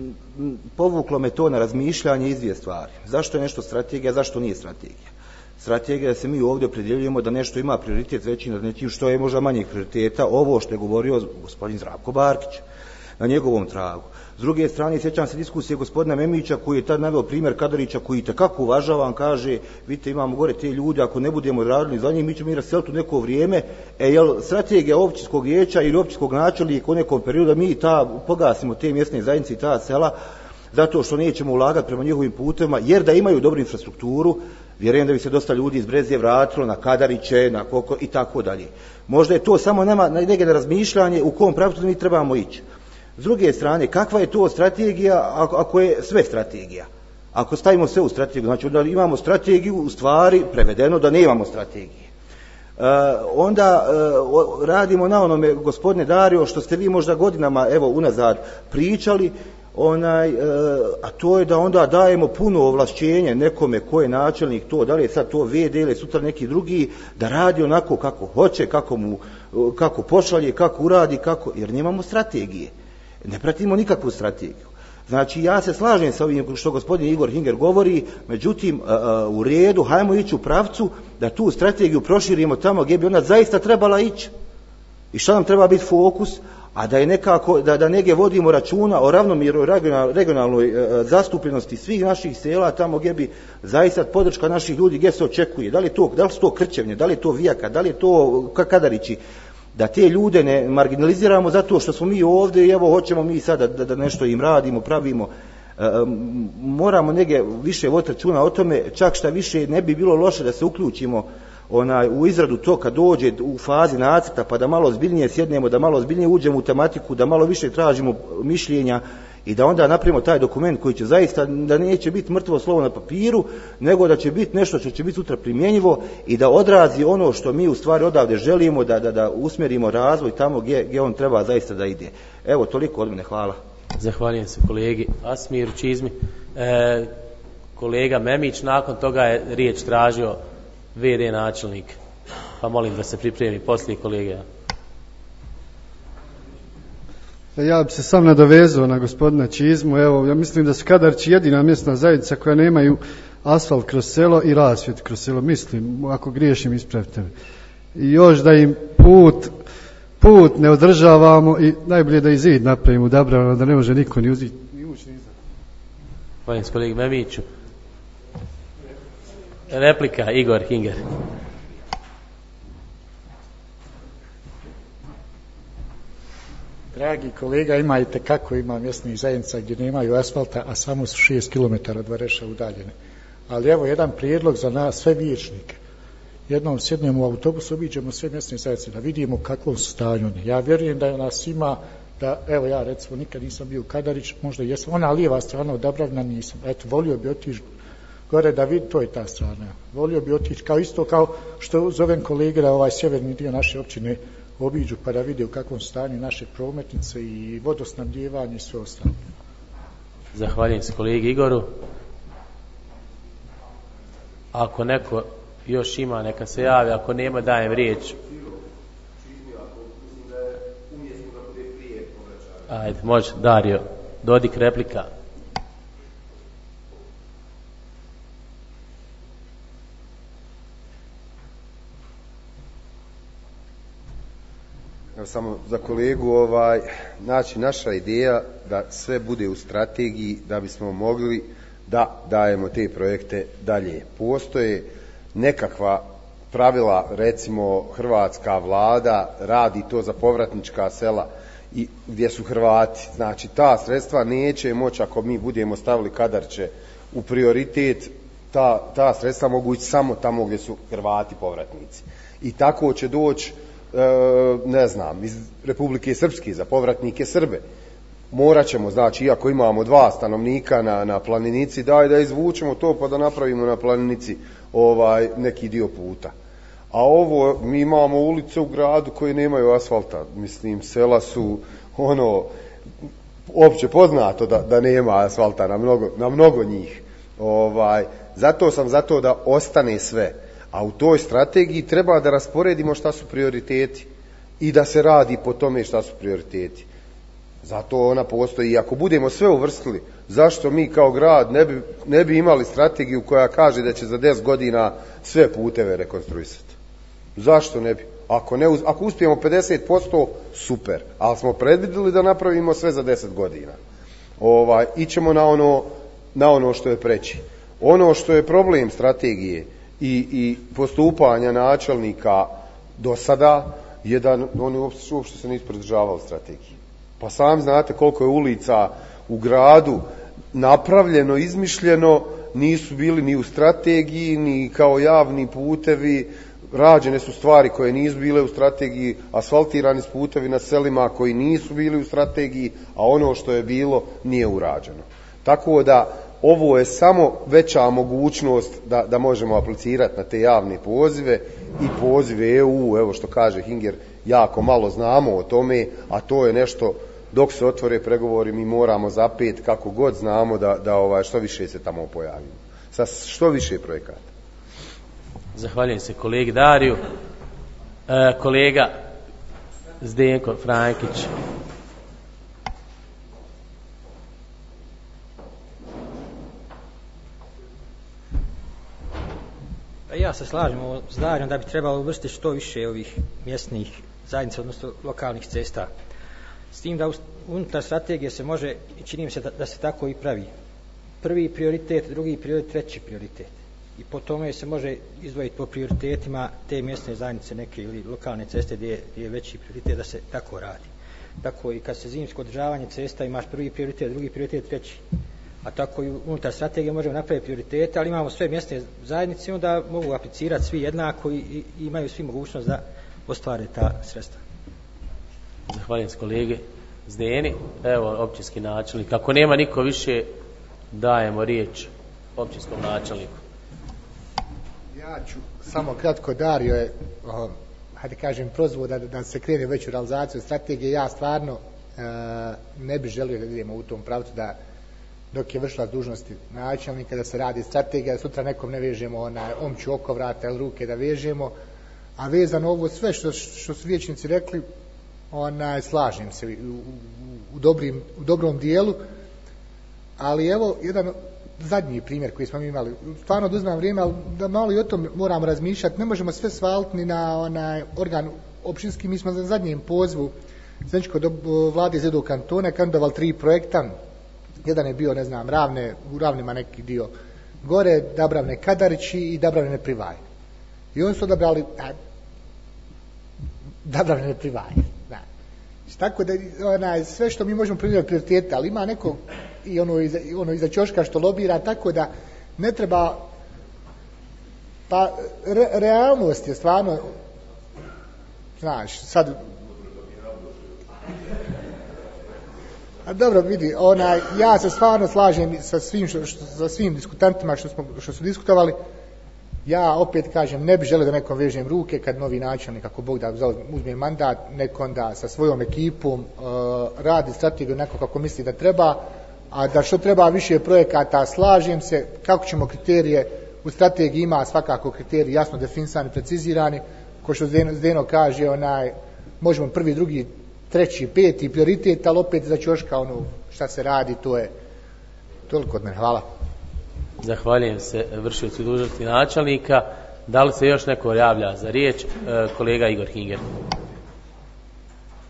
povuklo me to na razmišljanje iz dvije stvari. Zašto je nešto strategija, zašto nije strategija? Strategija da se mi ovdje opredjeljujemo da nešto ima prioritet veći nad nečim što je možda manjeg prioriteta, ovo što je govorio gospodin Zdravko Barkić na njegovom tragu. S druge strane, sjećam se diskusije gospodina Memića koji je tad naveo primjer Kadarića koji itekako uvažavam, kaže, vidite imamo gore te ljude, ako ne budemo radili za njih, mi ćemo i raseliti u neko vrijeme, e jel strategija općinskog vijeća ili općinskog načelnika u nekom periodu da mi ta pogasimo te mjesne zajednice i ta sela zato što nećemo ulagati prema njihovim putevima, jer da imaju dobru infrastrukturu, vjerujem da bi se dosta ljudi iz Brezije vratilo na Kadariće, na Koko i tako dalje. Možda je to samo nama neke na razmišljanje u kom pravcu mi trebamo ići. S druge strane, kakva je to strategija ako, ako je sve strategija? Ako stavimo sve u strategiju, znači da imamo strategiju u stvari prevedeno da nemamo strategije. Uh, onda uh, radimo na onome, gospodine Dario, što ste vi možda godinama evo unazad pričali, onaj, uh, a to je da onda dajemo puno ovlašćenje nekome ko je načelnik to, da li je sad to ve de ili sutra neki drugi, da radi onako kako hoće, kako mu, uh, kako pošalje, kako uradi, kako, jer nemamo strategije. Ne pratimo nikakvu strategiju. Znači, ja se slažem sa ovim što gospodin Igor Hinger govori, međutim, uh, u redu, hajmo ići u pravcu da tu strategiju proširimo tamo gdje bi ona zaista trebala ići. I šta nam treba biti fokus? A da je nekako, da, da negdje vodimo računa o ravnomjernoj regional, regionalnoj uh, zastupljenosti svih naših sela, tamo gdje bi zaista podrška naših ljudi, gdje se očekuje, da li, to, da li su to Krčevnje, da li je to Vijaka, da li je to Kadarići, da te ljude ne marginaliziramo zato što smo mi ovdje i evo hoćemo mi sada da, da nešto im radimo, pravimo. E, moramo negdje više voditi računa o tome, čak šta više ne bi bilo loše da se uključimo onaj, u izradu to kad dođe u fazi nacrta pa da malo ozbiljnije sjednemo, da malo ozbiljnije uđemo u tematiku, da malo više tražimo mišljenja i da onda napravimo taj dokument koji će zaista, da neće biti mrtvo slovo na papiru, nego da će biti nešto što će biti sutra primjenjivo i da odrazi ono što mi u stvari odavde želimo, da, da, da usmjerimo razvoj tamo gdje, gdje on treba zaista da ide. Evo, toliko od mene, hvala. Zahvaljujem se kolegi Asmiru Čizmi. E, kolega Memić, nakon toga je riječ tražio ve de načelnik, pa molim da se pripremi poslije kolege. Ja bi se sam nadovezao na gospodina Čizmu. Evo, ja mislim da su Kadarići jedina mjesna zajednica koja nemaju asfalt kroz selo i rasvjet kroz selo. Mislim, ako griješim, ispravite me. I još da im put, put ne održavamo i najbolje da i zid napravimo u Dabravama, da ne može niko ni uzeti. Ni ući, ni izad. Hvala s kolegi Memiću. Replika, Igor Hinger. Dragi kolega, imajte kako ima mjesnih zajednica gdje nemaju asfalta, a samo su šest kilometara od Vareša udaljene. Ali evo jedan prijedlog za nas, sve vijećnike. Jednom sjednemo u autobus, obiđemo sve mjesne zajednice, da vidimo kakvom su stanju. Ja vjerujem da nas ima, da, evo ja recimo nikad nisam bio u Kadarić, možda jesam, ona lijeva strana od Dabravna nisam. Eto, volio bi otići gore da vidi, to je ta strana. Volio bi otići kao isto kao što zovem kolege da ovaj sjeverni dio naše općine obiđu pa da vide u kakvom stanju naše prometnice i vodosnabdijevanje i sve ostalo. Zahvaljujem se kolegi Igoru. Ako neko još ima, neka se javi, ako nema dajem riječ. Ajde, može, Dario. Dodik, replika. samo za kolegu, ovaj, znači naša ideja da sve bude u strategiji da bismo mogli da dajemo te projekte dalje. Postoje nekakva pravila, recimo hrvatska vlada radi to za povratnička sela i gdje su Hrvati. Znači ta sredstva neće moći, ako mi budemo stavili Kadarče u prioritet, ta, ta sredstva mogu ići samo tamo gdje su Hrvati povratnici. I tako će doći, e, ne znam, iz Republike Srpske za povratnike Srbe. Morat ćemo, znači, iako imamo dva stanovnika na, na planinici, daj da izvučemo to pa da napravimo na planinici ovaj neki dio puta. A ovo, mi imamo ulice u gradu koje nemaju asfalta. Mislim, sela su, ono, opće poznato da, da nema asfalta na mnogo, na mnogo njih. Ovaj, zato sam zato da ostane sve. A u toj strategiji treba da rasporedimo šta su prioriteti i da se radi po tome šta su prioriteti. Zato ona postoji. I ako budemo sve uvrstili, zašto mi kao grad ne bi, ne bi imali strategiju koja kaže da će za deset godina sve puteve rekonstruisati? Zašto ne bi? Ako, ne, ako uspijemo pedeset posto, super. Ali smo predvidjeli da napravimo sve za deset godina. Ovaj, ićemo na ono, na ono što je preći. Ono što je problem strategije i, i postupanja načelnika do sada je da oni uopšte, uopšte se nisu pridržavali strategije. Pa sami znate koliko je ulica u gradu napravljeno, izmišljeno, nisu bili ni u strategiji, ni kao javni putevi, rađene su stvari koje nisu bile u strategiji, asfaltirani su putevi na selima koji nisu bili u strategiji, a ono što je bilo nije urađeno. Tako da ovo je samo veća mogućnost da, da možemo aplicirati na te javne pozive i pozive E U, evo što kaže Hinger, jako malo znamo o tome, a to je nešto, dok se otvore pregovori mi moramo zapet kako god znamo da, da ovaj, što više se tamo pojavimo. Sa što više projekata. Zahvaljujem se kolegi Dariju. E, kolega Zdenko Frankić. Ja se slažem s Darijom da bi trebalo uvrstiti što više ovih mjesnih zajednica, odnosno lokalnih cesta. S tim da unutar strategije se može, čini mi se da, da se tako i pravi. Prvi prioritet, drugi prioritet, treći prioritet. I po tome se može izdvojiti po prioritetima te mjesne zajednice neke ili lokalne ceste gdje je, gdje je veći prioritet da se tako radi. Tako i kad se zimsko održavanje cesta imaš prvi prioritet, drugi prioritet, treći. A tako i unutar strategije možemo napraviti prioritete, ali imamo sve mjesne zajednice, onda mogu aplicirati svi jednako i, i imaju svi mogućnost da ostvare ta sredstva. Zahvaljujem se kolege Zdeni. Evo općinski načelnik. Ako nema niko više, dajemo riječ općinskom načelniku. Ja ću samo kratko, Dario je, oh, hajde kažem, prozvao da, da se krene već u realizaciju strategije. Ja stvarno e, ne bih želio da idemo u tom pravcu da dok je vršila dužnosti načelnika da se radi strategija, da sutra nekom ne vežemo onaj omču oko vrata ili ruke da vežemo, a vezano ovo sve što, što su vijećnici rekli, onaj, slažem se u, u, u, dobrim, u dobrom dijelu, ali evo jedan zadnji primjer koji smo imali, stvarno oduzimam vrijeme, ali da malo i o tom moramo razmišljati, ne možemo sve svaliti ni na onaj organ općinski. Mi smo za zadnjem pozivu Zeničko vlade iz jednog kantona kandidovali tri projekta. Jedan je bio, ne znam, ravne, u ravnima neki dio gore, Dabravne Kadarići i Dabravne Privaj. I oni su odabrali a, Dabravne Privaj. Da. Tako da onaj, sve što mi možemo primjerati prioritete, ali ima neko i ono iza, ono iza ćoška što lobira, tako da ne treba, pa re, realnost je stvarno, znaš, sad a dobro, vidi, onaj, ja se stvarno slažem sa svim, što, što, sa svim diskutantima što, smo, što su diskutovali. Ja opet kažem, ne bih želio da nekom vežem ruke kad novi načelnik, ako Bog da uzme mandat, nek onda sa svojom ekipom uh, radi strategiju onako kako misli da treba, a da što treba više projekata, slažem se, kako ćemo kriterije, u strategiji ima svakako kriteriji jasno definisani, precizirani, ko što Zdeno, Zdeno kaže, onaj, možemo prvi, drugi, treći, peti prioritet, ali opet za ćoška ono šta se radi, to je toliko od mene. Hvala. Zahvaljujem se vršiocu dužnosti načelnika. Da li se još neko javlja za riječ? E, kolega Igor Hinger.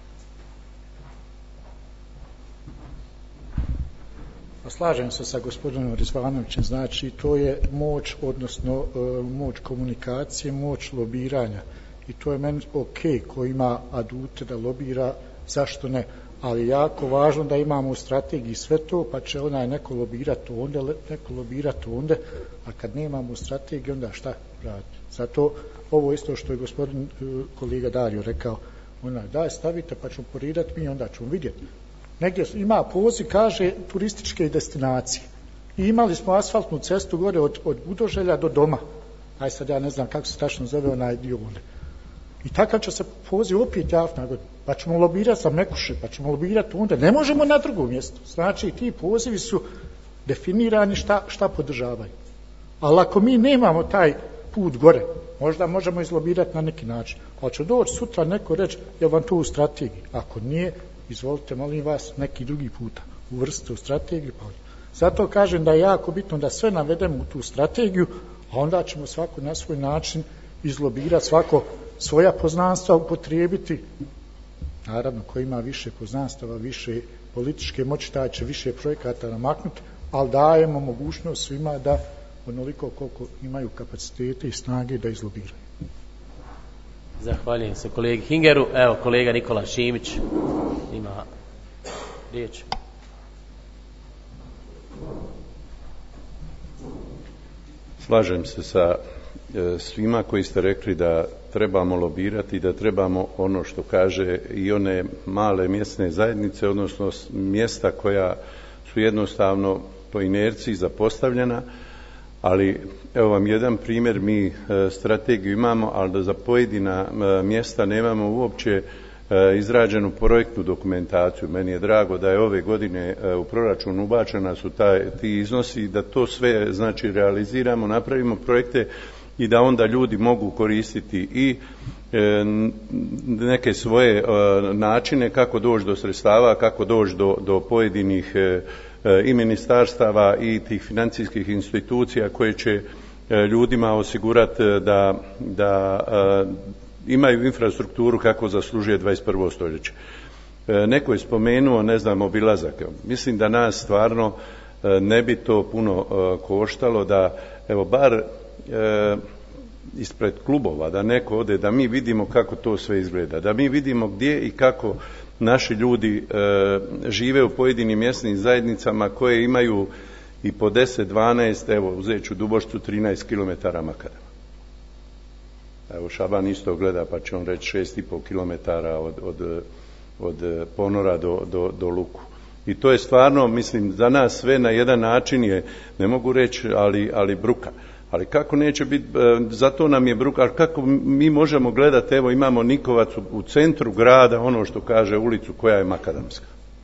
Pa slažem se sa gospodinom Rizvanovićem, znači to je moć, odnosno moć komunikacije, moć lobiranja i to je meni ok, ko ima adute da lobira, zašto ne, ali jako važno da imamo u strategiji sve to, pa će onaj neko lobirati onda, neko lobirati onda, a kad nemamo u strategiji, onda šta raditi? Zato ovo isto što je gospodin kolega Dario rekao, onaj, daj stavite pa ćemo poridati mi, onda ćemo vidjeti. Negdje ima poziv, kaže turističke destinacije. I imali smo asfaltnu cestu gore od, od Budoželja do doma. Aj sad ja ne znam kako se tačno zove onaj dio onda. I takav će se poziv opet javna godina. Pa ćemo lobirati za Mekuše, pa ćemo lobirati onda. Ne možemo na drugom mjestu. Znači ti pozivi su definirani šta, šta podržavaju. Ali ako mi nemamo taj put gore, možda možemo izlobirati na neki način. Ali će doći sutra neko reći, je vam to u strategiji. Ako nije, izvolite, molim vas, neki drugi puta uvrstite u strategiju. Pa zato kažem da je jako bitno da sve navedemo u tu strategiju, a onda ćemo svako na svoj način izlobirati, svako svoja poznanstva upotrijebiti. Naravno, ko ima više poznanstava, više političke moći, taj će više projekata namaknuti, ali dajemo mogućnost svima da onoliko koliko imaju kapacitete i snage da izlobiraju. Zahvaljujem se kolegi Hingeru. Evo kolega Nikola Šimić ima riječ. Slažem se sa e, svima koji ste rekli da trebamo lobirati, da trebamo ono što kaže i one male mjesne zajednice, odnosno mjesta koja su jednostavno po inerciji zapostavljena, ali evo vam jedan primjer, mi e, strategiju imamo, ali da za pojedina e, mjesta nemamo uopće e, izrađenu projektnu dokumentaciju. Meni je drago da je ove godine e, u proračun ubačena su taj, ti iznosi, da to sve znači realiziramo, napravimo projekte i da onda ljudi mogu koristiti i e, neke svoje e, načine kako doći do sredstava, kako doći do, do pojedinih e, i ministarstava i tih financijskih institucija koje će ljudima osigurati da, da imaju infrastrukturu kako zaslužuje dvadeset prvo stoljeće. Neko je spomenuo, ne znam, obilazak. Mislim da nas stvarno ne bi to puno koštalo da, evo, bar ispred klubova, da neko ode, da mi vidimo kako to sve izgleda, da mi vidimo gdje i kako naši ljudi e, žive u pojedinim mjesnim zajednicama koje imaju i po deset, dvanaest, evo uzet ću Dubošcu trinaest kilometara makadama. Evo Šaban isto gleda pa će on reći šest i pol kilometara od, od, od Ponora do, do, do Luku. I to je stvarno, mislim, za nas sve na jedan način je, ne mogu reći, ali, ali bruka. Ali kako neće biti, zato nam je bruka, ali kako mi možemo gledati, evo imamo Nikovac u, u centru grada, ono što kaže ulicu koja je makadamska.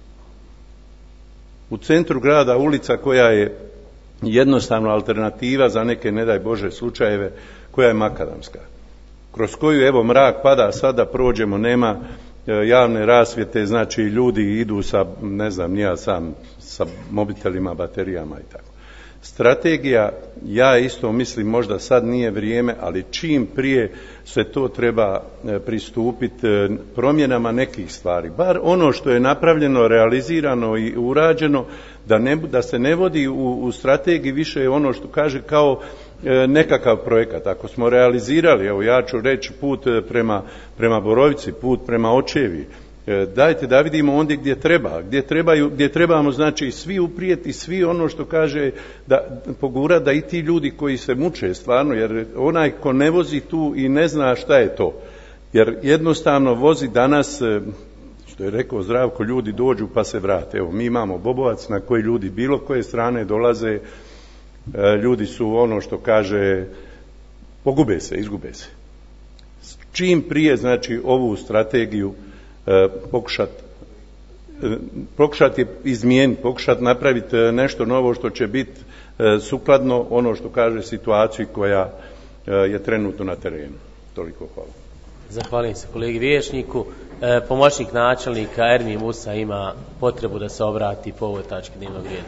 U centru grada ulica koja je jednostavno alternativa za neke, ne daj Bože, slučajeve, koja je makadamska. Kroz koju, evo, mrak pada, sada prođemo, nema javne rasvjete, znači ljudi idu sa, ne znam, ja sam, sa mobitelima, baterijama i tako. Strategija, ja isto mislim, možda sad nije vrijeme, ali čim prije se to treba pristupiti promjenama nekih stvari. Bar ono što je napravljeno, realizirano i urađeno, da, ne, da se ne vodi u, u strategiji više ono što kaže kao nekakav projekat. Ako smo realizirali, evo ja ću reći put prema, prema Borovici, put prema Očevi, dajte da vidimo ondje gdje treba, gdje, trebaju, gdje trebamo znači svi uprijeti, svi ono što kaže da pogura da i ti ljudi koji se muče stvarno, jer onaj ko ne vozi tu i ne zna šta je to, jer jednostavno vozi danas, što je rekao Zdravko, ljudi dođu pa se vrate. Evo mi imamo Bobovac na koji ljudi bilo koje strane dolaze, ljudi su ono što kaže pogube se, izgube se. Čim prije znači ovu strategiju pokušati pokušati je izmijeniti, pokušati napraviti nešto novo što će biti sukladno ono što kaže situaciji koja je trenutno na terenu. Toliko hvala. Zahvaljujem se kolegi Vječniku. E, pomoćnik načelnika Ermi Musa ima potrebu da se obrati po ovoj tački dnevnog reda.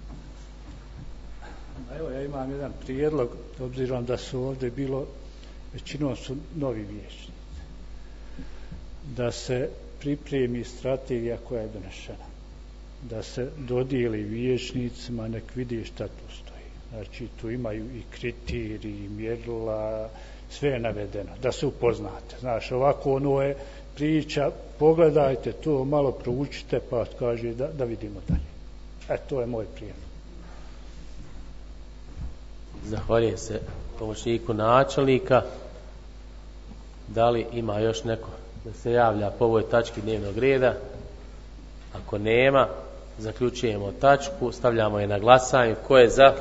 Evo ja imam jedan prijedlog, obzirom da su ovdje bilo većinom su novi vijećnici, da se pripremi strategija koja je donešena, da se dodijeli vijećnicima, nek vidi šta tu stoji. Znači, tu imaju i kriteriji, i mjerila, sve je navedeno, da se upoznate. Znaš, ovako ono je priča, pogledajte to, malo proučite, pa kaže da, da vidimo dalje. E, to je moj prijedlog. Zahvaljujem se pomoćniku načelnika. Da li ima još neko da se javlja po ovoj tački dnevnog reda? Ako nema, zaključujemo tačku, stavljamo je na glasanje. Ko je za?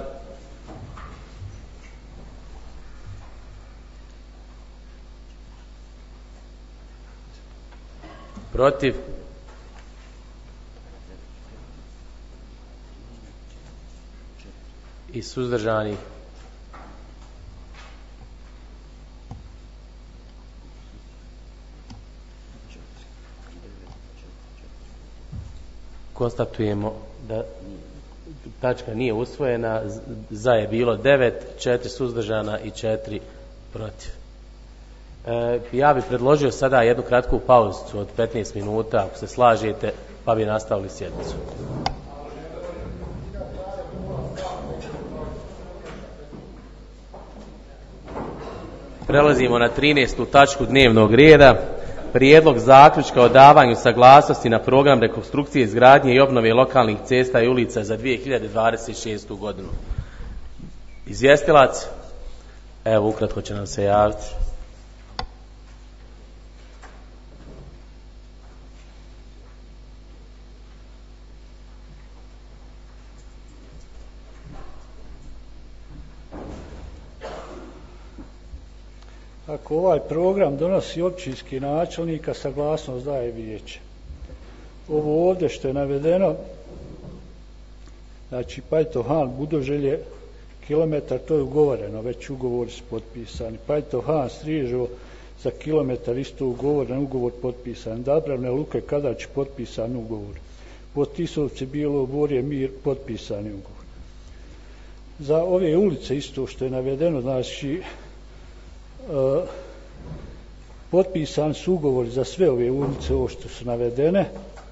Protiv? I suzdržani? Konstatujemo da tačka nije usvojena, za je bilo devet, četiri suzdržana i četiri protiv. E, ja bih predložio sada jednu kratku pauzu od petnaest minuta, ako se slažete, pa bi nastavili sjednicu. Prelazimo na trinaestu tačku dnevnog reda. Prijedlog zaključka o davanju saglasnosti na program rekonstrukcije, izgradnje i obnove lokalnih cesta i ulica za dvije hiljade dvadeset šestu godinu. Izvjestilac, evo ukratko će nam se javiti. Ako ovaj program donosi općinski načelnik, a saglasnost daje vijeće. Ovo ovdje što je navedeno, znači Pajtov-Han, Budoželje, kilometar, to je ugovoreno, već ugovori su potpisani. Pajtov-Han, Striježo, za kilometar isto ugovoren, ugovor potpisan. Dabravne Luke, Kadač, potpisan ugovor. Potisovci, Bijelo Borje, Mir, potpisani ugovor. Za ove ulice isto što je navedeno, znači Uh, potpisan su ugovor za sve ove ulice ovo što su navedene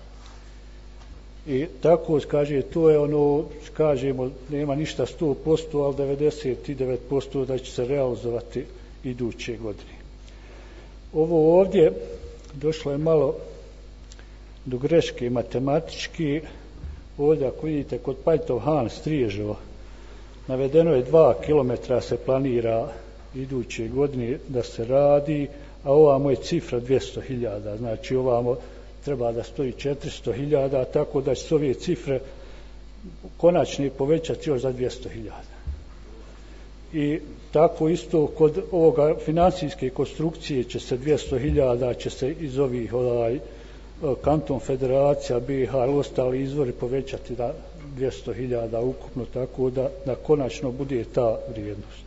i tako kaže to je ono kažemo nema ništa sto posto ali devedeset devet posto da će se realizovati iduće godine. Ovo ovdje došlo je malo do greške matematički. Ovdje ako vidite kod Pajtov-Han, Striježo navedeno je dva kilometra se planira iduće godine da se radi, a ovamo je cifra dvjesto hiljada, znači ovamo treba da stoji četiristo hiljada, tako da će se ove cifre konačne povećati još za dvjesto hiljada. I tako isto kod ovoga financijske konstrukcije će se dvjesto hiljada će se iz ovih ovaj, kanton federacija, B i H, ostali izvori povećati na dvjesto hiljada ukupno, tako da, da konačno bude ta vrijednost.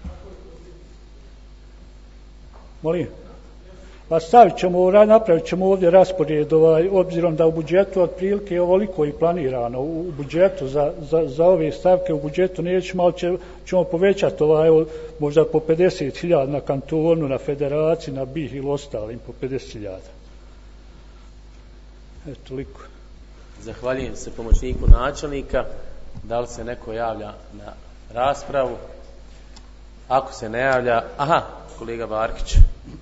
Molim? Pa stavit ćemo, napravit ćemo ovdje raspored, ovaj, obzirom da u budžetu otprilike ovoliko i planirano, u budžetu za, za, za ove stavke u budžetu nećemo, ali će, ćemo povećati ovaj, možda po pedeset hiljada na kantonu, na federaciji, na B I H ili ostalim po pedeset hiljada. Eto, toliko. Zahvaljujem se pomoćniku načelnika. Da li se neko javlja na raspravu? Ako se ne javlja, aha, kolega Barkić.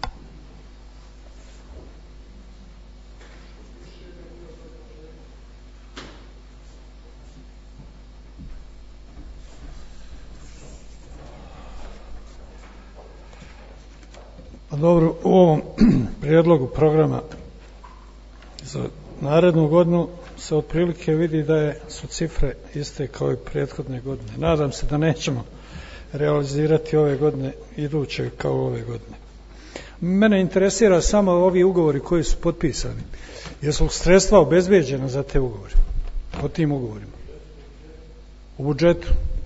Pa dobro, u ovom prijedlogu programa za narednu godinu se otprilike vidi da je, su cifre iste kao i prethodne godine. Nadam se da nećemo realizirati ove godine, iduće kao ove godine. Mene interesira samo ovi ugovori koji su potpisani. Jesu li sredstva obezbeđena za te ugovore? Po tim ugovorima? U budžetu?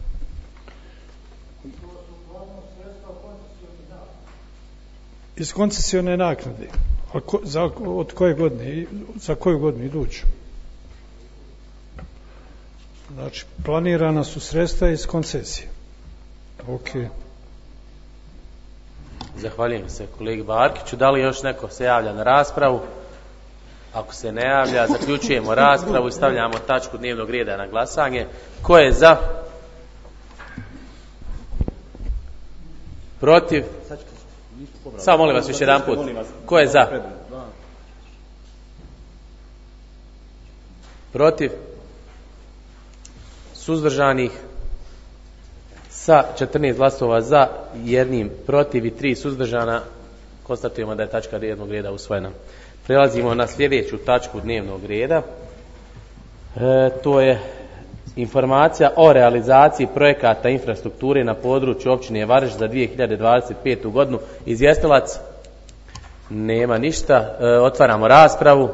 Iz koncesione naknade. Ko, za, od koje godine? Za koju godinu iduću? Znači, planirana su sredstva iz koncesije. Ok. Zahvaljujem se kolegi Barkiću. Da li još neko se javlja na raspravu? Ako se ne javlja, zaključujemo raspravu i stavljamo tačku dnevnog reda na glasanje. Ko je za? Protiv? Samo molim vas još jedan put. Ko je za? Protiv? Suzdržanih? Sa četrnaest glasova za, jednim protiv i tri suzdržana, konstatujemo da je tačka dnevnog reda usvojena. Prelazimo na sljedeću tačku dnevnog reda. E, to je informacija o realizaciji projekata infrastrukture na području općine Vareš za dvije hiljade dvadeset petu godinu. Izvjestilac? Nema ništa. E, otvaramo raspravu.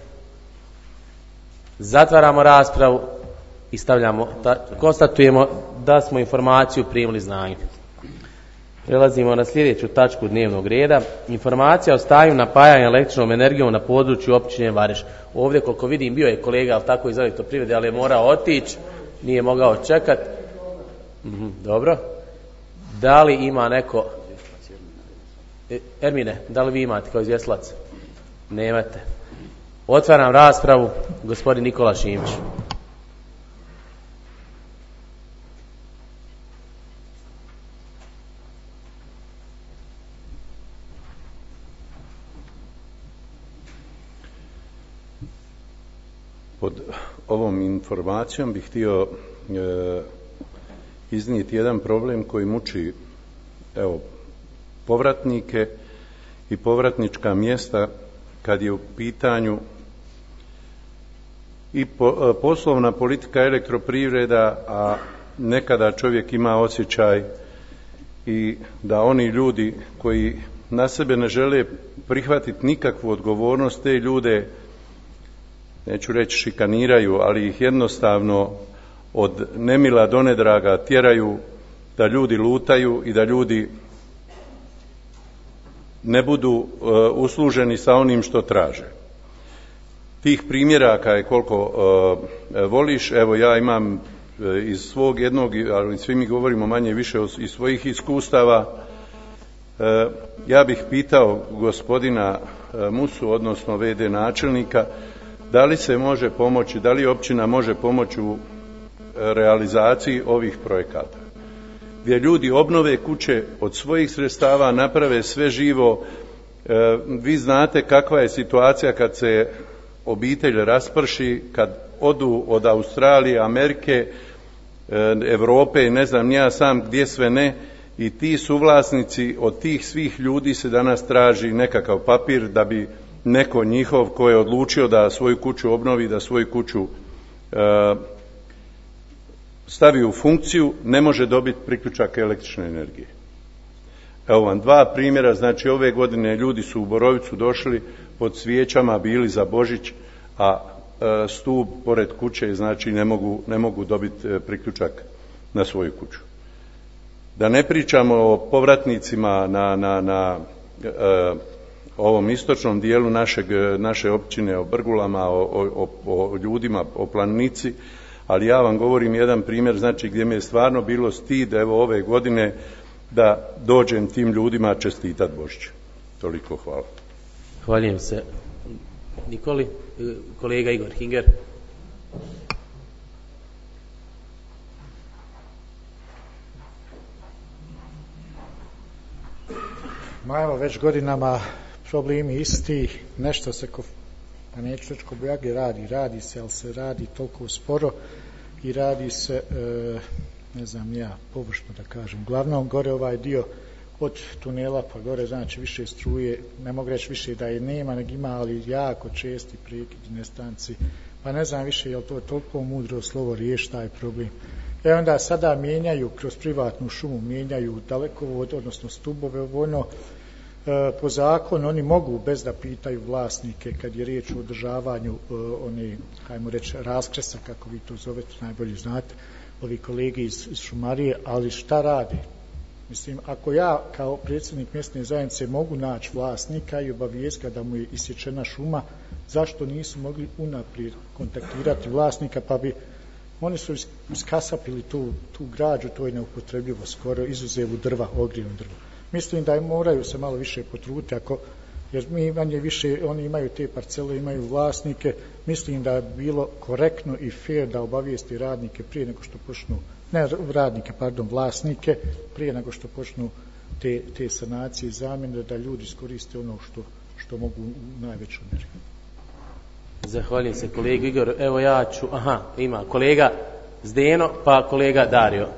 Zatvaramo raspravu i stavljamo, ta, konstatujemo da smo informaciju primili znanju. Prelazimo na sljedeću tačku dnevnog reda. Informacija o stanju napajanja električnom energijom na području općine Vareš. Ovdje, koliko vidim, bio je kolega, ali tako iz Elektroprivrede, ali je morao otići, nije mogao čekati. Mhm, dobro. Da li ima neko... Ermine, da li vi imate kao izvjestilac? Nemate. Otvaram raspravu. Gospodin Nikola Šimić. Pod ovom informacijom bih htio e, iznijeti jedan problem koji muči evo, povratnike i povratnička mjesta kad je u pitanju i po, e, poslovna politika Elektroprivreda, a nekada čovjek ima osjećaj i da oni ljudi koji na sebe ne žele prihvatiti nikakvu odgovornost, te ljude, neću reći šikaniraju, ali ih jednostavno od nemila do nedraga tjeraju da ljudi lutaju i da ljudi ne budu uh, usluženi sa onim što traže. Tih primjeraka je koliko uh, voliš. Evo ja imam uh, iz svog jednog, ali svi mi govorimo manje više iz svojih iskustava. Uh, ja bih pitao gospodina uh, Musu, odnosno ve de načelnika, da li se može pomoći, da li općina može pomoći u realizaciji ovih projekata, gdje ljudi obnove kuće od svojih sredstava, naprave sve živo. E, vi znate kakva je situacija kad se obitelj rasprši, kad odu od Australije, Amerike, e, Europe i ne znam ja sam gdje sve ne, i ti suvlasnici, od tih svih ljudi se danas traži nekakav papir da bi neko njihov ko je odlučio da svoju kuću obnovi, da svoju kuću e, stavi u funkciju, ne može dobiti priključak električne energije. Evo vam dva primjera. Znači ove godine ljudi su u Borovicu došli, pod svijećama bili za Božić, a e, stup pored kuće, znači ne mogu, ne mogu dobiti e, priključak na svoju kuću. Da ne pričamo o povratnicima na, na, na e, ovom istočnom dijelu našeg, naše općine, o Brgulama, o, o, o ljudima, o Planinici, ali ja vam govorim jedan primjer, znači gdje mi je stvarno bilo stid, evo ove godine, da dođem tim ljudima čestitat Božić. Toliko, hvala. Hvaljujem se Nikoli. Kolega Igor Hinger. Ma evo, već godinama problemi isti, nešto se ko, pa neću reći ko bojage radi, radi se, ali se radi toliko sporo i radi se, e, ne znam ja, površno da kažem. Uglavnom, gore ovaj dio od tunela pa gore, znači više struje, ne mogu reći više da je nema, nego ima, ali jako česti prekidi, nestanci, pa ne znam više je li to toliko mudro slovo riješi taj problem. E onda sada mijenjaju kroz privatnu šumu, mijenjaju dalekovod, odnosno stubove, ono, e, po zakonu oni mogu bez da pitaju vlasnike kad je riječ o održavanju e, one, hajmo reći, raskresa, kako vi to zovete, najbolje znate, ovi kolegi iz, iz šumarije, ali šta rade? Mislim, ako ja kao predsjednik mjesne zajednice mogu naći vlasnika i obavijesti da mu je isječena šuma, zašto nisu mogli unaprijed kontaktirati vlasnika, pa bi oni su iskasapili tu, tu građu, to je neupotrebljivo skoro, izuzevu drva, ogrjevno drvo. mislim da moraju se malo više potruditi, ako, jer mi manje više, oni imaju te parcele, imaju vlasnike, mislim da je bilo korektno i fair da obavijesti radnike prije nego što počnu, ne radnike, pardon, vlasnike, prije nego što počnu te, te sanacije i zamjene, da ljudi iskoriste ono što, što mogu u najvećoj mjeri. Zahvaljujem se kolegi Igor. Evo ja ću, aha, ima kolega Zdeno, pa kolega Dario.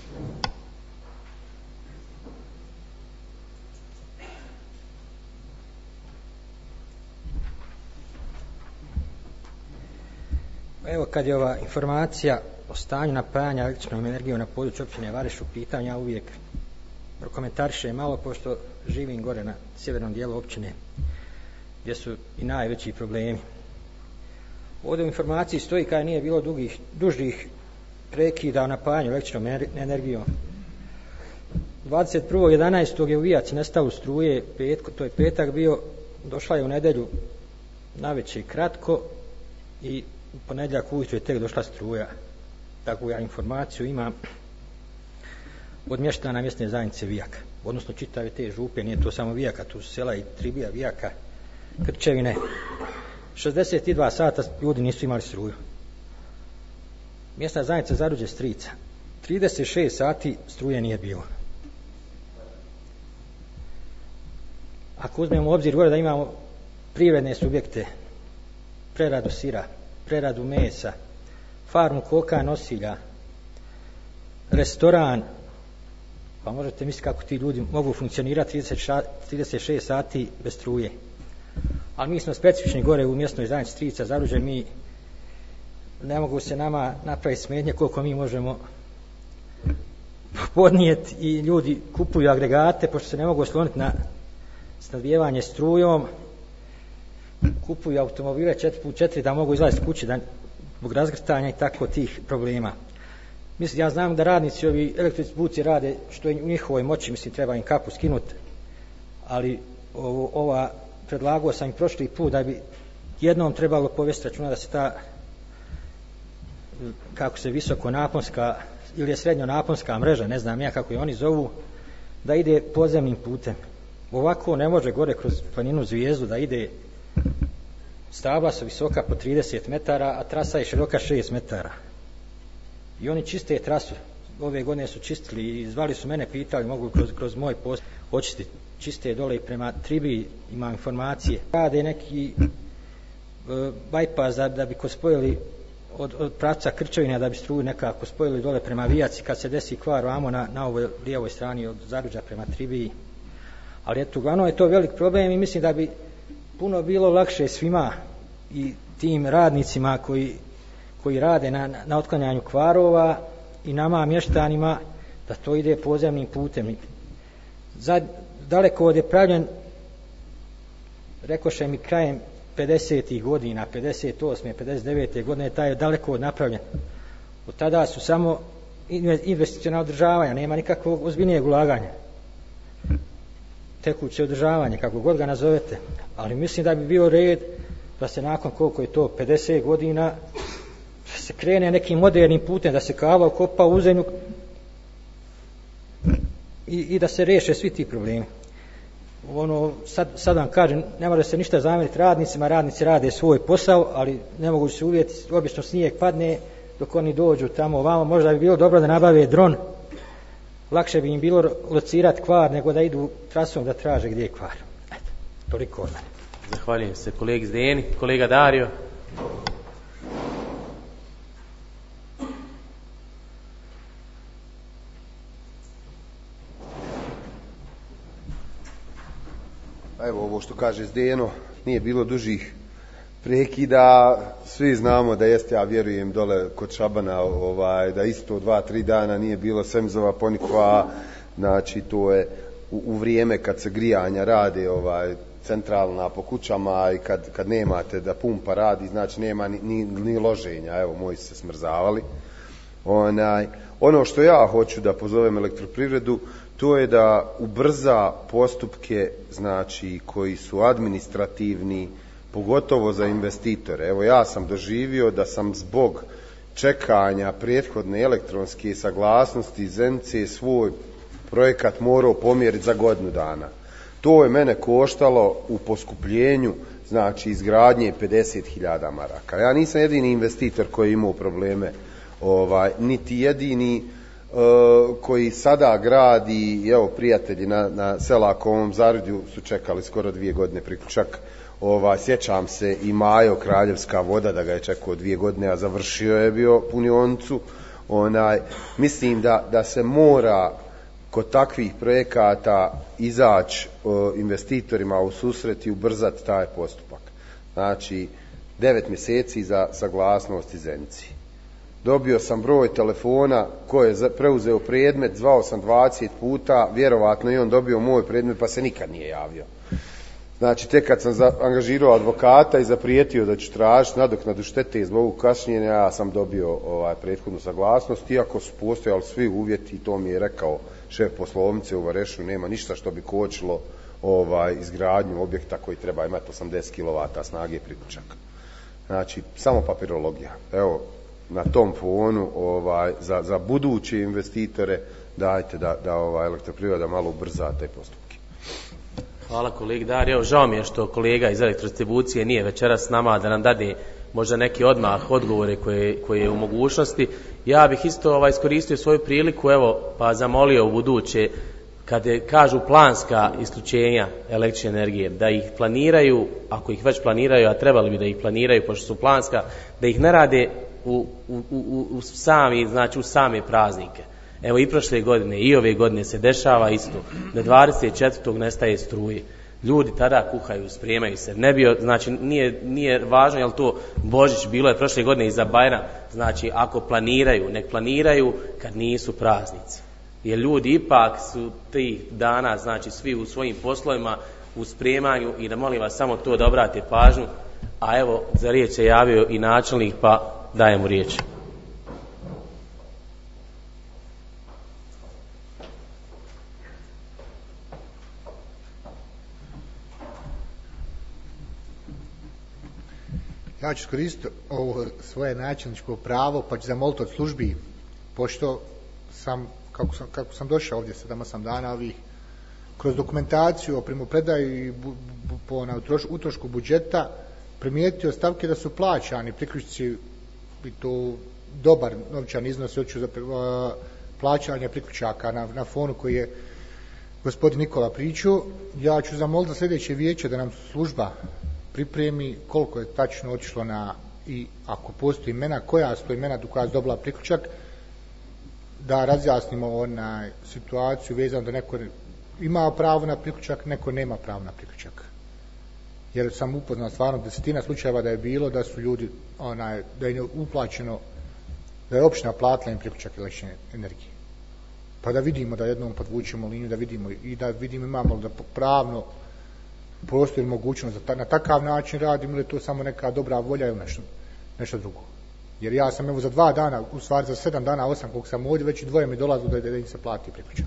Evo kad je ova informacija o stanju napajanja električnom energijom na području općine Vareš u pitanju, ja uvijek prokomentarišem malo, pošto živim gore na sjevernom dijelu općine gdje su i najveći problemi. Ovdje u informaciji stoji kada nije bilo dugih, dužih prekida o napajanju električnom energijom. dvadeset prvog jedanaestog je u Vijaci nestalo struje, petko, to je petak bio, došla je u nedjelju navečer kratko i u ponedjeljak ujutro je tek došla struja. Takvu ja informaciju imam od mještana mjesne zajednice Vijaka, odnosno čitave te župe, nije to samo Vijaka, tu su sela i Tribija, Vijaka, Krčevine. šezdeset dva sata ljudi nisu imali struju. Mjesna zajednica Zaruđe Strica, trideset šest sati struje nije bilo. Ako uzmemo u obzir gore da imamo privredne subjekte, preradu sira, preradu mesa, farmu koka nosilja, restoran, pa možete misliti kako ti ljudi mogu funkcionirati trideset šest sati bez struje. Ali mi smo specifični gore u mjesnoj zajednici Strica Zaruđe, mi ne mogu se nama napraviti smetnje koliko mi možemo podnijeti i ljudi kupuju agregate, pošto se ne mogu osloniti na snabdijevanje strujom, kupuju automobile četiri puta četiri da mogu izlaziti kući da, zbog razgrtanja i tako tih problema. Mislim, ja znam da radnici ovi elektrodistribucije rade što je u njihovoj moći, mislim treba im kapu skinuti, ali ovo, ova predlagao sam i prošli put da bi jednom trebalo povesti računa da se ta, kako se visoko naponska ili je srednjo naponska mreža, ne znam ja kako je oni zovu, da ide podzemnim putem. Ovako ne može gore kroz planinu Zvijezdu da ide, stabla su visoka po trideset metara, a trasa je široka šest metara. I oni čiste trasu. Ove godine su čistili i zvali su mene, pitali mogu kroz, kroz moj post očistiti. Čiste dole i prema Tribiji, imam informacije. Rade neki uh, bypass da, da bi ko spojili od, od pravca Krčevina, da bi struju nekako spojili dole prema Vijaci kad se desi kvar vamo na, na ovoj lijevoj strani od Zaruđa prema Tribiji. Ali eto, uglavnom je to velik problem i mislim da bi puno bilo lakše svima i tim radnicima koji, koji rade na, na otklanjanju kvarova i nama mještanima da to ide podzemnim putem. Za, daleko je pravljen, rekoše mi krajem pedesetih godina, pedeset osme, pedeset devete godine, taj je daleko od napravljen. Od tada su samo investiciona održavanja, nema nikakvog ozbiljnijeg ulaganja. Tekuće održavanje, kako god ga nazovete, ali mislim da bi bio red da se nakon koliko je to pedeset godina da se krene nekim modernim putem, da se kava kopa u zemlju i, i da se riješe svi ti problemi. Ono, sad, sad vam kažem, ne može se ništa zamjeriti radnicima, radnici rade svoj posao, ali ne mogu se uvjeti, obično snijeg padne dok oni dođu tamo ovamo, možda bi bilo dobro da nabave dron, lakše bi im bilo locirati kvar nego da idu trasom da traže gdje je kvar. Eto, toliko od mene. Zahvaljujem se kolegi Zdeni. Kolega Dario. Evo ovo što kaže Zdeno, nije bilo dužih prekida, svi znamo da jeste, ja vjerujem dole kod Šabana, ovaj, da isto dva, tri dana nije bilo Semzova ponikva, znači to je u, u vrijeme kad se grijanja rade ovaj, centralna po kućama i kad, kad nemate da pumpa radi, znači nema ni, ni, ni loženja, evo moji se smrzavali. Onaj, ono što ja hoću da pozovem elektroprivredu, to je da ubrza postupke, znači koji su administrativni, pogotovo za investitore. Evo ja sam doživio da sam zbog čekanja prethodne elektronske saglasnosti Zence svoj projekat morao pomjeriti za godinu dana. To je mene koštalo u poskupljenju, znači izgradnje pedeset hiljada maraka. Ja nisam jedini investitor koji je imao probleme, ovaj, niti jedini uh, koji sada gradi, evo prijatelji na, na Selakovom Zarudju su čekali skoro dvije godine priključak. Ovaj, sjećam se i Majo Kraljevska voda da ga je čekao dvije godine, a završio je bio punioncu. Onaj, mislim da, da se mora kod takvih projekata izaći investitorima u susret i ubrzati taj postupak. Znači, devet mjeseci za saglasnost iz Zenici. Dobio sam broj telefona ko je preuzeo predmet, zvao sam dvadeset puta, vjerovatno i on dobio moj predmet pa se nikad nije javio. Znači, tek kad sam za, angažirao advokata i zaprijetio da ću tražiti nadoknadu štete zbog kašnjenja, ja sam dobio ovaj, prethodnu saglasnost, iako su postojali svi uvjeti, i to mi je rekao šef poslovnice u Varešu, nema ništa što bi kočilo ovaj, izgradnju objekta koji treba imati osamdeset kilovata snage priključaka. Znači, samo papirologija. Evo, na tom fonu ovaj, za, za buduće investitore dajte da, da ovaj, elektroprivreda malo ubrza taj postupak. Hvala kolegi Dario. Evo, žao mi je što kolega iz elektrodistribucije nije večeras s nama da nam dade možda neki odmah odgovore koje, koje je u mogućnosti. Ja bih isto ovaj, iskoristio svoju priliku, evo, pa zamolio u buduće, kad je, kažu planska isključenja električne energije, da ih planiraju, ako ih već planiraju, a trebali bi da ih planiraju, pošto su planska, da ih ne rade u, u, u, u, sami, znači u same praznike. Evo i prošle godine i ove godine se dešava isto, da dvadeset četvrtog nestaje struje. Ljudi tada kuhaju, spremaju se. Ne bio, znači nije, nije važno je li to Božić, bilo je prošle godine i za Bajram. Znači ako planiraju, nek planiraju kad nisu praznici. Jer ljudi ipak su tih dana, znači svi u svojim poslovima, u spremanju, i da molim vas samo to da obrate pažnju. A evo, za riječ se javio i načelnik, pa dajem mu riječ. Ja ću iskoristiti ovo svoje načelničko pravo, pa ću zamoliti od službi, pošto sam, kako sam, kako sam došao ovdje sedam osam dana ovih, kroz dokumentaciju o primopredaji i bu, bu, po na utrošku budžeta primijetio stavke da su plaćani priključci, i to dobar novčan iznos hoću za plaćanje priključaka na, na fonu koji je gospodin Nikola pričao. Ja ću zamoliti za sljedeće vijeće da nam služba pripremi koliko je tačno otišlo na, i ako postoji imena, koja su to imena koja su dobila priključak, da razjasnimo onaj situaciju vezano da neko ima pravo na priključak, neko nema pravo na priključak. Jer sam upoznao stvarno desetina slučajeva da je bilo da su ljudi, onaj, da je uplaćeno, da je opština platila im priključak električne energije. Pa da vidimo, da jednom podvučemo liniju, da vidimo i da vidimo imamo da pravno postoji mogućnost da na takav način radimo ili je to samo neka dobra volja ili nešto, nešto drugo. Jer ja sam evo za dva dana, u stvari za sedam dana, osam koliko sam ovdje, već i dvoje mi dolazu da, da im se plati priključak.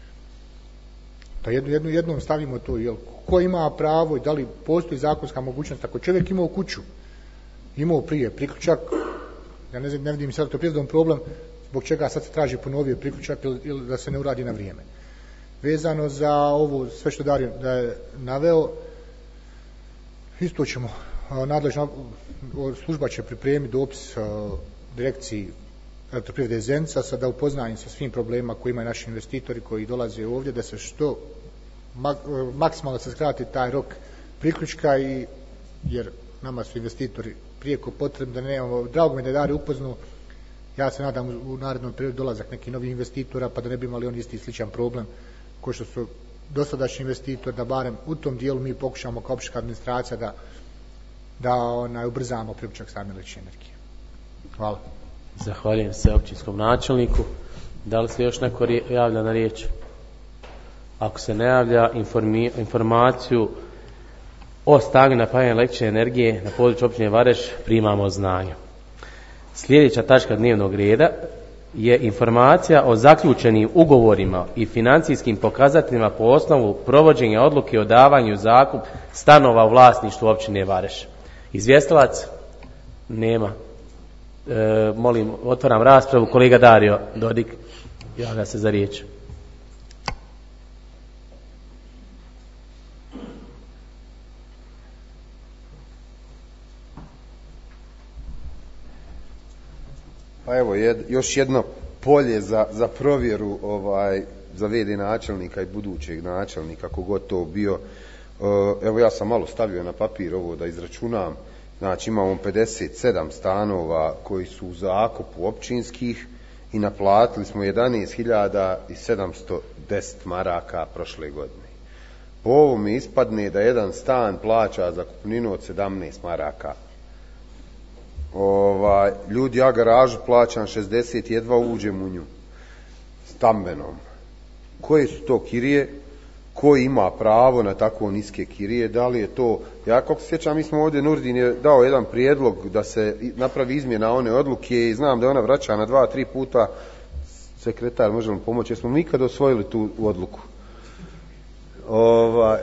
Pa jednu, jednu, jednom stavimo to, jel, ko ima pravo i da li postoji zakonska mogućnost, ako čovjek ima u kuću, imao prije priključak, ja ne znam, ne vidim sad to prijedom problem, zbog čega sad se traži ponovio priključak ili, ili da se ne uradi na vrijeme. Vezano za ovo sve što Dario da je naveo, isto ćemo, nadležna služba će pripremiti dopis direkciji elektroprivrede Zenica, sada upoznajem sa svim problemima koji imaju naši investitori koji dolaze ovdje, da se što mak, maksimalno se skrati taj rok priključka, i jer nama su investitori prijeko potrebni da nemamo. Drago mi da je Dario upoznao, ja se nadam u narednom periodu dolazak nekih novih investitora, pa da ne bi imali oni isti sličan problem koji što su dosadašnji investitori, da barem u tom dijelu mi pokušamo kao općinska administracija da, da onaj, ubrzamo priključak same električne energije. Hvala. Zahvaljujem se općinskom načelniku. Da li se još neko javlja na riječ? Ako se ne javlja, informi, informaciju o stanju napajanja električne energije na području općine Vareš primamo od znanja. Sljedeća tačka dnevnog reda je informacija o zaključenim ugovorima i financijskim pokazateljima po osnovu provođenja odluke o davanju zakup stanova u vlasništvu općine Vareš. Izvjestilac? Nema. E, molim, otvaram raspravu. Kolega Dario Dodik, javlja se za riječ. Pa evo, jed, još jedno polje za, za provjeru ovaj, za ve de načelnika i budućeg načelnika, kogod to bio. Evo, ja sam malo stavio na papir ovo da izračunam. Znači, imamo pedeset sedam stanova koji su u zakupu općinskih i naplatili smo jedanaest hiljada sedamsto deset maraka prošle godine. Po ovome ispadne da jedan stan plaća zakupninu od sedamnaest maraka. Ovaj, ljudi, ja garažu plaćam šezdeset, jedva uđem u nju stambenom. Koje su to kirije? Ko ima pravo na tako niske kirije? Da li je to, ja kako se sjećam, mi smo ovdje, Nurdin je dao jedan prijedlog da se napravi izmjena one odluke i znam da je ona vraća na dva, tri puta. Sekretar, može li pomoći? Jesmo mi kad osvojili tu odluku? Ovaj,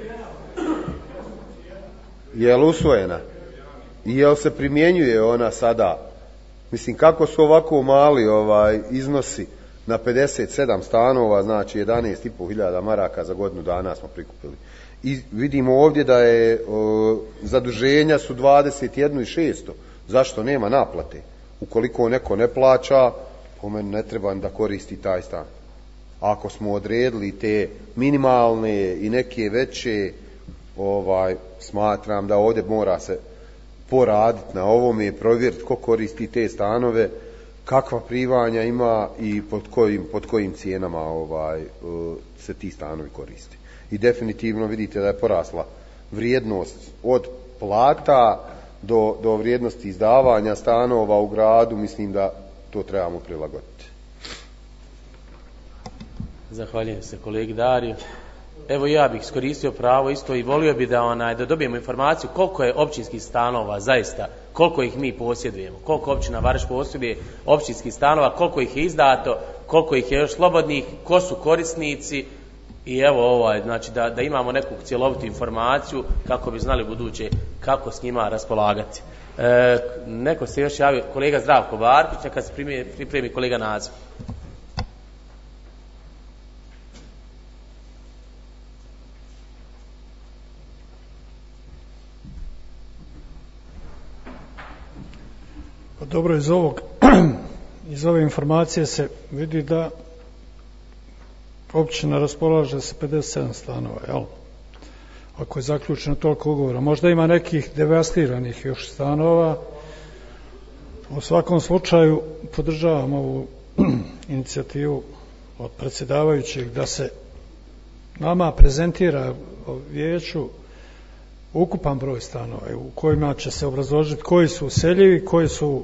je li usvojena? I je li se primjenjuje ona sada? Mislim, kako su ovako mali ovaj iznosi na pedeset sedam stanova, znači jedanaest i pol hiljada maraka za godinu dana smo prikupili. I vidimo ovdje da je o, zaduženja su dvadeset jedan hiljadu šesto. Zašto nema naplate? Ukoliko neko ne plaća, po meni ne treba da koristi taj stan. Ako smo odredili te minimalne i neke veće, ovaj, smatram da ovdje mora se poraditi na ovome i provjeriti ko koristi te stanove, kakva primanja ima i pod kojim, pod kojim cijenama ovaj, se ti stanovi koriste. I definitivno vidite da je porasla vrijednost od plata do, do vrijednosti izdavanja stanova u gradu. Mislim da to trebamo prilagoditi. Zahvaljujem se kolegi Dariju. Evo, ja bih iskoristio pravo isto i volio bi da onaj da dobijemo informaciju koliko je općinskih stanova zaista, koliko ih mi posjedujemo, koliko općina Vareš posjeduje općinskih stanova, koliko ih je izdato, koliko ih je još slobodnih, ko su korisnici. I evo, ovaj, znači da, da imamo neku cjelovitu informaciju kako bi znali buduće kako s njima raspolagati. E, neko se još javio, kolega Zdravko Varkić, neka se pripremi, pripremi kolega Nazor. Pa dobro, iz ovog iz ove informacije se vidi da općina raspolaže sa pedeset sedam stanova, jel? Ako je zaključeno toliko ugovora. Možda ima nekih devastiranih još stanova. U svakom slučaju podržavam ovu inicijativu od predsjedavajućeg da se nama prezentira vijeću ukupan broj stanova u kojima će se obrazložiti koji su useljivi, koji su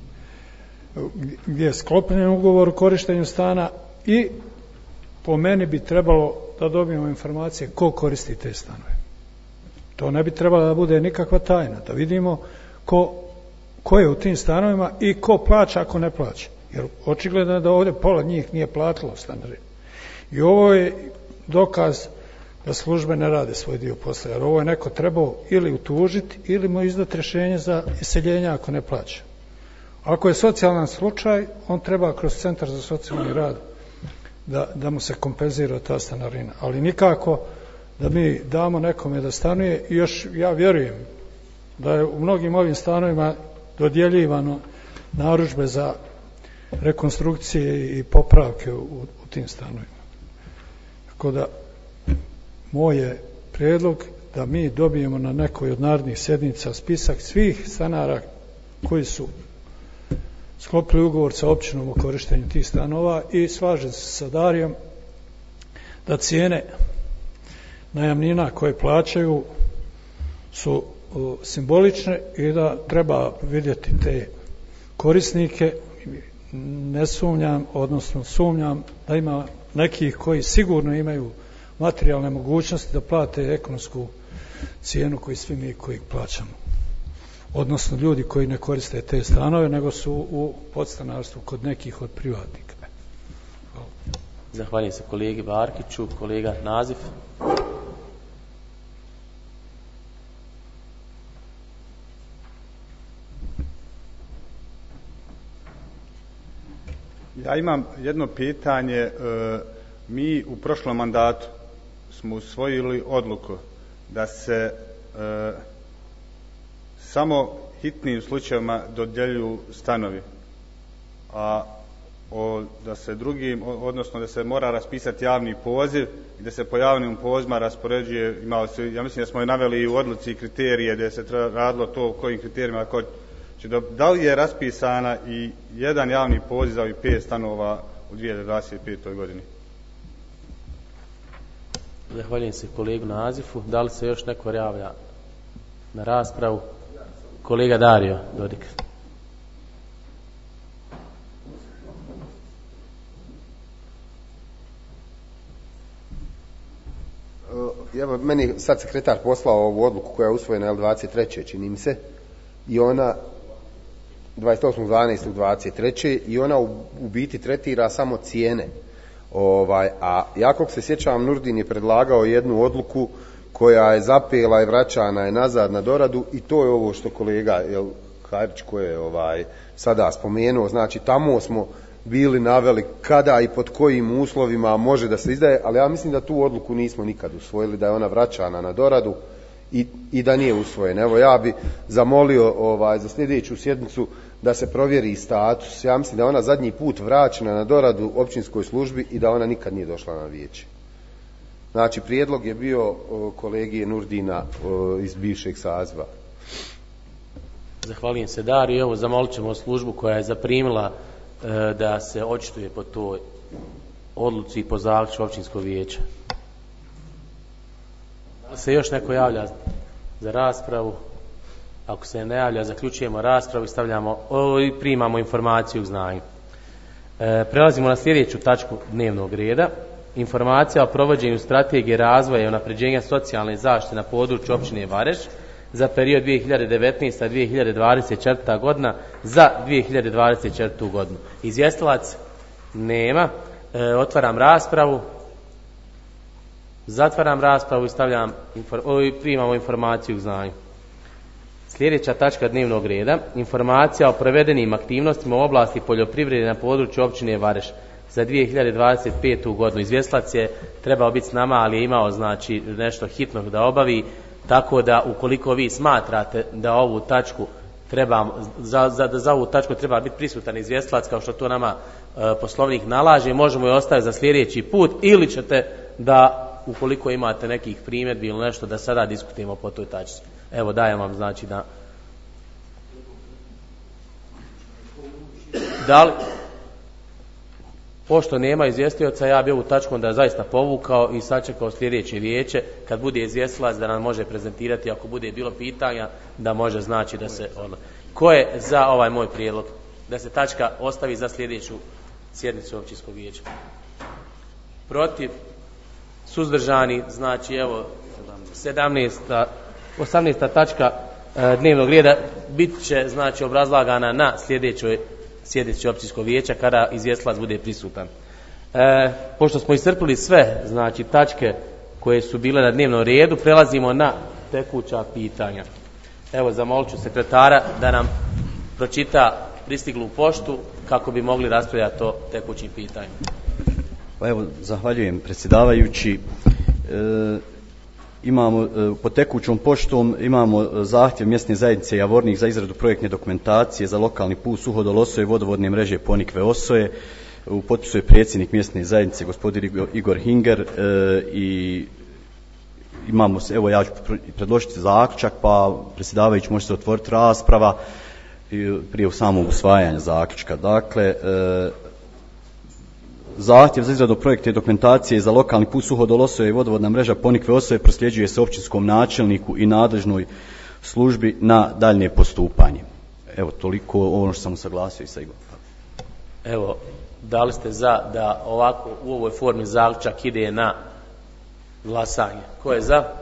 gdje je sklopljen ugovor o korištenju stana i po meni bi trebalo da dobijemo informacije ko koristi te stanove. To ne bi trebalo da bude nikakva tajna, da vidimo ko, ko je u tim stanovima i ko plaća ako ne plaća. Jer očigledno je da ovdje pola njih nije platilo stanove. I ovo je dokaz da službe ne rade svoj dio posla, jer ovo je neko trebao ili utužiti ili mu izdati rješenje za iseljenje ako ne plaća. Ako je socijalan slučaj, on treba kroz centar za socijalni rad da, da mu se kompenzira ta stanarina, ali nikako da mi damo nekome da stanuje. I još ja vjerujem da je u mnogim ovim stanovima dodjeljivano narudžbe za rekonstrukcije i popravke u, u tim stanovima. Tako da moj je prijedlog da mi dobijemo na nekoj od narednih sjednica spisak svih stanara koji su sklopili ugovor sa općinom o korištenju tih stanova i slažem se sa Darijom da cijene najamnina koje plaćaju su uh, simbolične i da treba vidjeti te korisnike. Ne sumnjam, odnosno sumnjam da ima nekih koji sigurno imaju materijalne mogućnosti da plate ekonomsku cijenu koju svi mi koji plaćamo. Odnosno ljudi koji ne koriste te stanove, nego su u podstanarstvu kod nekih od privatnika. Hvala. Zahvaljujem se kolegi Barkiću, kolega Nazif. Ja imam jedno pitanje. Mi u prošlom mandatu smo usvojili odluku da se e, samo hitnim slučajevima dodjeljuju stanovi. a o, da se drugim, odnosno da se mora raspisati javni poziv i da se po javnim pozivima raspoređuje, imao se, ja mislim da smo i naveli u odluci kriterije da se radilo to kojim kriterijima, ko će do, da li je raspisana i jedan javni poziv za ovih pet stanova u dvije tisuće dvadeset petoj godini? Zahvaljujem se kolegu Nazifu. Da li se još neko javlja na raspravu? Kolega Dario Dodik. Evo, meni sad sekretar poslao ovu odluku koja je usvojena je dvadeset treće čini mi se, i ona dvadeset osmog dvanaestog dvadeset treće i ona u, u biti tretira samo cijene. Ovaj, a ja kako se sjećam, Nurdin je predlagao jednu odluku koja je zapela i vraćana je nazad na doradu i to je ovo što kolega jel, Hajrić ko je ovaj, sada spomenuo, znači tamo smo bili naveli kada i pod kojim uslovima može da se izdaje, ali ja mislim da tu odluku nismo nikad usvojili, da je ona vraćana na doradu i, i da nije usvojena. Evo ja bi zamolio ovaj, za sljedeću sjednicu da se provjeri status. Ja mislim da je ona zadnji put vraćena na doradu općinskoj službi i da ona nikad nije došla na vijeće. Znači prijedlog je bio o, kolege Nurdina o, iz bivšeg saziva. Zahvaljujem se Dariju. Evo zamolit ćemo službu koja je zaprimila e, da se očituje po toj odluci i po zaključku općinskog vijeća. Da se još neko javlja za raspravu? Ako se ne javlja, zaključujemo raspravu i stavljamo o, i primamo informaciju k znanju. E, prelazimo na sljedeću tačku dnevnog reda. Informacija o provođenju strategije razvoja i unapređenja socijalne zaštite na području općine Vareš za period dvije hiljade devetnaesta do dvije hiljade dvadeset četvrta godina za dvije hiljade dvadeset četvrtu godinu. Izvjestilac nema. E, otvaram raspravu. Zatvaram raspravu i stavljam o, i primamo informaciju k znanju. Sljedeća tačka dnevnog reda. Informacija o provedenim aktivnostima u oblasti poljoprivrede na području općine Vareš za dvije hiljade dvadeset petu godinu. Izvjestilac je trebao biti s nama, ali je imao znači nešto hitno da obavi, tako da ukoliko vi smatrate da ovu tačku treba, za, za, za ovu tačku treba biti prisutan izvjestilac kao što to nama e, poslovnik nalaže, možemo je ostaviti za sljedeći put ili ćete da ukoliko imate nekih primjedbi ili nešto da sada diskutujemo po toj tačci. Evo dajem vam znači da da li pošto nema izvjestioca, ja bi ovu tačku onda zaista povukao i sačekao sljedeće vijeće kad bude izvjestilac da nam može prezentirati, ako bude bilo pitanja da može znači da se ono. Ko je za ovaj moj prijedlog da se tačka ostavi za sljedeću sjednicu općinskog vijeća? Protiv? Suzdržani? Znači evo sedamnaesta osamnaesta tačka e, dnevnog reda bit će znači obrazlagana na sljedećoj sjednici općinskog vijeća kada izvjestilac bude prisutan. E, pošto smo iscrpili sve znači tačke koje su bile na dnevnom redu, prelazimo na tekuća pitanja. Evo zamolit ću sekretara da nam pročita pristiglu poštu kako bi mogli raspravljati o tekućim pitanjima. Pa evo, zahvaljujem predsjedavajući. E, imamo, e, pod tekućom poštom imamo zahtjev mjesne zajednice Javornik za izradu projektne dokumentacije za lokalni put Suhodol Osoje, vodovodne mreže Ponikve Osoje. U potpisu je predsjednik mjesne zajednice gospodin Igor Hinger e, i imamo se, evo ja ću predložiti zaključak, pa predsjedavajući može se otvoriti rasprava prije samog usvajanja zaključka. Dakle, e, zahtjev za izradu projektne dokumentacije za lokalni put Suhodol Osoje i vodovodna mreža Ponikve Osoje prosljeđuje se općinskom načelniku i nadležnoj službi na daljnje postupanje. Evo toliko ono što sam usaglasio i sa Igorom. Evo, da li ste za da ovako u ovoj formi zaključak ide na glasanje? Ko je za?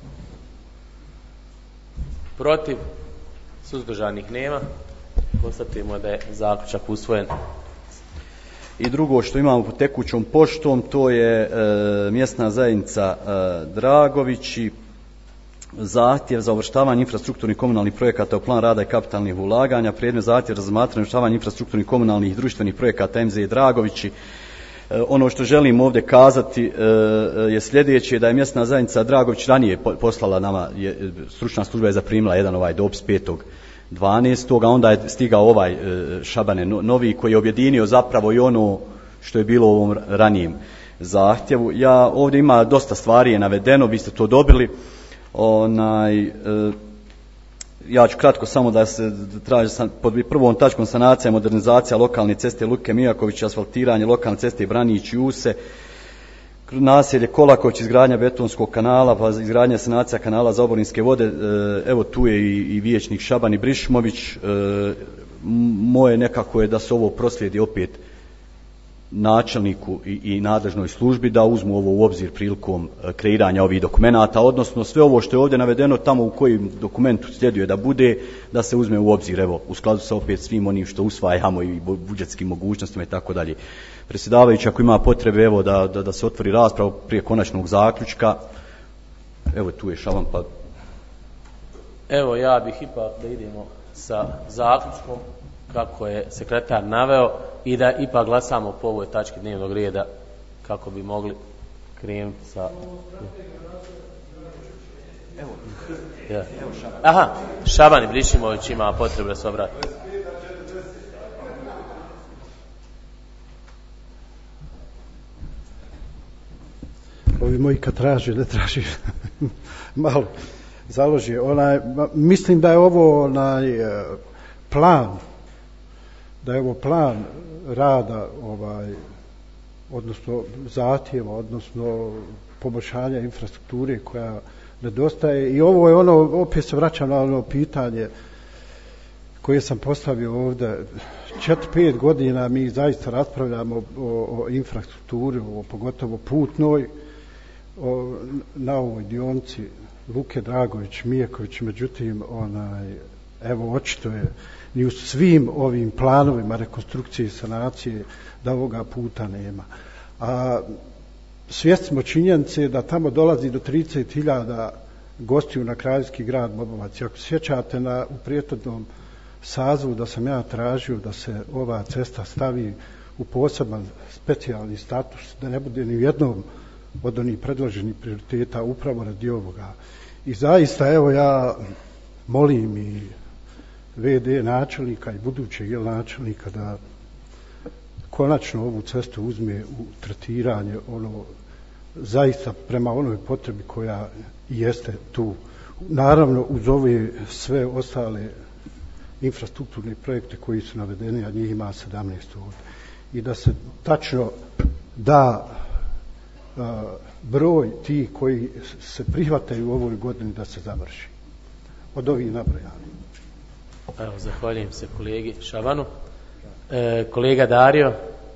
Protiv? Suzdržanih nema. Konstatujemo da je zaključak usvojen. I drugo što imamo pod tekućom poštom, to je e, mjesna zajednica e, Dragovići, zahtjev za uvrštavanje infrastrukturnih komunalnih projekata u plan rada i kapitalnih ulaganja, predmet zahtjev za razmatranje uvrštavanja infrastrukturnih komunalnih i društvenih projekata M Z Dragovići. E, ono što želim ovdje kazati e, je sljedeće, da je mjesna zajednica Dragović ranije poslala nama, je, stručna služba je zaprimila jedan ovaj dopis petog dvanaestog a onda je stigao ovaj Šabane novi koji je objedinio zapravo i ono što je bilo u ovom ranijem zahtjevu. Ja, ovdje ima dosta stvari je navedeno, vi ste to dobili. Onaj, ja ću kratko samo da se traži pod prvom tačkom sanacija, modernizacija lokalne ceste Luke Mijaković, asfaltiranje lokalne ceste Branić i Use, naselje Kolaković, izgradnja betonskog kanala, pa izgradnja sanacija kanala za oborinske vode. Evo tu je i, i vijećnik Šaban Ibrišimović. Moje nekako je da se ovo proslijedi opet načelniku i, i nadležnoj službi da uzmu ovo u obzir prilikom kreiranja ovih dokumenata, odnosno sve ovo što je ovdje navedeno tamo u kojim dokumentu sljeduje da bude, da se uzme u obzir, evo, u skladu sa opet svim onim što usvajamo i budžetskim mogućnostima i tako dalje. Predsjedavajući, ako ima potrebe, evo, da, da, da se otvori rasprava prije konačnog zaključka, evo tu je Šaban, pa... Evo, ja bih ipak da idemo sa zaključkom kako je sekretar naveo i da ipak glasamo po ovoj tački dnevnog reda kako bi mogli krenuti sa... Evo, ja. Aha, Šaban Ibrišimović ima potrebu da se obrati. Ovi moji kad traže, ne traži malo založi. Onaj, mislim da je ovo onaj plan da je ovo plan rada ovaj, odnosno zahtjeva, odnosno poboljšanja infrastrukture koja nedostaje i ovo je ono, opet se vraćam na ono pitanje koje sam postavio ovdje. Četiri, pet godina mi zaista raspravljamo o, o infrastrukturi, o pogotovo putnoj, o, na ovoj dionici Luke Dragović, Mijeković, međutim, onaj, evo, očito je ni u svim ovim planovima rekonstrukcije i sanacije da ovoga puta nema. A svjesni smo činjenice da tamo dolazi do trideset hiljada gostiju na kraljevski grad Bobovac. Ako se sjećate na, u prijetodnom sazivu da sam ja tražio da se ova cesta stavi u poseban specijalni status, da ne bude ni u jednom od onih predloženih prioriteta upravo radi ovoga. I zaista, evo, ja molim i ve de načelnika i budućeg jel načelnika da konačno ovu cestu uzme u tretiranje ono zaista prema onoj potrebi koja jeste tu. Naravno uz ove sve ostale infrastrukturne projekte koji su navedeni, a njih ima sedamnaest ovdje. I da se tačno da a, broj ti koji se prihvataju u ovoj godini da se završi. Od ovih nabrojani. Evo, zahvaljujem se kolegi Šabanu. E, kolega Dario.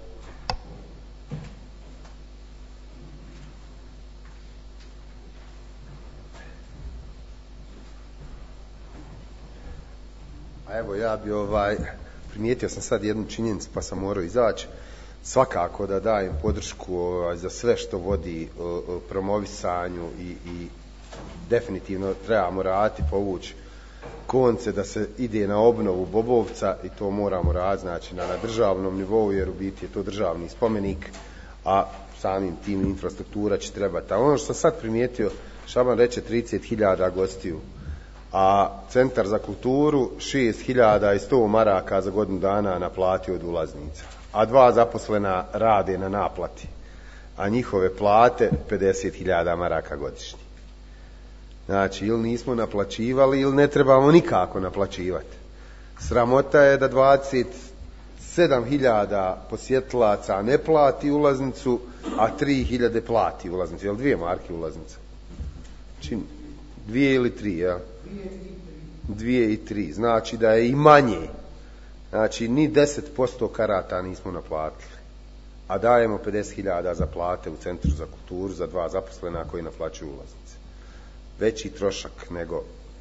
A evo, ja bi ovaj, primijetio sam sad jednu činjenicu pa sam morao izaći. Svakako da dajem podršku ovaj, za sve što vodi o, o promovisanju i, i definitivno trebamo raditi, povući konce da se ide na obnovu Bobovca i to moramo raditi znači, na, na državnom nivou jer u biti je to državni spomenik, a samim tim infrastruktura će trebati. A ono što sam sad primijetio, Šaban reče trideset hiljada gostiju, a Centar za kulturu šest hiljada sto maraka za godinu dana naplatio od ulaznica, a dva zaposlena rade na naplati, a njihove plate pedeset hiljada maraka godišnje. Znači, ili nismo naplaćivali, ili ne trebamo nikako naplaćivati. Sramota je da dvadeset sedam hiljada posjetilaca ne plati ulaznicu, a tri hiljade plati ulaznicu. Jel dvije marke ulaznica? Čim? Dvije ili tri, ja? Dvije i tri. Znači da je i manje. Znači, ni deset posto karata nismo naplatili. A dajemo pedeset hiljada za plate u Centru za kulturu za dva zaposlena koji naplaćuju ulaznice. Veći trošak nego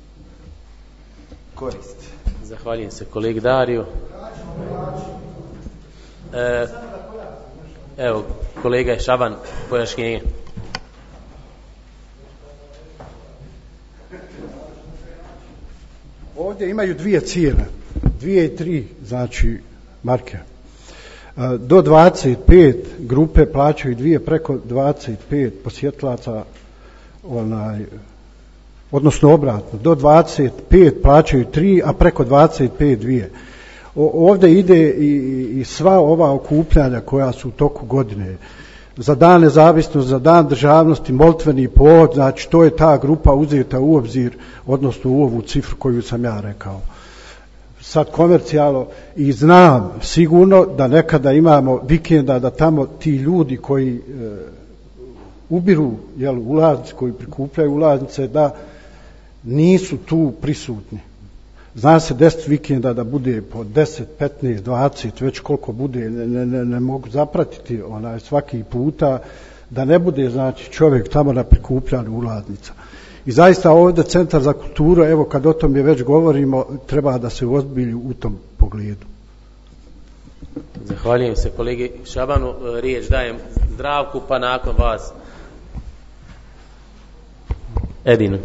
korist. Zahvaljujem se kolegi Dariju. E, evo, kolega Šaban, pojašnjenje. Ovdje imaju dvije cijene, dvije i tri, znači, marke. Do dvadeset pet grupe plaćaju dvije, preko dvadeset pet posjetlaca onaj odnosno obratno, do dvadeset pet plaćaju tri, a preko dvadeset pet dvije. Ovdje ide i, i sva ova okupljanja koja su u toku godine, za dan nezavisnosti, za dan državnosti, molitveni povod, znači to je ta grupa uzeta u obzir, odnosno u ovu cifru koju sam ja rekao. Sad komercijalno, i znam sigurno da nekada imamo vikenda da tamo ti ljudi koji e, ubiru jel, ulaznice, koji prikupljaju ulaznice, da nisu tu prisutni. Zna se deset vikenda da bude po deset, petnaest, dvadeset, već koliko bude, ne, ne, ne mogu zapratiti onaj svaki puta, da ne bude znači čovjek tamo na prikupljanju ulaznica. I zaista ovdje Centar za kulturu, evo kad o tom je već govorimo, treba da se ozbilji u tom pogledu. Zahvaljujem se kolegi Šabanu, riječ dajem Zdravku, pa nakon vas Edinu.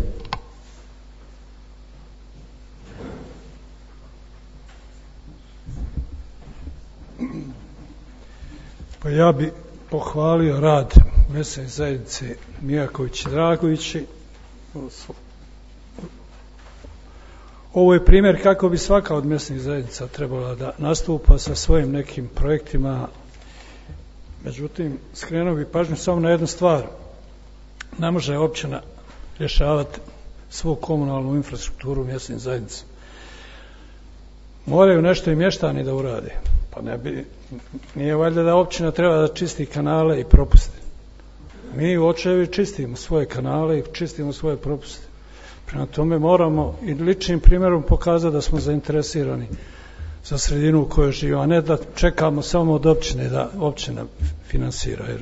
Pa ja bi pohvalio rad mesne zajednice Mijaković i Dragovići. Ovo je primjer kako bi svaka od mesnih zajednica trebala da nastupa sa svojim nekim projektima. Međutim, skrenuo bi pažnju samo na jednu stvar. Ne može općina rješavati svu komunalnu infrastrukturu mjesnih zajednica. Moraju nešto i mještani da urade. Pa ne bi, nije valjda da općina treba da čisti kanale i propuste. Mi u Očevi čistimo svoje kanale i čistimo svoje propuste. Prema tome moramo i ličnim primjerom pokazati da smo zainteresirani za sredinu u kojoj živimo, a ne da čekamo samo od općine da općina finansira. Jer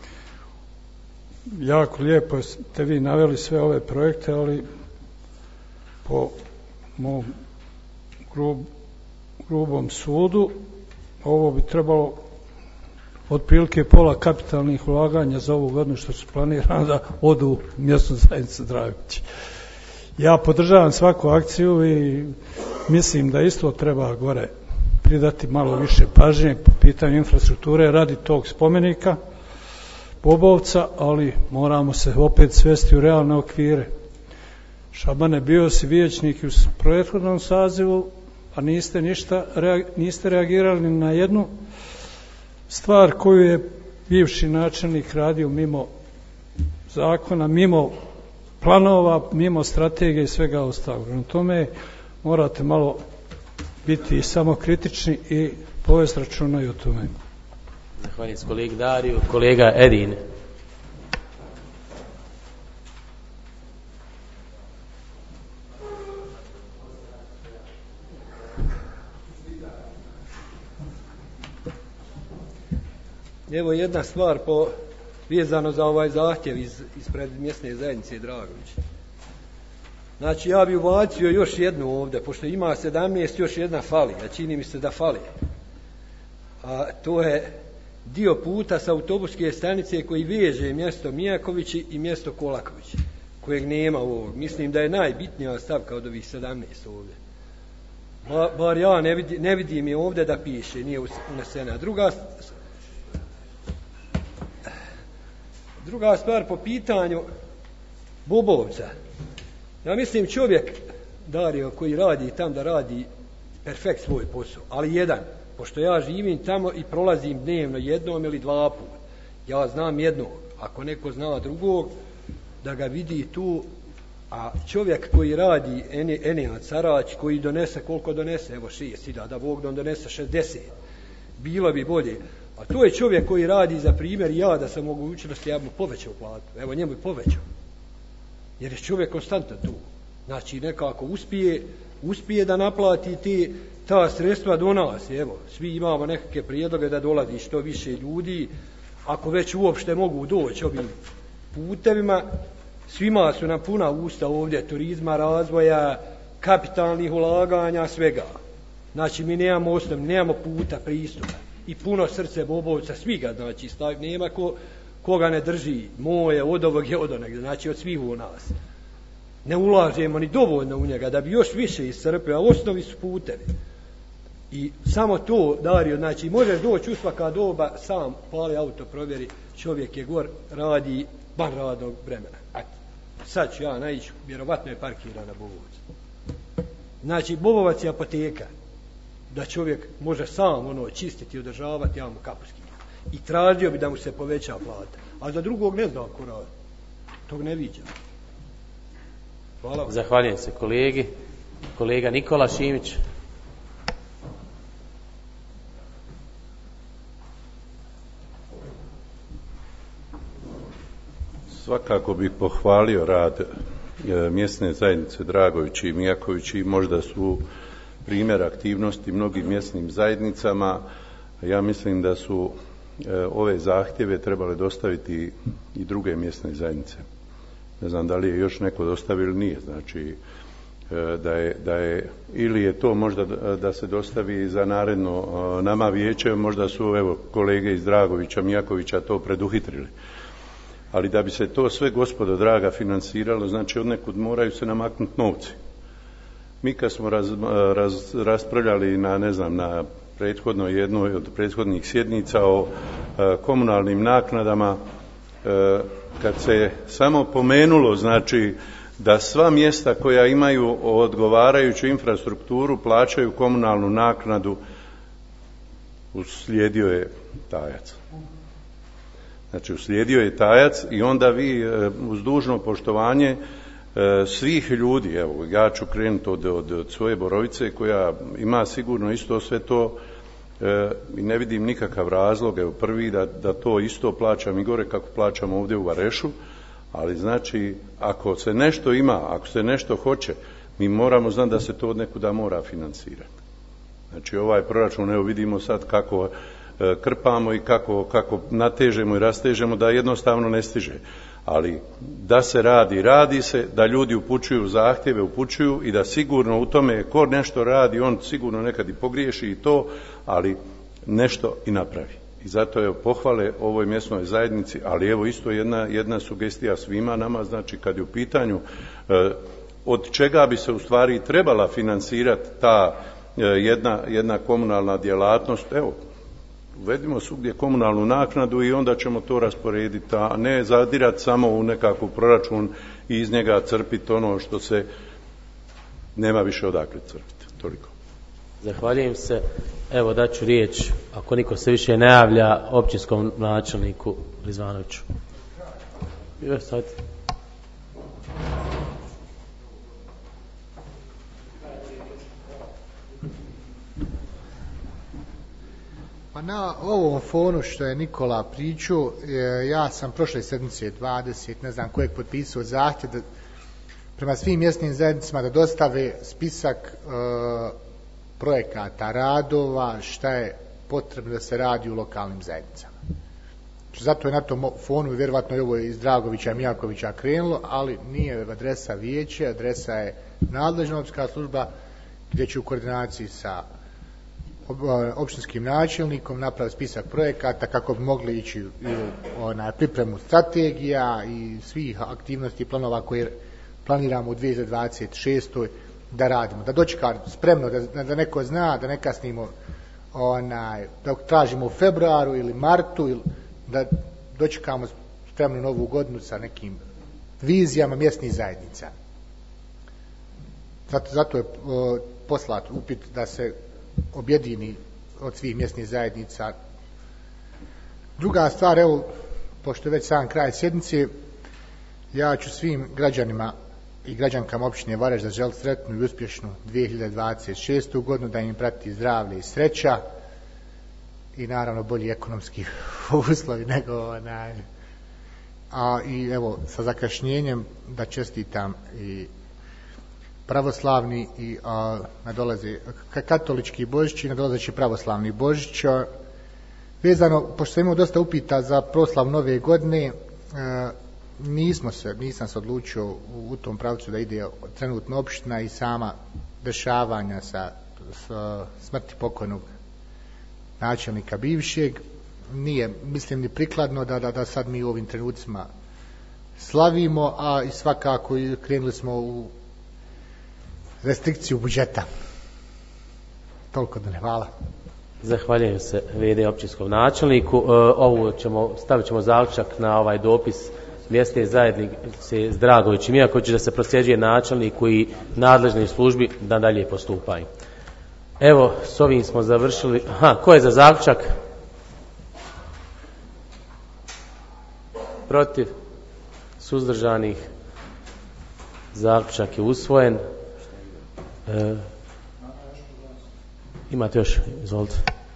jako lijepo ste vi naveli sve ove projekte, ali po mom grub, grubom sudu ovo bi trebalo otprilike pola kapitalnih ulaganja za ovu godinu što su planirane da odu u mjesnu zajednicu Dragovići. Ja podržavam svaku akciju i mislim da isto treba gore pridati malo više pažnje po pitanju infrastrukture radi tog spomenika Bobovca, ali moramo se opet svesti u realne okvire. Šabane, bio si vijećnik u prethodnom sazivu, a niste ništa, niste reagirali na jednu stvar koju je bivši načelnik radio mimo zakona, mimo planova, mimo strategije i svega ostalog. Na tome morate malo biti samokritični i povesti računa i o tome. Zahvaljujem se kolegi Dariju, kolega Edin. Evo jedna stvar po, vezano za ovaj zahtjev iz, ispred mjesne zajednice Dragović. Znači ja bi ubacio još jednu ovdje, pošto ima sedamnaest, još jedna fali, a čini mi se da fali. A to je dio puta sa autobuske stanice koji veže mjesto Mijakovići i mjesto Kolaković, kojeg nema ovog. Mislim da je najbitnija stavka od ovih sedamnaest ovdje. Ba, bar ja ne, vidi, ne vidim je ovdje da piše, nije unesena. Druga Druga stvar po pitanju Bobovca. Ja mislim čovjek, Dario, koji radi tam da radi perfekt svoj posao, ali jedan, pošto ja živim tamo i prolazim dnevno jednom ili dva put. Ja znam jednog, ako neko zna drugog, da ga vidi tu, a čovjek koji radi Enijad Sarać, koji donese koliko donese, evo šest hiljada, da Bog da donese šezdeset, bilo bi bolje. A to je čovjek koji radi, za primjer, ja da sam mogućnosti, ja mu povećao platu. Evo njemu je povećao. Jer je čovjek konstantan tu. Znači nekako uspije, uspije da naplati ti, ta sredstva do nas. Evo, svi imamo nekakve prijedloge da dolazi što više ljudi. Ako već uopšte mogu doći ovim putevima, svima su nam puna usta ovdje turizma, razvoja, kapitalnih ulaganja, svega. Znači mi nemamo osnov, nemamo puta pristupa. I puno srce Bobovca, svi ga, znači, stav, nema ko, koga ne drži, moje, od ovog je od onog, znači od svih u nas. Ne ulažemo ni dovoljno u njega, da bi još više iscrpio, a osnovi su putevi. I samo to, Dario, znači, možeš doći u svaka doba, sam pali auto, provjeri, čovjek je gor, radi van radnog vremena. Eto, sad ću ja naići, vjerovatno je parkirana Bobovac. Znači, Bobovac je apoteka, da čovjek može sam ono čistiti i održavati, ja mu kapu skinem. I tražio bi da mu se poveća plata. A za drugog ne znam ko radi. Tog ne viđam. Hvala. Zahvaljujem se kolegi. Kolega Nikola Šimić. Svakako bih pohvalio rad mjesne zajednice Dragovići i Mijakovići, možda su primjer aktivnosti mnogim mjesnim zajednicama. Ja mislim da su ove zahtjeve trebale dostaviti i druge mjesne zajednice. Ne znam da li je još neko dostavio ili nije. Znači da je, da je ili je to možda da se dostavi za naredno nama vijeće, možda su evo kolege iz Dragovića, Mijakovića to preduhitrili. Ali da bi se to sve, gospodo draga, financiralo, znači od nekud moraju se namaknuti novci. Mi kad smo raz, raz, raspravljali na, ne znam, na prethodnoj jednoj od prethodnih sjednica o e, komunalnim naknadama, e, kad se samo pomenulo, znači, da sva mjesta koja imaju odgovarajuću infrastrukturu plaćaju komunalnu naknadu, uslijedio je tajac. Znači, uslijedio je tajac i onda vi uz dužno poštovanje svih ljudi, evo, ja ću krenuti od, od, od svoje Borovice koja ima sigurno isto sve to i ne vidim nikakav razlog, evo, prvi da, da to isto plaćam i gore kako plaćamo ovdje u Varešu, ali znači, ako se nešto ima, ako se nešto hoće, mi moramo znati da se to od nekuda mora financirati. Znači, ovaj proračun, evo vidimo sad kako krpamo i kako, kako natežemo i rastežemo, da jednostavno ne stiže. Ali da se radi, radi se, da ljudi upućuju zahtjeve, upućuju i da sigurno u tome ko nešto radi, on sigurno nekad i pogriješi i to, ali nešto i napravi. I zato je pohvale ovoj mjesnoj zajednici, ali evo isto jedna, jedna sugestija svima nama, znači kad je u pitanju eh, od čega bi se u stvari trebala financirati ta eh, jedna, jedna komunalna djelatnost, evo, uvedimo svugdje komunalnu naknadu i onda ćemo to rasporediti, a ne zadirati samo u nekakav proračun i iz njega crpiti ono što se nema više odakle crpiti. Toliko. Zahvaljujem se. Evo daću riječ, ako niko se više ne javlja, općinskom načelniku Rizvanoviću. Još sad. Pa na ovom fonu što je Nikola pričao, ja sam prošle sedmice dvadeset, ne znam kojeg potpisao zahtjev da, prema svim mjesnim zajednicama da dostave spisak e, projekata, radova, šta je potrebno da se radi u lokalnim zajednicama. Zato je na tom fonu, vjerovatno je ovo iz Dragovića, Mijakovića krenulo, ali nije adresa vijeće, adresa je nadležna općinska služba gdje će u koordinaciji sa općinskim načelnikom napraviti spisak projekata kako bi mogli ići u na pripremu strategija i svih aktivnosti i planova koje planiramo u dvije tisuće dvadeset šestoj da radimo, da dočeka spremno, da, da neko zna, da ne kasnimo onaj, da tražimo u februaru ili martu, ili da dočekamo spremnu novu godinu sa nekim vizijama mjesnih zajednica. Zato, zato je o, poslat upit da se objedini od svih mjesnih zajednica. Druga stvar, evo, pošto je već sam kraj sjednice, ja ću svim građanima i građankama općine Vareš da želim sretnu i uspješnu dvije hiljade dvadeset šestu godinu, da im prati zdravlje i sreća i naravno bolji ekonomski uslovi nego onaj. A i evo, sa zakašnjenjem da čestitam i pravoslavni i a, nadolazi katolički Božić i nadolazeći pravoslavni Božić. Vezano, pošto sam imao dosta upita za proslav nove godine, a, nismo se, nisam se odlučio u, u tom pravcu da ide trenutno opština i sama dešavanja sa, sa smrti pokojnog načelnika bivšeg. Nije, mislim, ni prikladno da, da, da sad mi u ovim trenucima slavimo, a i svakako krenuli smo u restrikciju budžeta. Toliko da ne, hvala. Zahvaljujem se V D općinskom načelniku. E, ovu ćemo, stavit ćemo zaključak na ovaj dopis mjesne zajednice Zdragović i Mijako će da se prosljeđuje načelniku i nadležnoj službi da dalje postupaju. Evo, s ovim smo završili. Aha, ko je za zaključak? Protiv? Suzdržanih? Zaključak je usvojen. E, imate još, izvolite.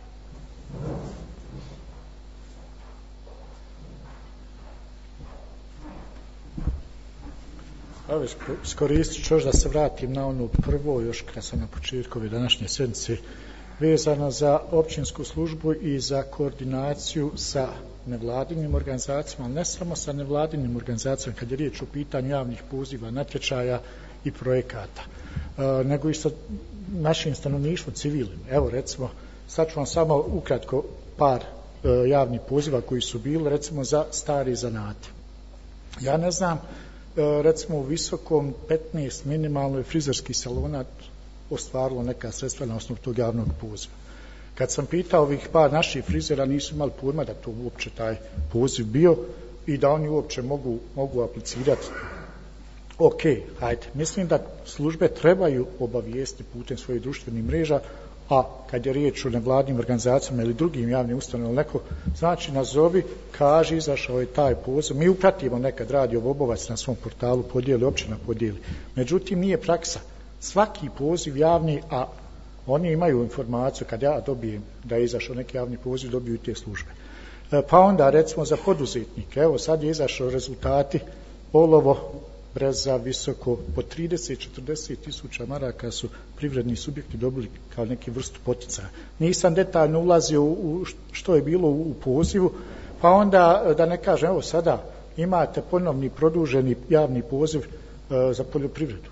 Evo, iskoristit ću još da se vratim na onu prvo, još kad sam na početku ove današnje sjednice, vezano za općinsku službu i za koordinaciju sa nevladinim organizacijama, ali ne samo sa nevladinim organizacijama kad je riječ o pitanju javnih poziva, natječaja i projekata, e, nego i sa našim stanovništvom civilnim. Evo recimo, sad ću vam samo ukratko par e, javnih poziva koji su bili, recimo za stari zanate. Ja ne znam, e, recimo u Visokom petnaest minimalno je frizerski salonat ostvarilo neka sredstva na osnovu tog javnog poziva. Kad sam pitao ovih par naših frizera, nisu imali pojma da to uopće taj poziv bio i da oni uopće mogu, mogu aplicirati. Ok, hajde, mislim da službe trebaju obavijesti putem svojih društvenih mreža, a kad je riječ o nevladnim organizacijama ili drugim javnim ustanovama, neko znači nazovi, kaži, izašao je taj poziv. Mi upratimo nekad Radio Bobovac na svom portalu, podijeli, općina podijeli. Međutim, nije praksa. Svaki poziv javni, a oni imaju informaciju, kad ja dobijem da je izašao neki javni poziv, dobiju te službe. E, pa onda, recimo, za poduzetnike, evo sad je izašao rezultati Olovo, Breza, Visoko, po trideset do četrdeset tisuća maraka su privredni subjekti dobili kao neki vrstu poticaja. Nisam detaljno ulazio u što je bilo u pozivu, pa onda, da ne kažem, evo sada imate ponovni produženi javni poziv e, za poljoprivredu.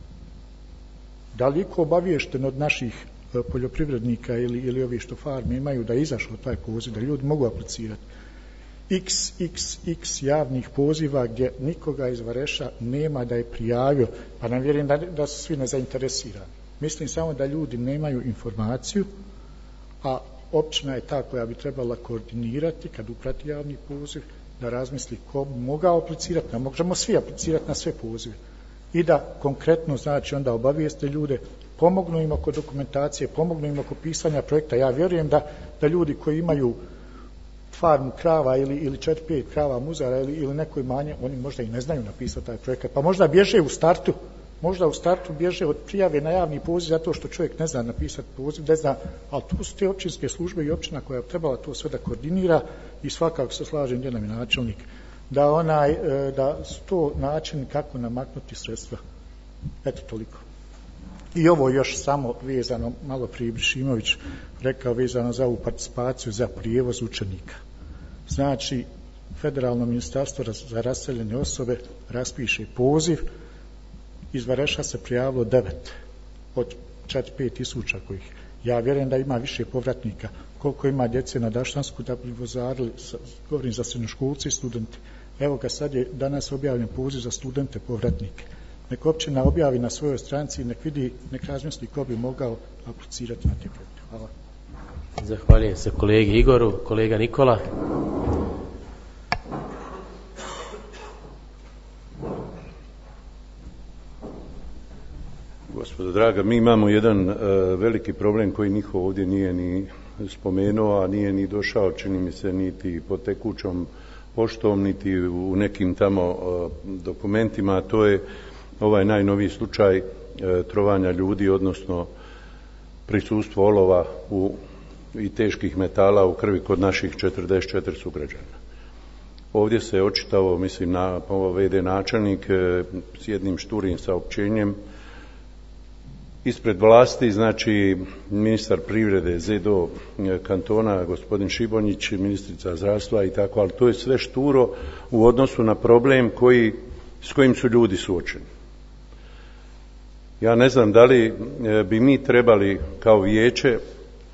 Da li iko obaviješten od naših poljoprivrednika ili, ili ovi što farme imaju da je izašao taj poziv, da ljudi mogu aplicirati? iks iks iks javnih poziva gdje nikoga iz Vareša nema da je prijavio, pa ne vjerujem da, da su svi nezainteresirani. Mislim samo da ljudi nemaju informaciju, a općina je ta koja bi trebala koordinirati kad uprati javni poziv, da razmisli ko mogao aplicirati, ne možemo svi aplicirati na sve pozive. I da konkretno, znači, onda obavijeste ljude, pomognu im oko dokumentacije, pomognu im oko pisanja projekta. Ja vjerujem da, da ljudi koji imaju farmu krava ili, ili četiri pet krava muzara ili, ili neko imanje, oni možda i ne znaju napisati taj projekat, pa možda bježe u startu, možda u startu bježe od prijave na javni poziv zato što čovjek ne zna napisati poziv, ne zna, ali tu su te općinske službe i općina koja je trebala to sve da koordinira i svakako se slažem gdje nam je načelnik, da onaj, da su to način kako namaknuti sredstva. Eto toliko. I ovo još samo vezano, malo prije Brišimović rekao, vezano za ovu participaciju za prijevoz učenika. Znači, Federalno ministarstvo za raseljene osobe raspiše poziv, iz Vareša se prijavilo devet od četiri pet tisuća kojih. Ja vjerujem da ima više povratnika. Koliko ima djece na Daštansku da bi vozarili, govorim za srednjoškolci i studenti. Evo ga, sad je danas objavljen poziv za studente povratnike. Nek općina objavi na svojoj stranici i nek vidi, nek razmisli ko bi mogao aplicirati na te projekte. Hvala. Zahvaljujem se kolegi Igoru, kolega Nikola. Gospodo draga, mi imamo jedan uh, veliki problem koji niko ovdje nije ni spomenuo, a nije ni došao, čini mi se, niti po tekućom poštom, niti u nekim tamo uh, dokumentima, a to je ovaj najnoviji slučaj uh, trovanja ljudi, odnosno prisustvo olova u, i teških metala u krvi kod naših četrdeset četiri sugrađana. Ovdje se očitavo, mislim, na ve de načelnik uh, s jednim šturim saopćenjem ispred vlasti, znači ministar privrede Z D O kantona gospodin Šibonjić, ministrica zdravstva i tako, ali to je sve šturo u odnosu na problem koji, s kojim su ljudi suočeni. Ja ne znam da li bi mi trebali kao vijeće e,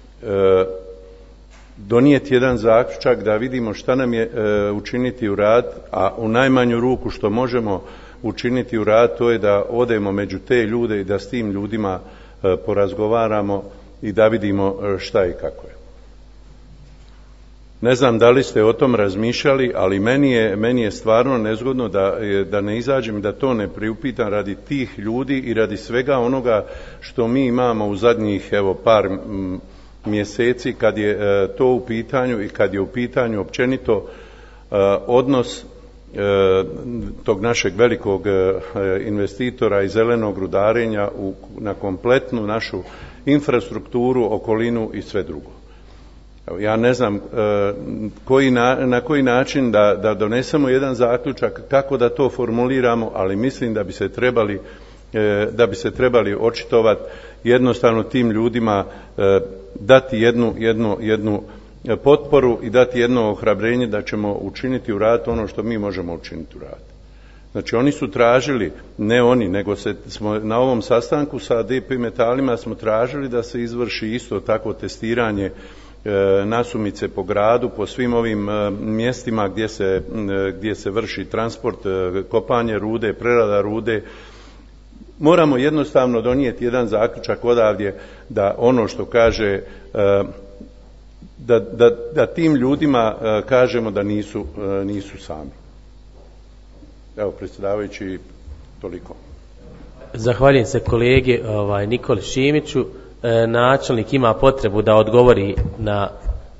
donijeti jedan zaključak da vidimo šta nam je e, učiniti u rad, a u najmanju ruku što možemo učiniti u rad, to je da odemo među te ljude i da s tim ljudima e, porazgovaramo i da vidimo šta i kako je. Ne znam da li ste o tom razmišljali, ali meni je, meni je stvarno nezgodno da, da ne izađem, da to ne priupitam radi tih ljudi i radi svega onoga što mi imamo u zadnjih evo par m, mjeseci kad je e, to u pitanju i kad je u pitanju općenito e, odnos e, tog našeg velikog e, investitora i zelenog rudarenja u, na kompletnu našu infrastrukturu, okolinu i sve drugo. Ja ne znam e, koji na, na koji način da, da donesemo jedan zaključak, kako da to formuliramo, ali mislim da bi se trebali, e, da bi se trebali očitovati jednostavno tim ljudima, e, dati jednu, jednu, jednu potporu i dati jedno ohrabrenje da ćemo učiniti u ratu ono što mi možemo učiniti u ratu. Znači oni su tražili, ne oni, nego se, smo na ovom sastanku sa D P Metalima smo tražili da se izvrši isto tako testiranje nasumice po gradu, po svim ovim mjestima gdje se, gdje se vrši transport, kopanje rude, prerada rude. Moramo jednostavno donijeti jedan zaključak odavdje da ono što kaže, da, da, da tim ljudima kažemo da nisu, nisu sami. Evo, predsjedavajući, toliko. Zahvaljujem se kolegi ovaj, Nikoli Šimiću. E, načelnik ima potrebu da odgovori na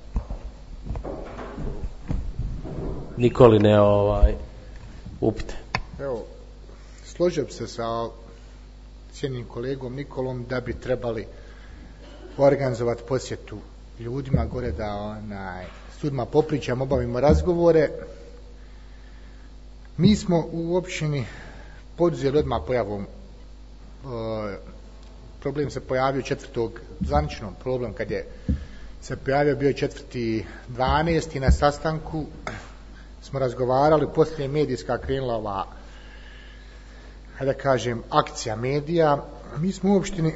Nikoline ovaj, upite. Evo, složio bi se sa cijenim kolegom Nikolom da bi trebali organizovati posjetu ljudima gore, da onaj, s ljudima popričamo, obavimo razgovore. Mi smo u općini poduzeli odmah pojavom e, problem se pojavio četvrtog, zvanično problem kad je se pojavio bio četvrti dvanaesti na sastanku smo razgovarali, poslije je medijska krenula ova, da kažem, akcija medija. Mi smo u opštini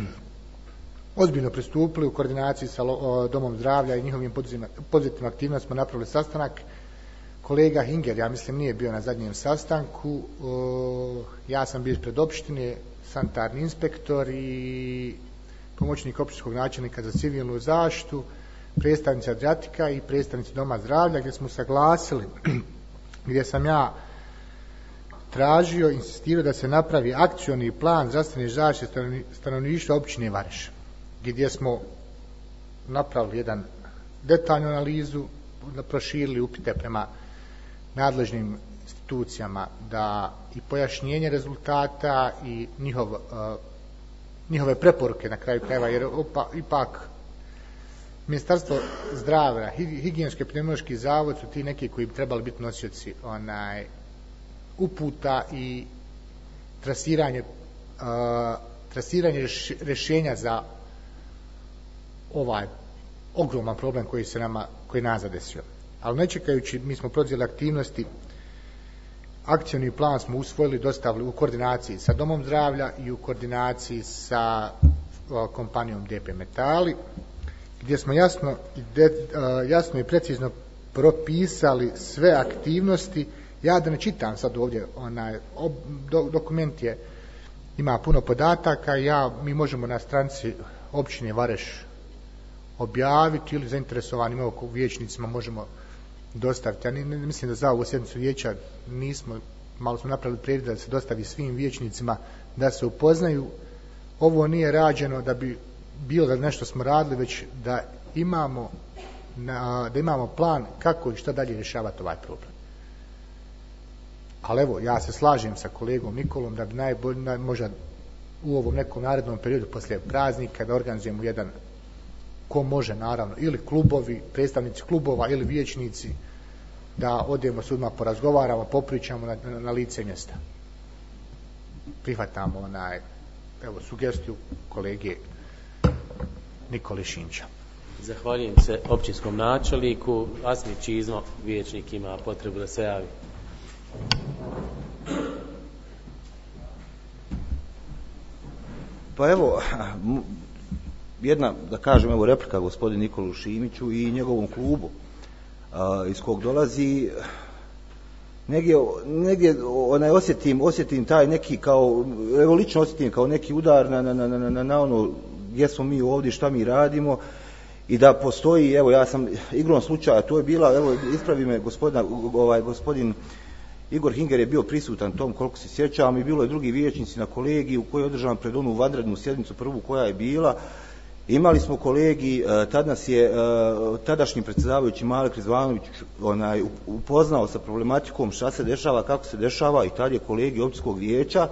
ozbiljno pristupili u koordinaciji sa Domom zdravlja i njihovim poduzetnim aktivnostima smo napravili sastanak. Kolega Hinger, ja mislim, nije bio na zadnjem sastanku, ja sam bio ispred opštine, sanitarni inspektor i pomoćnik općinskog načelnika za civilnu zaštitu, predstavnici Adriatika i predstavnici Doma zdravlja, gdje smo saglasili, gdje sam ja tražio, insistirao da se napravi akcioni plan zdravstvene zaštite stanovništva općine Vareš, gdje smo napravili jedan detaljnu analizu, da proširili upite prema nadležnim institucijama, da i pojašnjenje rezultata i njihov, uh, njihove preporuke na kraju krajeva, jer opa, ipak Ministarstvo zdravlja, higijenski epidemiološki zavod su ti neki koji bi trebali biti nosioci onaj, uputa i trasiranje, uh, trasiranje rješenja za ovaj ogroman problem koji se nama, koji nas zadesio. Ali ne čekajući, mi smo prođeli aktivnosti, akcioni plan smo usvojili, dostavili u koordinaciji sa Domom zdravlja i u koordinaciji sa o, kompanijom D P Metali, gdje smo jasno i, de, a, jasno i precizno propisali sve aktivnosti. Ja da ne čitam sad ovdje, onaj, ob, do, dokument je, ima puno podataka, ja, mi možemo na stranici općine Vareš objaviti ili zainteresovanim oko vijećnicima možemo dostaviti. Ja ne, ne mislim da za ovu sjednicu vijeća nismo, malo smo napravili prijedlog da se dostavi svim vijećnicima da se upoznaju. Ovo nije rađeno da bi bilo da nešto smo radili, već da imamo, na, da imamo plan kako i šta dalje rješavati ovaj problem. Ali evo, ja se slažem sa kolegom Nikolom da bi najbolje, možda u ovom nekom narednom periodu poslije praznika da organizujemo jedan, ko može naravno, ili klubovi, predstavnici klubova ili vijećnici, da odemo s ljudima, porazgovaramo, popričamo na, na, na lice mjesta. Prihvatamo onaj, evo, sugestiju kolege Nikole Šinča. Zahvaljujem se općinskom načelniku. Asmi Čizmo, vijećnik, ima potrebu da se javi. Pa evo, jedna, da kažem, evo replika gospodinu Nikolu Šimiću i njegovom klubu, a, iz kog dolazi. Negdje, negdje onaj, osjetim, osjetim taj neki kao, evo lično osjetim kao neki udar na, na, na, na, na ono gdje smo mi ovdje, šta mi radimo, i da postoji, evo ja sam igrom slučaja, to je bila, evo ispravi me gospodina, ovaj, gospodin Igor Hinger je bio prisutan tom, koliko se sjećam, i bilo je drugi vijećnici na kolegiji u kojoj je održan pred onu vanrednu sjednicu prvu koja je bila. Imali smo kolegi, tad nas je tadašnji predsjedavajući Malik Rizvanović onaj, upoznao sa problematikom šta se dešava, kako se dešava, i tad je kolegi općinskog vijeća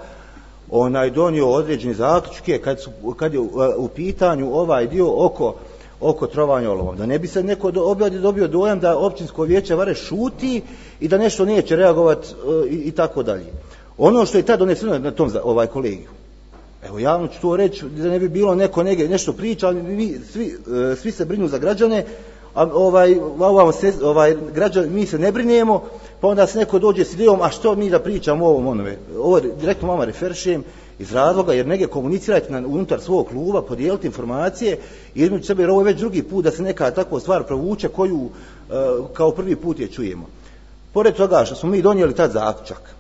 onaj donio određene zaključke kad, su, kad je u pitanju ovaj dio oko oko trovanja olovom. Da ne bi se neko do, dobio dojam da općinsko vijeće Vareš šuti i da nešto neće reagovati i, i tako dalje. Ono što je tad doneseno na tom ovaj kolegiju, evo javno ću to reći, da ne bi bilo neko negdje nešto priča, ali mi svi, svi se brinu za građane, a ovaj, ovaj, ovaj, građan, mi se ne brinemo, pa onda se neko dođe s idejom, a što mi da pričamo o ovom onome. Ovo direktno vama referišem iz razloga jer negdje komunicirajte na, unutar svog kluba, podijelite informacije i između sebe, jer ovo je već drugi put da se neka takva stvar provuče koju uh, kao prvi put je čujemo. Pored toga što smo mi donijeli tad zaključak,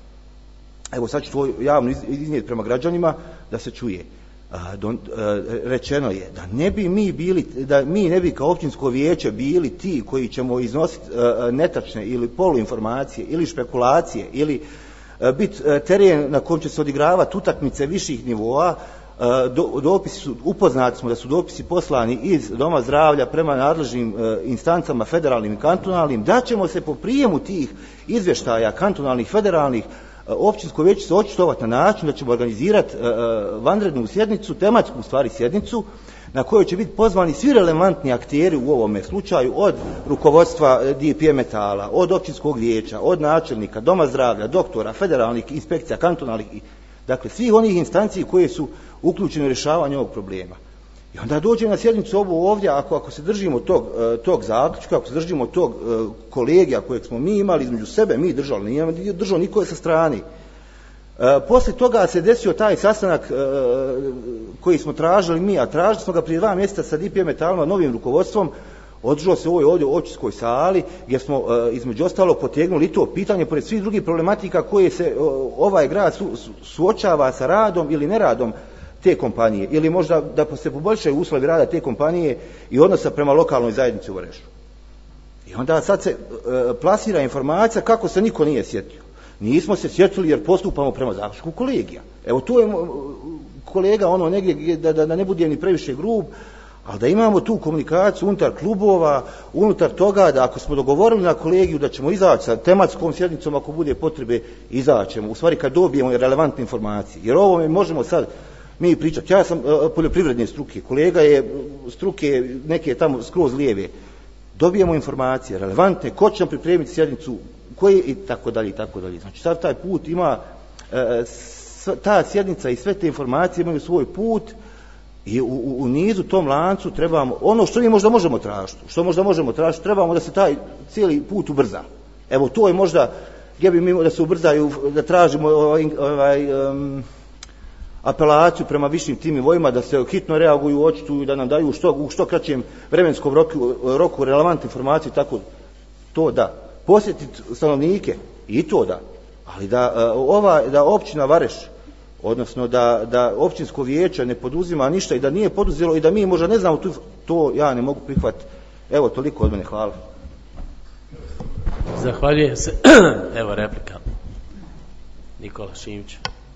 evo sad ću to javno iznijeti prema građanima da se čuje. Don, rečeno je da ne bi mi bili, da mi ne bi kao općinsko vijeće bili ti koji ćemo iznositi netačne ili poluinformacije ili špekulacije ili biti teren na kojem će se odigravati utakmice viših nivoa. Do, dopisi su, upoznati smo da su dopisi poslani iz Doma zdravlja prema nadležnim instancama federalnim i kantonalnim, da ćemo se po prijemu tih izvještaja kantonalnih, federalnih, općinsko vijeće se očitovati na način da ćemo organizirati uh, vanrednu sjednicu, tematsku stvari sjednicu, na kojoj će biti pozvani svi relevantni akteri u ovome slučaju, od rukovodstva D P Metala, od općinskog vijeća, od načelnika, Doma zdravlja, doktora, federalnih inspekcija, kantonalnih, dakle svih onih instanci koje su uključene u rješavanje ovog problema. I onda dođe na sjednicu ovo ovdje, ako, ako se držimo tog, tog zaključka, ako se držimo tog uh, kolegija kojeg smo mi imali između sebe, mi držali, nije držao niko sa strani. Uh, poslije toga se desio taj sastanak uh, koji smo tražili mi, a tražili smo ga prije dva mjeseca sa D P Metalom, novim rukovodstvom, održao se ovoj ovdje u općinskoj sali, gdje smo uh, između ostalo potegnuli i to pitanje, pored svih drugih problematika koje se uh, ovaj grad su, su, suočava sa radom ili neradom te kompanije, ili možda da se poboljšaju uslovi rada te kompanije i odnosa prema lokalnoj zajednici u Varešu. I onda sad se e, plasira informacija kako se niko nije sjetio. Nismo se sjetili jer postupamo prema zaključku kolegija. Evo to je kolega ono negdje, da, da, da ne bude ni previše grub, ali da imamo tu komunikaciju unutar klubova, unutar toga da ako smo dogovorili na kolegiju da ćemo izaći sa tematskom sjednicom, ako bude potrebe, izaćemo. U stvari kad dobijemo relevantne informacije. Jer ovo mi možemo sad mi pričati. Ja sam uh, poljoprivredne struke, kolega je struke neke tamo skroz lijeve. Dobijemo informacije relevantne, ko će nam pripremiti sjednicu, koji i tako dalje i tako dalje. Znači sad taj put ima, uh, ta sjednica i sve te informacije imaju svoj put i u, u, u nizu tom lancu trebamo, ono što mi možda možemo tražiti, što možda možemo tražiti, trebamo da se taj cijeli put ubrza. Evo to je možda, gdje bi mi da se ubrzaju, da tražimo ovaj, ovaj um, apelaciju prema višim tim nivoima, da se hitno reaguju, očituju, da nam daju u što, u što kraćem vremenskom roku, roku relevantne informacije, tako to da. Posjetiti stanovnike, i to da. Ali da, ova, da općina Vareš, odnosno da, da općinsko vijeće ne poduzima ništa i da nije poduzelo i da mi možda ne znamo, tu, to ja ne mogu prihvatiti. Evo, toliko od mene, hvala. Zahvaljujem se. Evo replika. Nikola Šimić.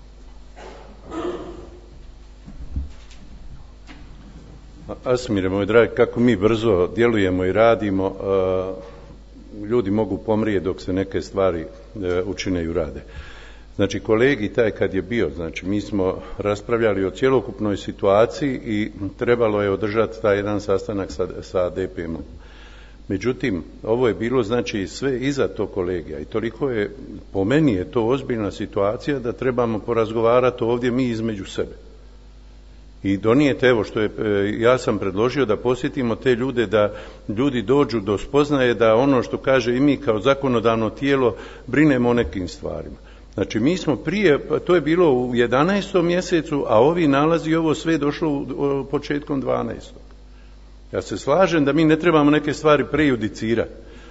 Asmire, moj dragi, kako mi brzo djelujemo i radimo, ljudi mogu pomrijeti dok se neke stvari učine i urade. Znači, kolegi taj kad je bio, znači mi smo raspravljali o cjelokupnoj situaciji i trebalo je održati taj jedan sastanak sa, sa D P M-om. Međutim, ovo je bilo znači sve iza tog kolegija i toliko je, po meni je to ozbiljna situacija da trebamo porazgovarati ovdje mi između sebe. I donijete, evo što je, ja sam predložio da posjetimo te ljude, da ljudi dođu do spoznaje da ono što kaže i mi kao zakonodavno tijelo brinemo o nekim stvarima. Znači mi smo prije, to je bilo u jedanaestom mjesecu, a ovi nalazi ovo sve došlo u, početkom dvanaestog. Ja se slažem da mi ne trebamo neke stvari prejudicirati.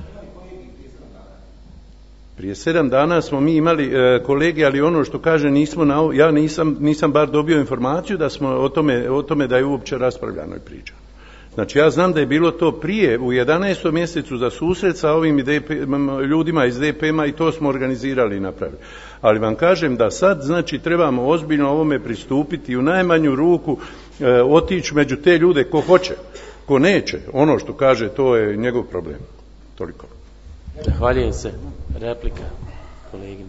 Prije sedam dana smo mi imali e, kolege, ali ono što kaže nismo na, ja nisam, nisam bar dobio informaciju da smo o tome, o tome da je uopće raspravljano i pričano. Znači ja znam da je bilo to prije u jedanaestom mjesecu za susret sa ovim D P, ljudima iz D P M-a i to smo organizirali i napravili. Ali vam kažem da sad znači trebamo ozbiljno ovome pristupiti i u najmanju ruku e, otići među te ljude ko hoće, ko neće. Ono što kaže to je njegov problem. Toliko. Zahvaljujem se. Replika kolegin.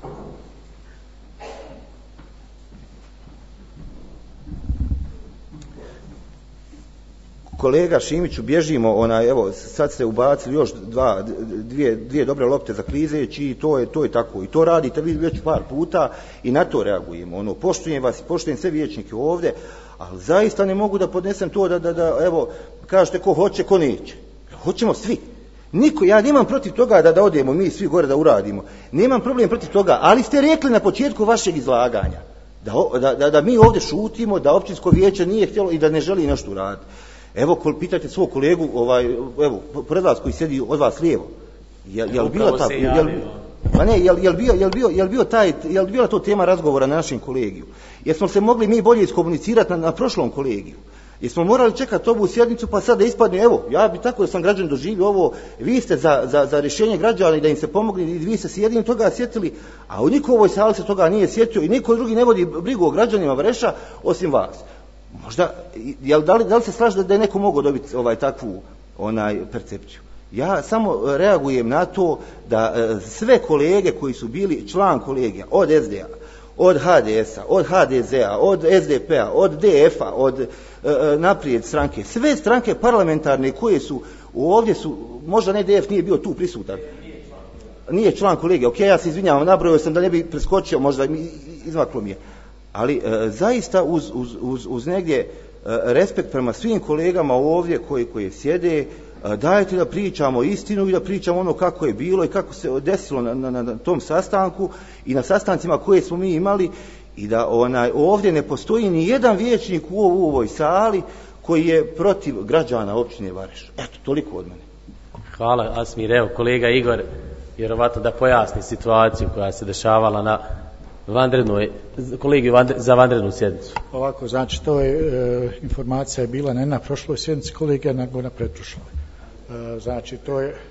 Kolega Šimiću, bježimo, onaj, evo, sad ste ubacili još dva, dvije, dvije dobre lopte za klizeći i to je, to je tako. I to radite vi već par puta i na to reagujemo. Ono, poštujem vas i poštujem sve vijećnike ovdje, ali zaista ne mogu da podnesem to da, da, da evo, kažete ko hoće, ko neće. Hoćemo svi. Niko, ja nemam protiv toga da, da odemo mi svi gore da uradimo. Nemam problem protiv toga, ali ste rekli na početku vašeg izlaganja da, da, da mi ovdje šutimo, da općinsko vijeće nije htjelo i da ne želi nešto uraditi. Evo, pitajte svog kolegu, ovaj, evo, pred vas koji sjedi od vas lijevo. Jel, jel bila ta, jel, pa ne, jel, jel bio, jel bio, jel bio taj, jel bila to tema razgovora na našem kolegiju? Jer smo se mogli mi bolje iskomunicirati na, na prošlom kolegiju. Jer smo morali čekati ovu sjednicu pa sad da ispadne, evo, ja bi tako da sam građan doživio ovo, vi ste za, za, za rješenje građana i da im se pomogli i vi ste se jedini toga sjetili, a u nikovoj sali se toga nije sjetio i niko drugi ne vodi brigu o građanima Vreša osim vas. Možda, jel, da, li, da li se slaže da je neko mogao dobiti ovaj, takvu onaj, percepciju? Ja samo reagujem na to da e, sve kolege koji su bili član kolegija, od S D A, od H D S-a, od H D Z-a, od S D P-a, od D F-a, od e, naprijed stranke, sve stranke parlamentarne koje su ovdje su, možda ne D F nije bio tu prisutan, nije član kolegija, ok, ja se izvinjavam, nabrojao sam da ne bi preskočio, možda izmaklo mi je. Ali e, zaista uz, uz, uz, uz negdje e, respekt prema svim kolegama ovdje koji, koji sjede, e, dajte da pričamo istinu i da pričamo ono kako je bilo i kako se desilo na, na, na tom sastanku i na sastancima koje smo mi imali i da onaj, ovdje ne postoji ni jedan vijećnik u, u ovoj sali koji je protiv građana općine Vareš. Eto, toliko od mene. Hvala, Asmir. Evo, kolega Igor, vjerovatno da pojasni situaciju koja se dešavala na vanrednoj, kolegi za vanrednu sjednicu. Ovako, znači to je e, informacija je bila ne na prošloj sjednici kolegija, nego na pretprošloj. E, znači to je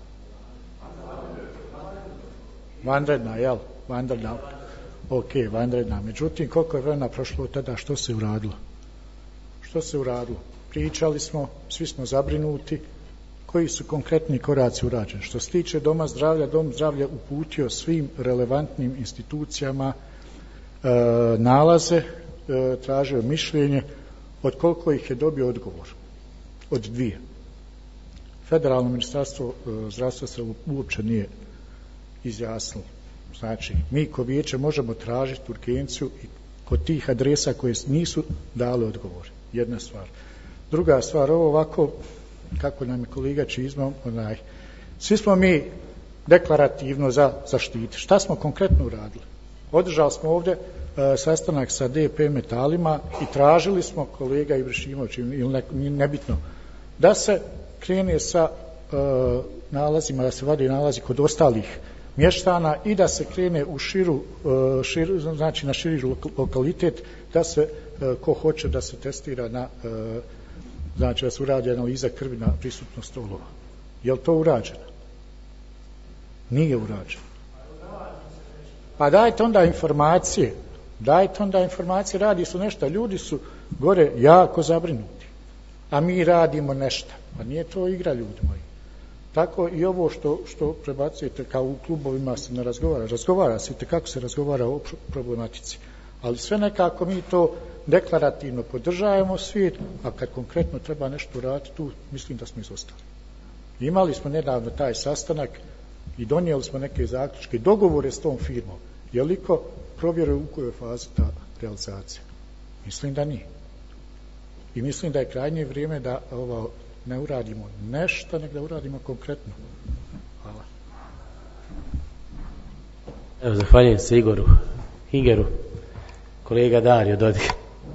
vanredna, jel? Vanredna. Ok, vanredna. Međutim, koliko je vremena prošlo tada, što se uradilo? Što se uradilo? Pričali smo, svi smo zabrinuti, koji su konkretni koraci urađeni. Što se tiče Doma zdravlja, Dom zdravlja uputio svim relevantnim institucijama e, nalaze, e, tražio mišljenje, od koliko ih je dobio odgovor? Od dvije. Federalno ministarstvo e, zdravstva se uopće nije izjasnilo. Znači, mi ko vijeće možemo tražiti urgenciju i kod tih adresa koje nisu dali odgovor. Jedna stvar. Druga stvar, ovo ovako, kako nam je kolega Čizma, onaj, svi smo mi deklarativno za zaštiti. Šta smo konkretno uradili? Održali smo ovdje e, sastanak sa D P metalima i tražili smo kolega Ibrešimović ili ne, nebitno da se krene sa e, nalazima, da se vadi nalazi kod ostalih mještana i da se krene u širu, e, širu znači na širi lokalitet, da se e, ko hoće da se testira na e, znači da se uradi analiza krvi na prisutnost olova. Je li to urađeno? Nije urađeno. Pa dajte onda informacije. Dajte onda informacije, radi su nešto. Ljudi su gore jako zabrinuti. A mi radimo nešto. Pa nije to igra, ljudi moji. Tako i ovo što, što prebacujete kao u klubovima se ne razgovara. Razgovara se i kako se razgovara o problematici. Ali sve nekako mi to deklarativno podržajemo svijet, a kad konkretno treba nešto uraditi, tu mislim da smo izostali. Imali smo nedavno taj sastanak i donijeli smo neke zaključke, dogovore s tom firmom. Je li ko provjeruje u kojoj fazi ta realizacija? Mislim da nije. I mislim da je krajnje vrijeme da ovo, ne uradimo nešto, nego da uradimo konkretno. Hvala. Evo, zahvaljujem se Igoru Hingeru. Kolega Dario Dodik.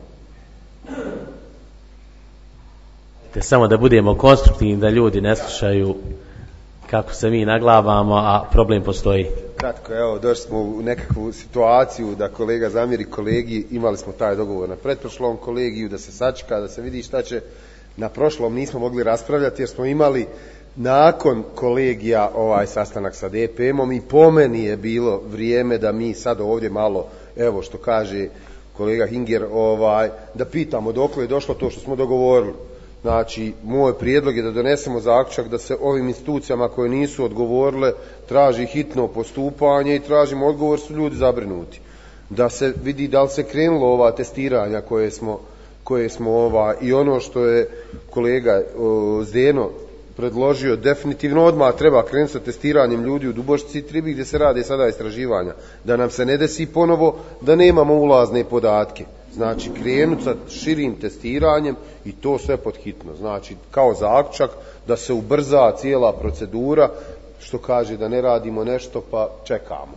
Te samo da budemo konstruktivni, da ljudi ne slušaju kako se mi naglavamo, a problem postoji. Kratko, evo, došli smo u nekakvu situaciju da kolega zamjeri kolegi, imali smo taj dogovor na pretprošlom kolegiju, da se sačeka, da se vidi šta će na prošlom nismo mogli raspravljati jer smo imali nakon kolegija ovaj sastanak sa D P M-om i po meni je bilo vrijeme da mi sad ovdje malo, evo što kaže kolega Hinger, ovaj, da pitamo dokle je došlo to što smo dogovorili. Znači, moj prijedlog je da donesemo zaključak da se ovim institucijama koje nisu odgovorile traži hitno postupanje i tražimo odgovor, su ljudi zabrinuti. Da se vidi da li se krenulo ova testiranja koje smo, koje smo ova, i ono što je kolega o, Zdeno predložio, definitivno odmah treba krenuti sa testiranjem ljudi u Dubošci i Tribi gdje se rade sada istraživanja. Da nam se ne desi ponovo da nemamo ulazne podatke. Znači, krenuti sa širim testiranjem i to sve pod hitno. Znači, kao zaključak da se ubrza cijela procedura, što kaže da ne radimo nešto pa čekamo.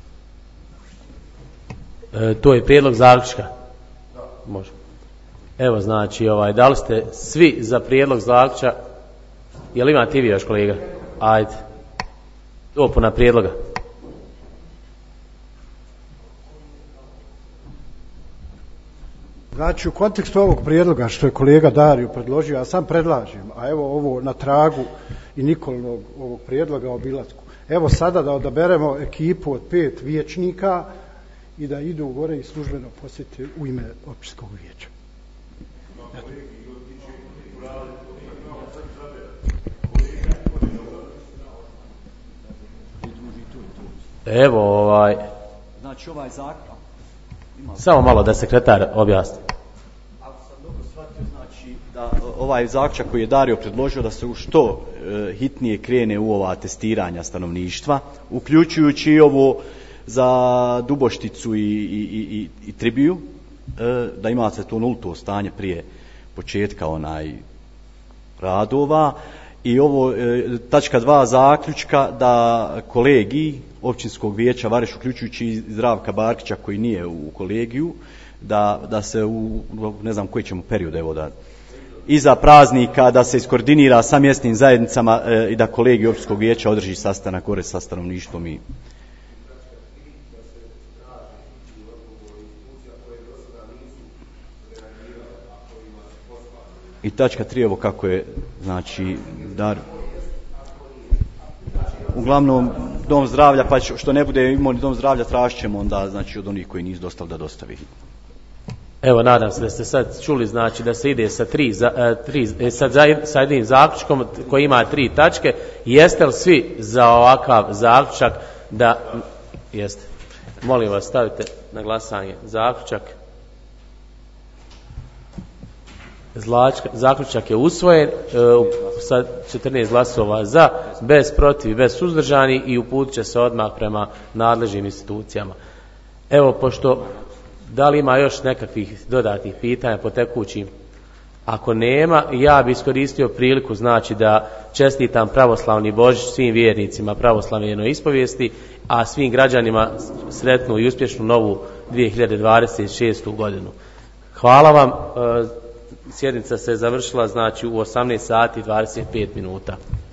E, to je prijedlog zaključka? Da. Može. Evo, znači, ovaj, da li ste svi za prijedlog zaključka? Je li imate i vi još, kolega? Ajde. Dopuna prijedloga. Znači, u kontekstu ovog prijedloga što je kolega Dario predložio, ja sam predlažem, a evo ovo na tragu i Nikolinog ovog prijedloga o obilasku. Evo sada da odaberemo ekipu od pet vijećnika i da idu gore i službeno posjete u ime općinskog vijeća. Evo, ovaj... Znači, ovaj zakon... Samo malo da sekretar objasni. Ako sam dobro shvatio, znači da ovaj zaključak koji je Dario predložio da se u što e, hitnije krene u ova testiranja stanovništva, uključujući i ovo za Dubošticu i, i, i, i Tribiju, e, da imate to nulto stanje prije početka onaj radova, i ovo e, tačka dva zaključka da kolegiji općinskog vijeća Vareš, uključujući i Zdravka Barkića koji nije u kolegiju, da, da se u, ne znam koji ćemo period, evo da iza praznika da se iskoordinira sa mjesnim zajednicama e, i da kolegij općinskog vijeća održi sastanak gore sa stanovništvom i i tačka tri, evo kako je, znači, dar uglavnom dom zdravlja, pa što ne bude imao ni dom zdravlja, tražit ćemo onda, znači, od onih koji nisu dostavili da dostavi. Evo, nadam se da ste sad čuli, znači, da se ide sa tri, za, tri sad sa jednim zaključkom koji ima tri tačke. Jeste li svi za ovakav zaključak da... Jeste. Molim vas, stavite na glasanje zaključak. Zlačka, zaključak je usvojen e, sa četrnaest glasova za, bez protiv i bez suzdržani i uputit će se odmah prema nadležnim institucijama. Evo, pošto da li ima još nekakvih dodatnih pitanja po tekućim? Ako nema, ja bi iskoristio priliku, znači, da čestitam pravoslavni Božić svim vjernicima pravoslavljenoj ispovijesti, a svim građanima sretnu i uspješnu novu dvije hiljade dvadeset šestu godinu. Hvala vam. E, Sjednica se završila, znači, u osamnaest sati i dvadeset pet minuta.